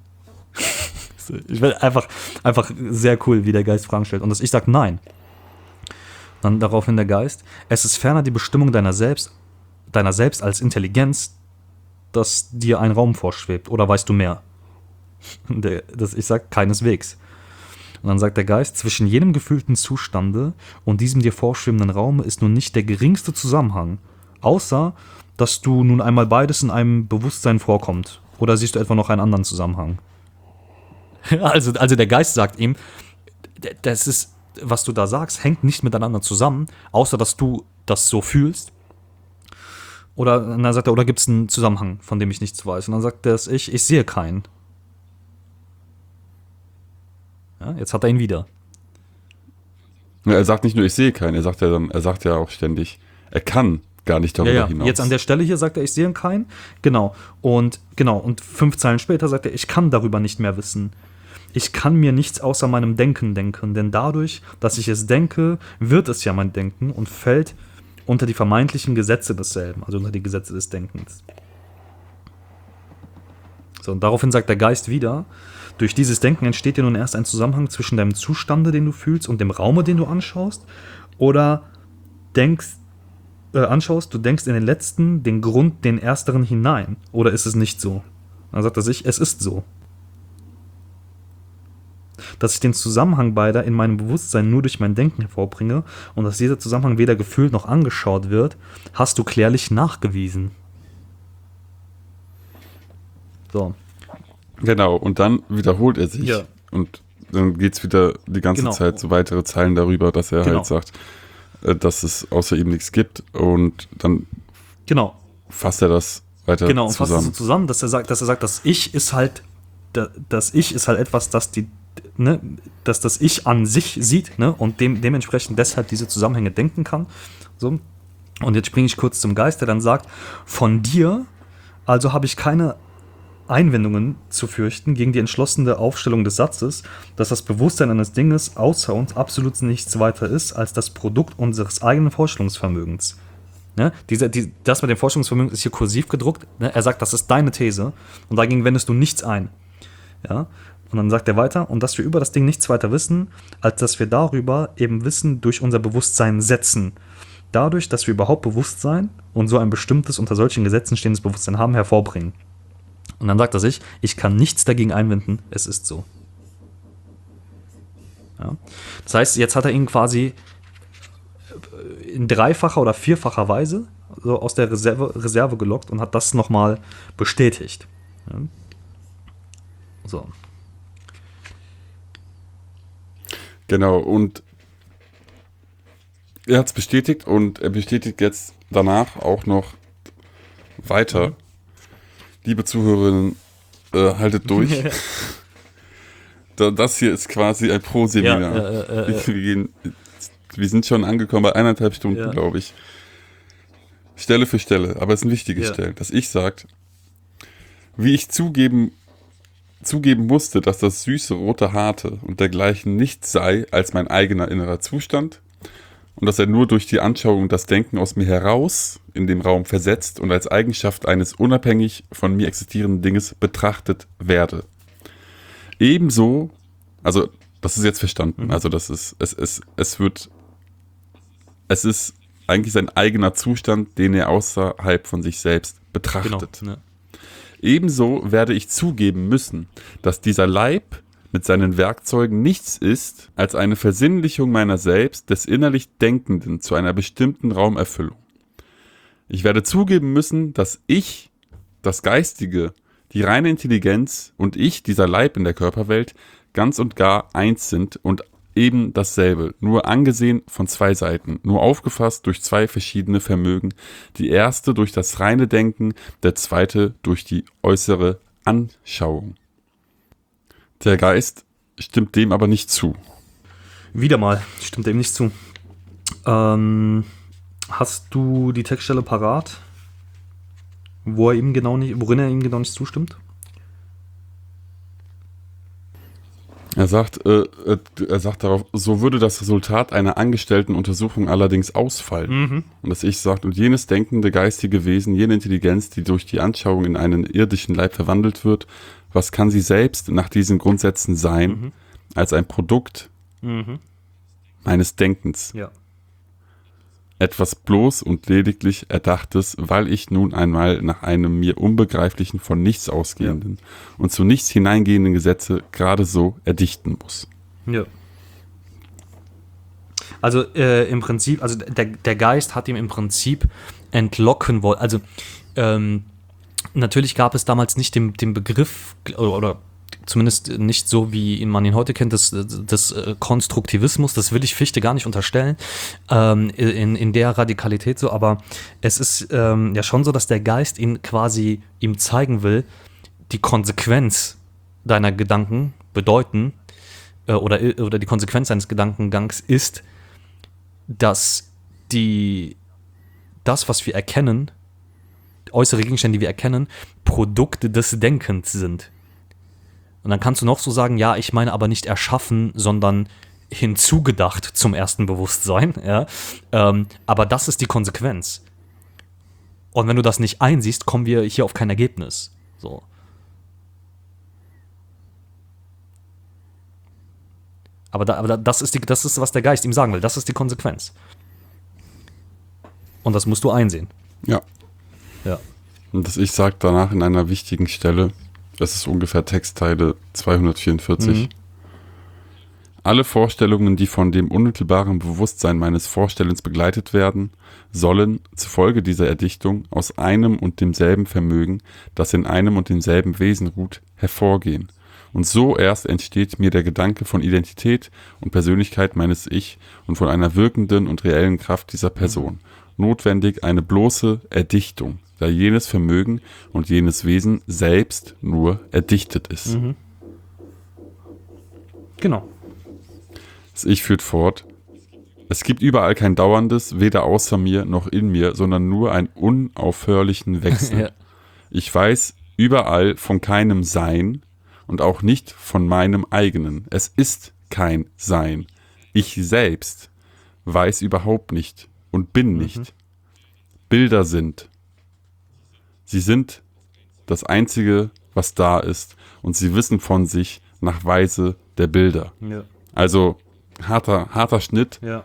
Ich will einfach, einfach sehr cool, wie der Geist Fragen stellt. Und das Ich sage nein. Dann daraufhin der Geist, es ist ferner die Bestimmung deiner selbst, deiner selbst als Intelligenz, dass dir ein Raum vorschwebt. Oder weißt du mehr? Der, das Ich sage keineswegs. Und dann sagt der Geist, zwischen jenem gefühlten Zustande und diesem dir vorschwebenden Raum ist nun nicht der geringste Zusammenhang. Außer, dass du nun einmal beides in einem Bewusstsein vorkommt. Oder siehst du etwa noch einen anderen Zusammenhang? Also, also der Geist sagt ihm, d- das ist, was du da sagst, hängt nicht miteinander zusammen, außer dass du das so fühlst. Oder dann sagt er, oder gibt es einen Zusammenhang, von dem ich nichts weiß? Und dann sagt das Ich, ich sehe keinen. Ja, jetzt hat er ihn wieder. Ja, er sagt nicht nur, ich sehe keinen, er sagt ja dann, er sagt ja auch ständig, er kann gar nicht darüber Ja, ja. hinaus. Jetzt an der Stelle hier sagt er, ich sehe keinen. Genau. Und genau. Und fünf Zeilen später sagt er, ich kann darüber nicht mehr wissen. Ich kann mir nichts außer meinem Denken denken, denn dadurch, dass ich es denke, wird es ja mein Denken und fällt unter die vermeintlichen Gesetze desselben, also unter die Gesetze des Denkens. So, und daraufhin sagt der Geist wieder, durch dieses Denken entsteht dir nun erst ein Zusammenhang zwischen deinem Zustande, den du fühlst, und dem Raume, den du anschaust, oder denkst, äh, anschaust, du denkst in den letzten, den Grund, den ersteren hinein, oder ist es nicht so? Dann sagt er sich, es ist so. Dass ich den Zusammenhang beider in meinem Bewusstsein nur durch mein Denken hervorbringe und dass dieser Zusammenhang weder gefühlt noch angeschaut wird, hast du klärlich nachgewiesen. So. Genau, und dann wiederholt er sich. Ja. Und dann geht es wieder die ganze Genau. Zeit so weitere Zeilen darüber, dass er Genau. halt sagt, äh, dass es außer ihm nichts gibt. Und dann Genau. fasst er das weiter Genau, und fasst es so zusammen. zusammen, dass er sagt, dass er sagt, das Ich ist halt, da- das Ich ist halt etwas, das die, ne, dass das Ich an sich sieht, ne, und dem, dementsprechend deshalb diese Zusammenhänge denken kann. So. Und jetzt springe ich kurz zum Geist, der dann sagt, von dir, also habe ich keine Einwendungen zu fürchten gegen die entschlossene Aufstellung des Satzes, dass das Bewusstsein eines Dinges außer uns absolut nichts weiter ist als das Produkt unseres eigenen Vorstellungsvermögens. Ne? Dieser, die, das mit dem Vorstellungsvermögen ist hier kursiv gedruckt. Ne? Er sagt, das ist deine These und dagegen wendest du nichts ein. Ja? Und dann sagt er weiter, und dass wir über das Ding nichts weiter wissen, als dass wir darüber eben Wissen durch unser Bewusstsein setzen. Dadurch, dass wir überhaupt Bewusstsein und so ein bestimmtes, unter solchen Gesetzen stehendes Bewusstsein haben, hervorbringen. Und dann sagt er sich, ich kann nichts dagegen einwenden, es ist so. Ja. Das heißt, jetzt hat er ihn quasi in dreifacher oder vierfacher Weise so aus der Reserve, Reserve gelockt und hat das nochmal bestätigt. Ja. So. Genau, und er hat es bestätigt und er bestätigt jetzt danach auch noch weiter. Liebe Zuhörerinnen, äh, haltet durch. Da- das hier ist quasi ein Pro-Seminar. Ja, äh, äh, äh. wir, gehen, wir sind schon angekommen bei eineinhalb Stunden, Ja. glaube ich. Stelle für Stelle, aber es sind wichtige Ja. Stellen. Dass ich sagt, wie ich zugeben, zugeben musste, dass das süße rote Harte und dergleichen nichts sei als mein eigener innerer Zustand und dass er nur durch die Anschauung das Denken aus mir heraus in dem Raum versetzt und als Eigenschaft eines unabhängig von mir existierenden Dinges betrachtet werde. Ebenso, also das ist jetzt verstanden, also das ist, es, es, es wird, es ist eigentlich sein eigener Zustand, den er außerhalb von sich selbst Genau. betrachtet. Ne? Ebenso werde ich zugeben müssen, dass dieser Leib mit seinen Werkzeugen nichts ist als eine Versinnlichung meiner selbst, des innerlich Denkenden zu einer bestimmten Raumerfüllung. Ich werde zugeben müssen, dass ich, das Geistige, die reine Intelligenz und ich, dieser Leib in der Körperwelt, ganz und gar eins sind und eben dasselbe, nur angesehen von zwei Seiten, nur aufgefasst durch zwei verschiedene Vermögen, die erste durch das reine Denken, der zweite durch die äußere Anschauung. Der Geist stimmt dem aber nicht zu. Wieder mal, stimmt dem nicht zu. Ähm, hast du die Textstelle parat, wo er ihm genau nicht, worin er ihm genau nicht zustimmt? Er sagt, äh, äh, er sagt darauf, so würde das Resultat einer angestellten Untersuchung allerdings ausfallen. Und das Ich sagt, und jenes denkende geistige Wesen, jene Intelligenz, die durch die Anschauung in einen irdischen Leib verwandelt wird, was kann sie selbst nach diesen Grundsätzen sein, als ein Produkt meines Denkens? Ja. Etwas bloß und lediglich Erdachtes, weil ich nun einmal nach einem mir unbegreiflichen, von nichts ausgehenden und zu nichts hineingehenden Gesetze gerade so erdichten muss. Ja. Also äh, im Prinzip, also der, der Geist hat ihm im Prinzip entlocken wollen. Also ähm, natürlich gab es damals nicht den, den Begriff oder, oder zumindest nicht so, wie man ihn heute kennt, des, des Konstruktivismus, das will ich Fichte gar nicht unterstellen, ähm, in, in der Radikalität so, aber es ist ähm, ja schon so, dass der Geist ihn quasi ihm zeigen will, die Konsequenz deiner Gedanken bedeuten, äh, oder, oder die Konsequenz deines Gedankengangs ist, dass die, das, was wir erkennen, äußere Gegenstände, die wir erkennen, Produkte des Denkens sind. Und dann kannst du noch so sagen, ja, ich meine aber nicht erschaffen, sondern hinzugedacht zum ersten Bewusstsein. Ja? Ähm, aber das ist die Konsequenz. Und wenn du das nicht einsiehst, kommen wir hier auf kein Ergebnis. So. Aber, da, aber das, ist die, das ist, was der Geist ihm sagen will. Das ist die Konsequenz. Und das musst du einsehen. Ja. Ja. Und das Ich sagt danach in einer wichtigen Stelle, das ist ungefähr Textteile zweihundertvierundvierzig. Mhm. Alle Vorstellungen, die von dem unmittelbaren Bewusstsein meines Vorstellens begleitet werden, sollen zufolge dieser Erdichtung aus einem und demselben Vermögen, das in einem und demselben Wesen ruht, hervorgehen. Und so erst entsteht mir der Gedanke von Identität und Persönlichkeit meines Ich und von einer wirkenden und reellen Kraft dieser Person. Notwendig eine bloße Erdichtung, da jenes Vermögen und jenes Wesen selbst nur erdichtet ist. Mhm. Genau. Das Ich führt fort: Es gibt überall kein Dauerndes, weder außer mir noch in mir, sondern nur einen unaufhörlichen Wechsel. Ja. Ich weiß überall von keinem Sein und auch nicht von meinem eigenen. Es ist kein Sein. Ich selbst weiß überhaupt nicht und bin nicht. Mhm. Bilder sind. Sie sind das Einzige, was da ist, und sie wissen von sich nach Weise der Bilder. Ja. Also harter, harter Schnitt. Ja.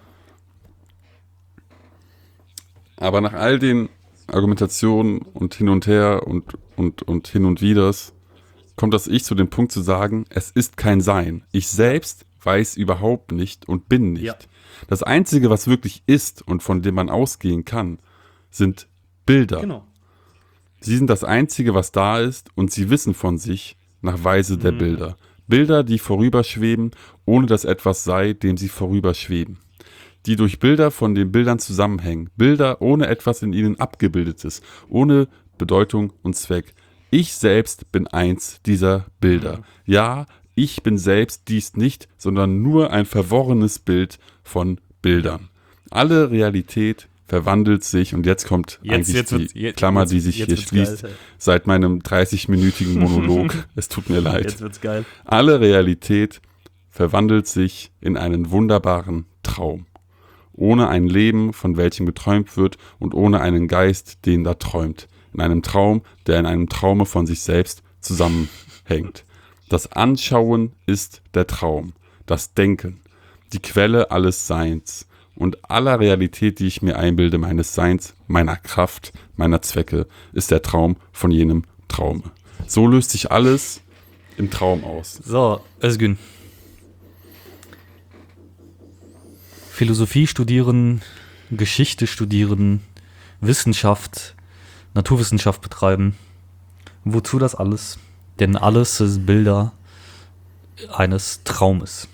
Aber nach all den Argumentationen und hin und her und, und, und hin und widers kommt das Ich zu dem Punkt zu sagen, es ist kein Sein. Ich selbst weiß überhaupt nicht und bin nicht. Ja. Das Einzige, was wirklich ist und von dem man ausgehen kann, sind Bilder. Genau. Sie sind das Einzige, was da ist, und sie wissen von sich nach Weise der mhm. Bilder. Bilder, die vorüberschweben, ohne dass etwas sei, dem sie vorüberschweben. Die durch Bilder von den Bildern zusammenhängen. Bilder ohne etwas in ihnen abgebildetes, ohne Bedeutung und Zweck. Ich selbst bin eins dieser Bilder. Mhm. Ja, ich bin selbst dies nicht, sondern nur ein verworrenes Bild von Bildern. Alle Realität verwandelt sich, und jetzt kommt jetzt, eigentlich jetzt die jetzt, Klammer, jetzt, die sich hier schließt, geil, seit meinem dreißig-minütigen Monolog. Es tut mir leid. Jetzt wird's geil. Alle Realität verwandelt sich in einen wunderbaren Traum. Ohne ein Leben, von welchem geträumt wird, und ohne einen Geist, den da träumt. In einem Traum, der in einem Traume von sich selbst zusammenhängt. Das Anschauen ist der Traum, das Denken, die Quelle alles Seins und aller Realität, die ich mir einbilde, meines Seins, meiner Kraft, meiner Zwecke, ist der Traum von jenem Traume. So löst sich alles im Traum aus. So, Özgün. Philosophie studieren, Geschichte studieren, Wissenschaft, Naturwissenschaft betreiben. Wozu das alles? Denn alles ist Bilder eines Traumes.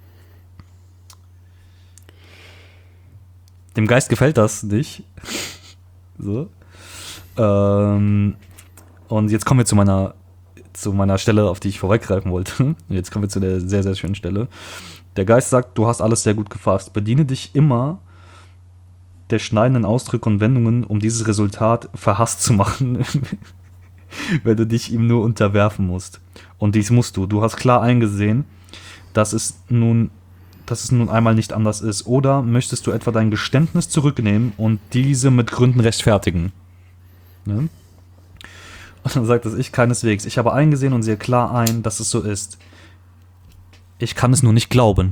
Dem Geist gefällt das nicht. So. Ähm, und jetzt kommen wir zu meiner, zu meiner Stelle, auf die ich vorweggreifen wollte. Jetzt kommen wir zu der sehr, sehr schönen Stelle. Der Geist sagt, du hast alles sehr gut gefasst. Bediene dich immer der schneidenden Ausdrücke und Wendungen, um dieses Resultat verhasst zu machen, wenn du dich ihm nur unterwerfen musst. Und dies musst du. Du hast klar eingesehen, dass es nun, dass es nun einmal nicht anders ist. Oder möchtest du etwa dein Geständnis zurücknehmen und diese mit Gründen rechtfertigen? Ne? Und dann sagt das Ich keineswegs. Ich habe eingesehen und sehe klar ein, dass es so ist. Ich kann es nur nicht glauben.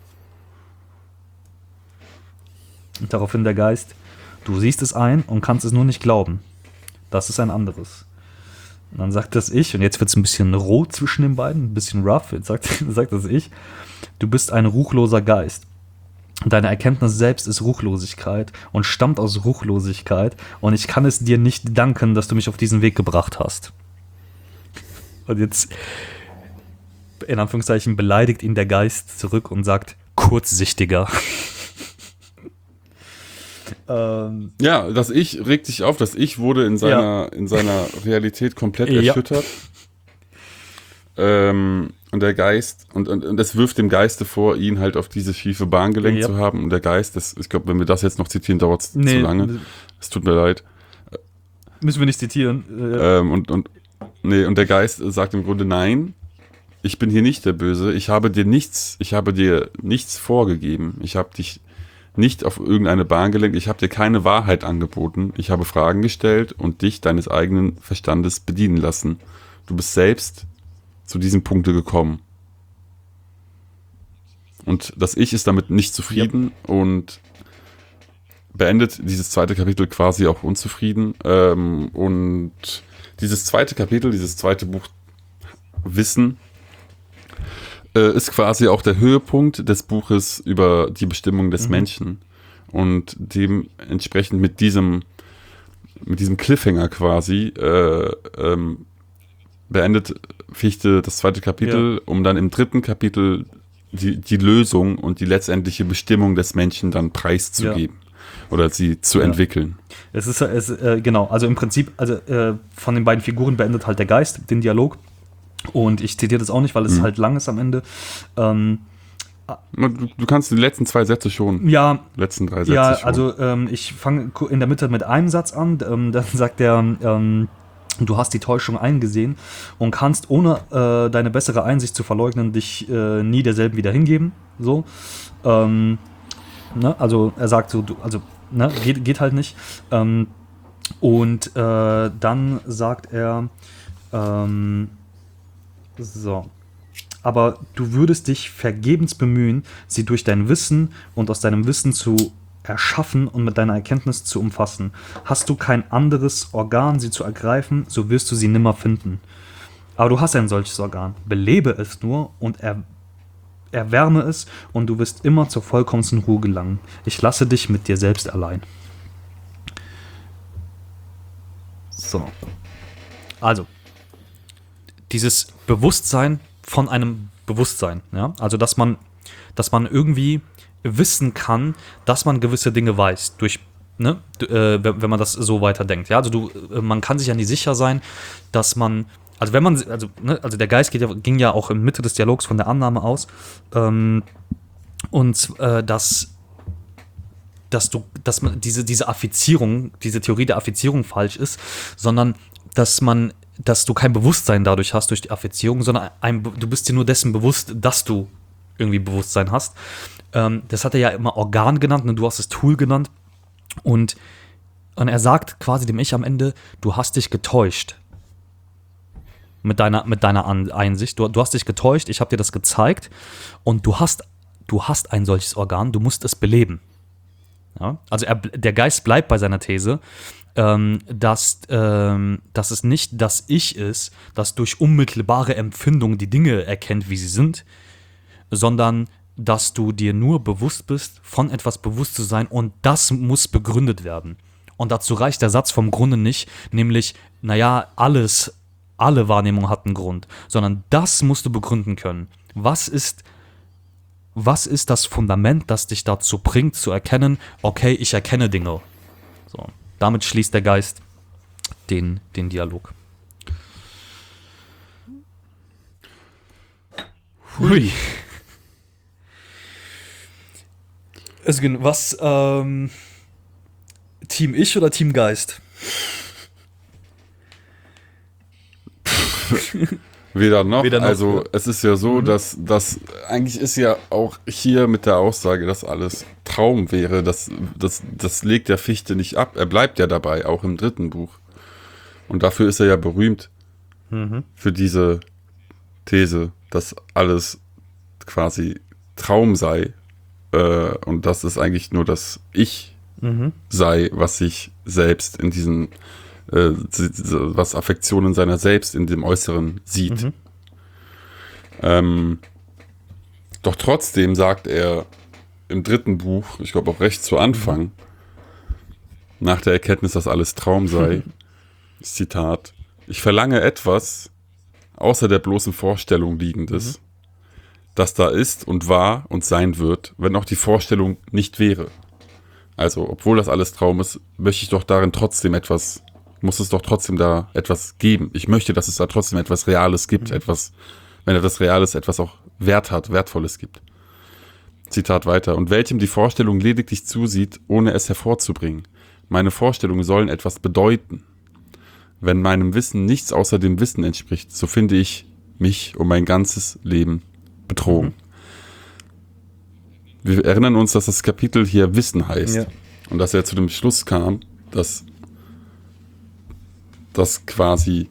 Und daraufhin der Geist, du siehst es ein und kannst es nur nicht glauben. Das ist ein anderes. Und dann sagt das Ich, und jetzt wird es ein bisschen roh zwischen den beiden, ein bisschen rough, jetzt sagt, sagt das Ich, du bist ein ruchloser Geist. Deine Erkenntnis selbst ist Ruchlosigkeit und stammt aus Ruchlosigkeit, und ich kann es dir nicht danken, dass du mich auf diesen Weg gebracht hast. Und jetzt, in Anführungszeichen beleidigt ihn der Geist zurück und sagt, kurzsichtiger. ähm, Ja, das Ich regt sich auf, das Ich wurde in seiner, Ja. in seiner Realität komplett Ja. erschüttert. Ähm, und der Geist, und, und, und es wirft dem Geiste vor, ihn halt auf diese schiefe Bahn gelenkt Ja. zu haben. Und der Geist, das, ich glaube, wenn wir das jetzt noch zitieren, dauert es Nee. zu lange. Es tut mir leid. Müssen wir nicht zitieren. Äh, Ähm, und, und, nee, und der Geist sagt im Grunde, nein, ich bin hier nicht der Böse. Ich habe dir nichts, ich habe dir nichts vorgegeben. Ich habe dich nicht auf irgendeine Bahn gelenkt. Ich habe dir keine Wahrheit angeboten. Ich habe Fragen gestellt und dich deines eigenen Verstandes bedienen lassen. Du bist selbst zu diesem Punkte gekommen. Und das Ich ist damit nicht zufrieden und beendet dieses zweite Kapitel quasi auch unzufrieden. Ähm, und dieses zweite Kapitel, dieses zweite Buch Wissen, äh, ist quasi auch der Höhepunkt des Buches über die Bestimmung des Mhm. Menschen. Und dementsprechend mit diesem, mit diesem Cliffhanger quasi äh, ähm, beendet Fichte das zweite Kapitel, um dann im dritten Kapitel die, die Lösung und die letztendliche Bestimmung des Menschen dann preiszugeben oder sie zu Ja. entwickeln. Es ist, es, äh, genau, also im Prinzip, also äh, von den beiden Figuren beendet halt der Geist den Dialog. Und ich zitiere das auch nicht, weil es Mhm. halt lang ist am Ende. Ähm, Du, du kannst die letzten zwei Sätze schon, ja, letzten drei Sätze ja, schon. also ähm, ich fange in der Mitte mit einem Satz an. Ähm, dann sagt er, ähm, du hast die Täuschung eingesehen und kannst, ohne äh, deine bessere Einsicht zu verleugnen, dich äh, nie derselben wieder hingeben. So. Ähm, ne? Also er sagt so, du, also ne? geht, geht halt nicht. Ähm, und äh, dann sagt er, ähm, so. Aber du würdest dich vergebens bemühen, sie durch dein Wissen und aus deinem Wissen zu erschaffen und mit deiner Erkenntnis zu umfassen. Hast du kein anderes Organ, sie zu ergreifen, so wirst du sie nimmer finden. Aber du hast ein solches Organ. Belebe es nur und er, erwärme es und du wirst immer zur vollkommensten Ruhe gelangen. Ich lasse dich mit dir selbst allein. So. Also, dieses Bewusstsein von einem Bewusstsein, ja, also dass man, dass man irgendwie wissen kann, dass man gewisse Dinge weiß, durch, ne, äh, wenn wenn man das so weiterdenkt, ja, also du, äh, man kann sich ja nicht sicher sein, dass man, also wenn man, also, ne, also der Geist geht ja, ging ja auch in Mitte des Dialogs von der Annahme aus, ähm, und äh, dass dass du, dass man diese, diese Affizierung, diese Theorie der Affizierung falsch ist, sondern dass man, dass du kein Bewusstsein dadurch hast durch die Affizierung, sondern ein, du bist dir nur dessen bewusst, dass du irgendwie Bewusstsein hast. Ähm, das hat er ja immer Organ genannt, und du hast es Tool genannt. Und, und er sagt quasi dem Ich am Ende, du hast dich getäuscht. Mit deiner, mit deiner An- Einsicht. Du, du hast dich getäuscht, ich habe dir das gezeigt und du hast, du hast ein solches Organ, du musst es beleben. Ja? Also er, der Geist bleibt bei seiner These, ähm, dass, ähm, dass es nicht das Ich ist, das durch unmittelbare Empfindung die Dinge erkennt, wie sie sind, sondern dass du dir nur bewusst bist, von etwas bewusst zu sein, und das muss begründet werden. Und dazu reicht der Satz vom Grunde nicht, nämlich, naja, alles, alle Wahrnehmung hat einen Grund, sondern das musst du begründen können. Was ist Was ist das Fundament, das dich dazu bringt, zu erkennen, okay, ich erkenne Dinge. So, damit schließt der Geist den, den Dialog. Hui. Özgün, was, ähm, Team Ich oder Team Geist? Weder noch. Weder noch, also ja. es ist ja so, Mhm. dass das eigentlich ist ja auch hier mit der Aussage, dass alles Traum wäre, das, das, das legt der Fichte nicht ab. Er bleibt ja dabei, auch im dritten Buch. Und dafür ist er ja berühmt, Mhm. für diese These, dass alles quasi Traum sei. Äh, und dass es eigentlich nur das Ich Mhm. sei, was sich selbst in diesen äh, was Affektionen seiner selbst in dem Äußeren sieht. Mhm. Ähm, doch trotzdem sagt er im dritten Buch, ich glaube auch recht zu Anfang, nach der Erkenntnis, dass alles Traum sei, Zitat, ich verlange etwas außer der bloßen Vorstellung Liegendes, das da ist und war und sein wird, wenn auch die Vorstellung nicht wäre. Also, obwohl das alles Traum ist, möchte ich doch darin trotzdem etwas, muss es doch trotzdem da etwas geben. Ich möchte, dass es da trotzdem etwas Reales gibt, mhm. etwas, wenn etwas Reales etwas auch Wert hat, Wertvolles gibt. Zitat weiter. Und welchem die Vorstellung lediglich zusieht, ohne es hervorzubringen. Meine Vorstellungen sollen etwas bedeuten. Wenn meinem Wissen nichts außer dem Wissen entspricht, so finde ich mich um mein ganzes Leben betrogen. Mhm. Wir erinnern uns, dass das Kapitel hier Wissen heißt. Ja. Und dass er zu dem Schluss kam, dass das quasi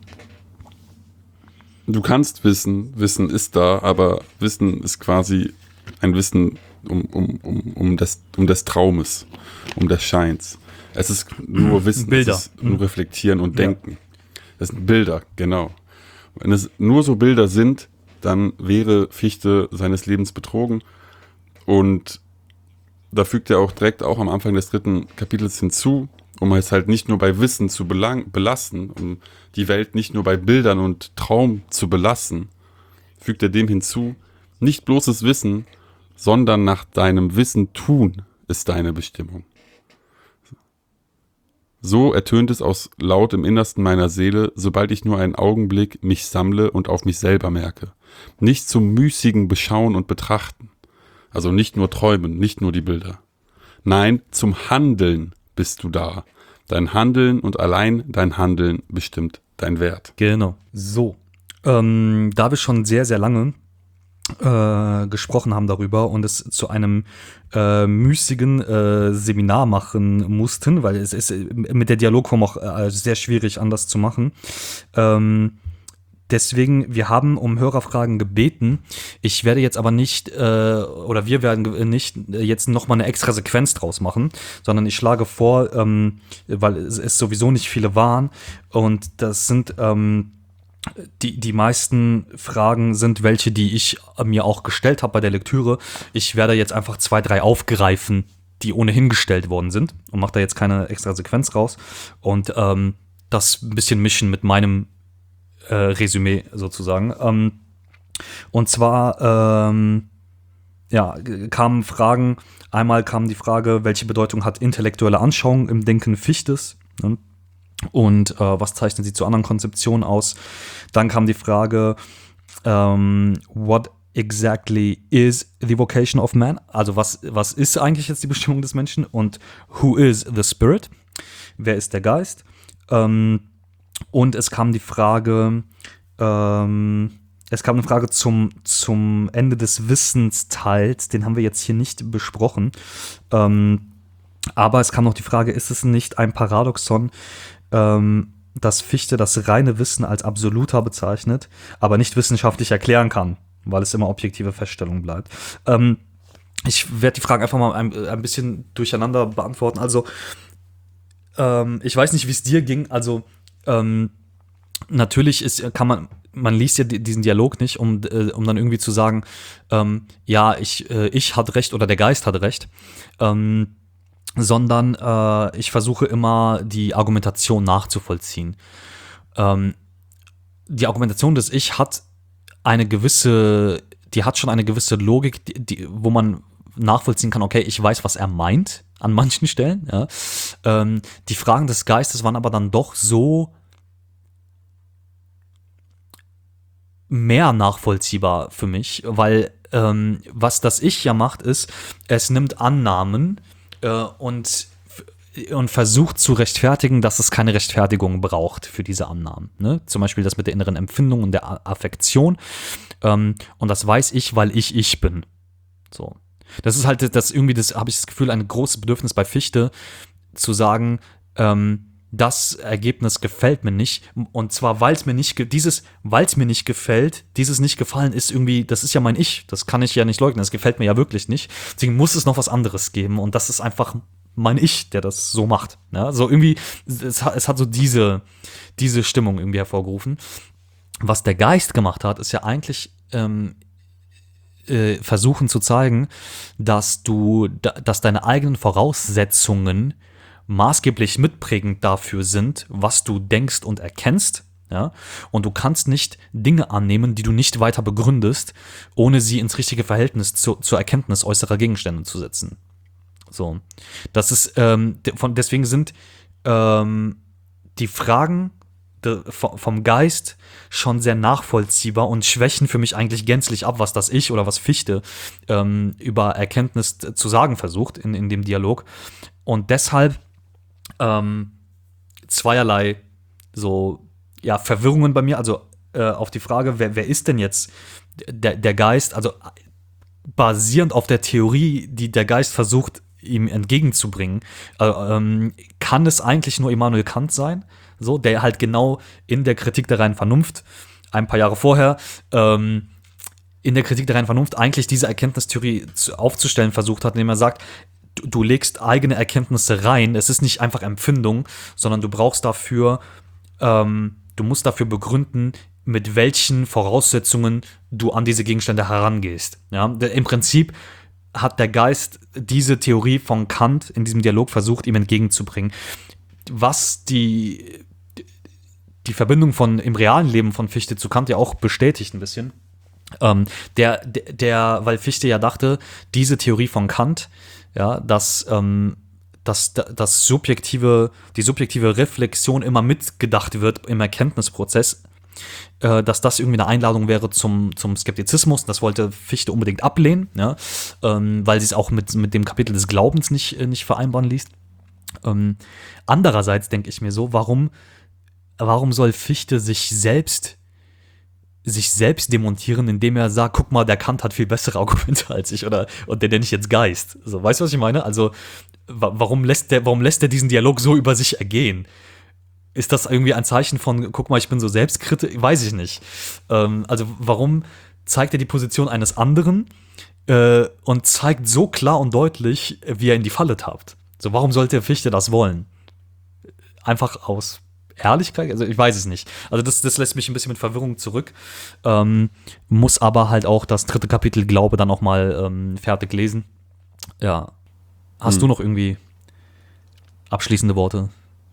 du kannst wissen, Wissen ist da, aber Wissen ist quasi ein Wissen um, um, um, um, des, um des Traumes, um des Scheins. Es ist nur Wissen, Bilder. Es ist nur Reflektieren und Denken. Ja. Das sind Bilder, genau. Wenn es nur so Bilder sind, dann wäre Fichte seines Lebens betrogen. Und da fügt er auch direkt auch am Anfang des dritten Kapitels hinzu, um es halt nicht nur bei Wissen zu belang- belassen, um die Welt nicht nur bei Bildern und Traum zu belassen, fügt er dem hinzu, nicht bloßes Wissen, sondern nach deinem Wissen tun ist deine Bestimmung. So ertönt es aus laut im Innersten meiner Seele, sobald ich nur einen Augenblick mich sammle und auf mich selber merke. Nicht zum müßigen Beschauen und Betrachten, also nicht nur träumen, nicht nur die Bilder. Nein, zum Handeln bist du da. Dein Handeln und allein dein Handeln bestimmt dein Wert. Genau. So, ähm, da wir schon sehr, sehr lange äh, gesprochen haben darüber und es zu einem äh, müßigen äh, Seminar machen mussten, weil es ist mit der Dialogform auch äh, sehr schwierig anders zu machen. Ähm, Deswegen, wir haben um Hörerfragen gebeten. Ich werde jetzt aber nicht, äh, oder wir werden nicht jetzt nochmal eine extra Sequenz draus machen, sondern ich schlage vor, ähm, weil es, es sowieso nicht viele waren und das sind, ähm, die, die meisten Fragen sind welche, die ich mir auch gestellt habe bei der Lektüre. Ich werde jetzt einfach zwei, drei aufgreifen, die ohnehin gestellt worden sind und mache da jetzt keine extra Sequenz raus und ähm, das ein bisschen mischen mit meinem Äh, Resümee sozusagen. Ähm, und zwar ähm, ja, kamen Fragen, einmal kam die Frage, welche Bedeutung hat intellektuelle Anschauung im Denken Fichtes? Ne? Und äh, was zeichnet sie zu anderen Konzeptionen aus? Dann kam die Frage, ähm, what exactly is the vocation of man? Also was, was ist eigentlich jetzt die Bestimmung des Menschen? Und who is the spirit? Wer ist der Geist? Ähm, Und es kam die Frage, ähm, es kam eine Frage zum, zum Ende des Wissensteils, den haben wir jetzt hier nicht besprochen. Ähm, aber es kam noch die Frage, ist es nicht ein Paradoxon, ähm, dass Fichte das reine Wissen als absoluter bezeichnet, aber nicht wissenschaftlich erklären kann, weil es immer objektive Feststellung bleibt. Ähm, ich werde die Fragen einfach mal ein, ein bisschen durcheinander beantworten. Also, ähm, ich weiß nicht, wie es dir ging, also Ähm, natürlich ist, kann man, man liest ja diesen Dialog nicht, um, äh, um dann irgendwie zu sagen, ähm, ja, ich, äh, ich hatte recht oder der Geist hatte recht, ähm, sondern äh, ich versuche immer, die Argumentation nachzuvollziehen. Ähm, die Argumentation des Ich hat eine gewisse, die hat schon eine gewisse Logik, die, die, wo man nachvollziehen kann, okay, ich weiß, was er meint, an manchen Stellen. Ja. Ähm, die Fragen des Geistes waren aber dann doch so mehr nachvollziehbar für mich, weil ähm, was das Ich ja macht, ist, es nimmt Annahmen äh, und, und versucht zu rechtfertigen, dass es keine Rechtfertigung braucht für diese Annahmen. Ne? Zum Beispiel das mit der inneren Empfindung und der A- Affektion. Ähm, und das weiß ich, weil ich ich bin. So. Das ist halt das irgendwie, das habe ich das Gefühl, ein großes Bedürfnis bei Fichte, zu sagen, ähm, das Ergebnis gefällt mir nicht. Und zwar, weil es mir nicht, ge- dieses, weil es mir nicht gefällt, dieses nicht gefallen ist irgendwie, das ist ja mein Ich. Das kann ich ja nicht leugnen. Das gefällt mir ja wirklich nicht. Deswegen muss es noch was anderes geben. Und das ist einfach mein Ich, der das so macht. Ja, so irgendwie, es hat, es hat so diese, diese Stimmung irgendwie hervorgerufen. Was der Geist gemacht hat, ist ja eigentlich, ähm, versuchen zu zeigen, dass du, dass deine eigenen Voraussetzungen maßgeblich mitprägend dafür sind, was du denkst und erkennst. Ja? Und du kannst nicht Dinge annehmen, die du nicht weiter begründest, ohne sie ins richtige Verhältnis zu, zur Erkenntnis äußerer Gegenstände zu setzen. So. Das ist, ähm, de- von, deswegen sind ähm, die Fragen de, vom, vom Geist schon sehr nachvollziehbar und schwächen für mich eigentlich gänzlich ab, was das Ich oder was Fichte ähm, über Erkenntnis t- zu sagen versucht in, in dem Dialog. Und deshalb ähm, zweierlei so, ja, Verwirrungen bei mir. Also äh, auf die Frage, wer, wer ist denn jetzt der, der Geist? Also basierend auf der Theorie, die der Geist versucht, ihm entgegenzubringen, äh, ähm, kann es eigentlich nur Immanuel Kant sein, so, der halt genau in der Kritik der reinen Vernunft ein paar Jahre vorher ähm, in der Kritik der reinen Vernunft eigentlich diese Erkenntnistheorie zu, aufzustellen versucht hat, indem er sagt, du, du legst eigene Erkenntnisse rein, es ist nicht einfach Empfindung, sondern du brauchst dafür, ähm, du musst dafür begründen, mit welchen Voraussetzungen du an diese Gegenstände herangehst. Ja? Im Prinzip hat der Geist diese Theorie von Kant in diesem Dialog versucht, ihm entgegenzubringen. Was die, die Verbindung von im realen Leben von Fichte zu Kant ja auch bestätigt ein bisschen. Ähm, der, der, der, weil Fichte ja dachte, diese Theorie von Kant, ja, dass, ähm, dass, dass subjektive, die subjektive Reflexion immer mitgedacht wird im Erkenntnisprozess, dass das irgendwie eine Einladung wäre zum, zum Skeptizismus. Das wollte Fichte unbedingt ablehnen, ja, ähm, weil sie es auch mit, mit dem Kapitel des Glaubens nicht, nicht vereinbaren ließ. Ähm, andererseits denke ich mir so, warum, warum soll Fichte sich selbst sich selbst demontieren, indem er sagt, guck mal, der Kant hat viel bessere Argumente als ich, oder und der nenne ich jetzt Geist. So, weißt du, was ich meine? Also, wa- warum lässt der, warum lässt der diesen Dialog so über sich ergehen? Ist das irgendwie ein Zeichen von, guck mal, ich bin so selbstkritisch? Weiß ich nicht. Ähm, also warum zeigt er die Position eines anderen äh, und zeigt so klar und deutlich, wie er in die Falle tappt? So, warum sollte Fichte das wollen? Einfach aus Ehrlichkeit? Also ich weiß es nicht. Also das, das lässt mich ein bisschen mit Verwirrung zurück. Ähm, muss aber halt auch das dritte Kapitel Glaube dann auch mal ähm, fertig lesen. Ja. Hast Hm. du noch irgendwie abschließende Worte?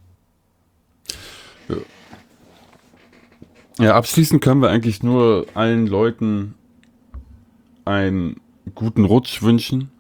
Ja, abschließend können wir eigentlich nur allen Leuten einen guten Rutsch wünschen.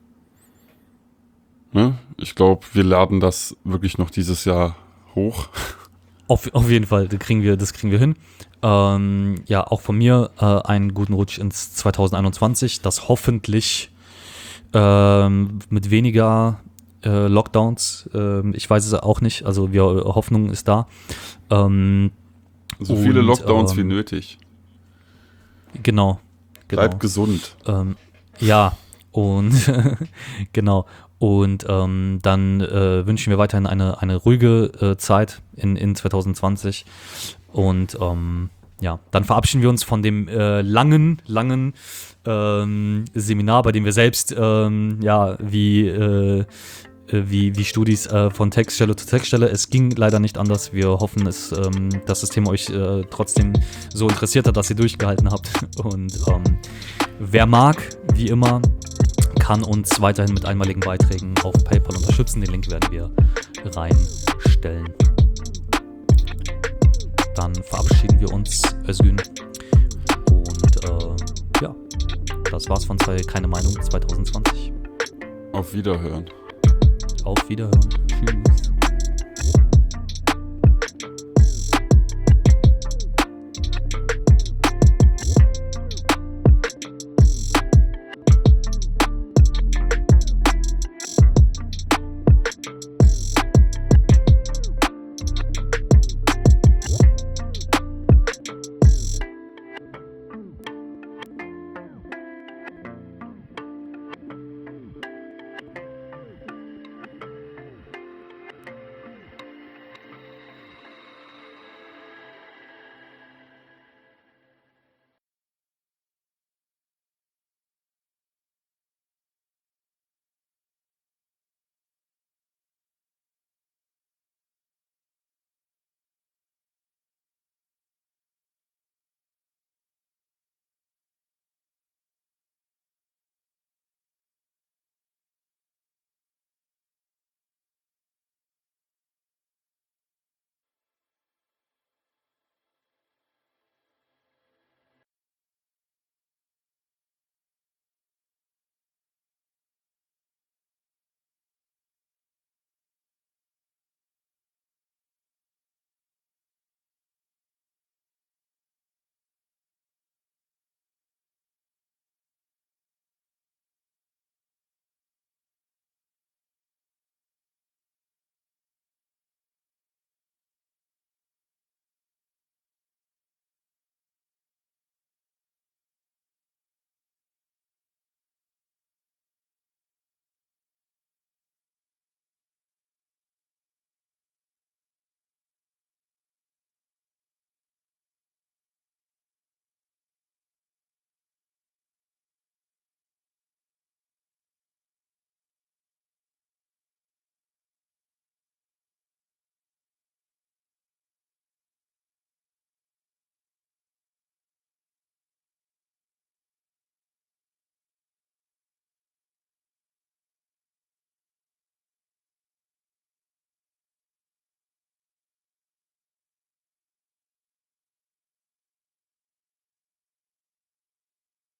Ne? Ich glaube, wir laden das wirklich noch dieses Jahr hoch. Auf, auf jeden Fall, das kriegen wir, das kriegen wir hin. Ähm, ja, auch von mir äh, einen guten Rutsch ins zwanzig einundzwanzig, das hoffentlich ähm, mit weniger äh, Lockdowns, ähm, ich weiß es auch nicht, also wir, Hoffnung ist da. Ähm, So viele Und, Lockdowns ähm, wie nötig. genau. genau. Bleibt gesund. Ähm, ja, und genau. Und ähm, dann äh, wünschen wir weiterhin eine, eine ruhige äh, Zeit in, in zwanzig zwanzig. Und ähm, ja, dann verabschieden wir uns von dem äh, langen, langen ähm, Seminar, bei dem wir selbst ähm, ja, wie äh, Wie, wie Studis äh, von Textstelle zu Textstelle. Es ging leider nicht anders. Wir hoffen, es, ähm, dass das Thema euch äh, trotzdem so interessiert hat, dass ihr durchgehalten habt. Und ähm, wer mag, wie immer, kann uns weiterhin mit einmaligen Beiträgen auf PayPal unterstützen. Den Link werden wir reinstellen. Dann verabschieden wir uns, Özgün. Und äh, ja, das war's von zwei Keine Meinung zwanzig zwanzig. Auf Wiederhören. Auf Wiederhören. Tschüss.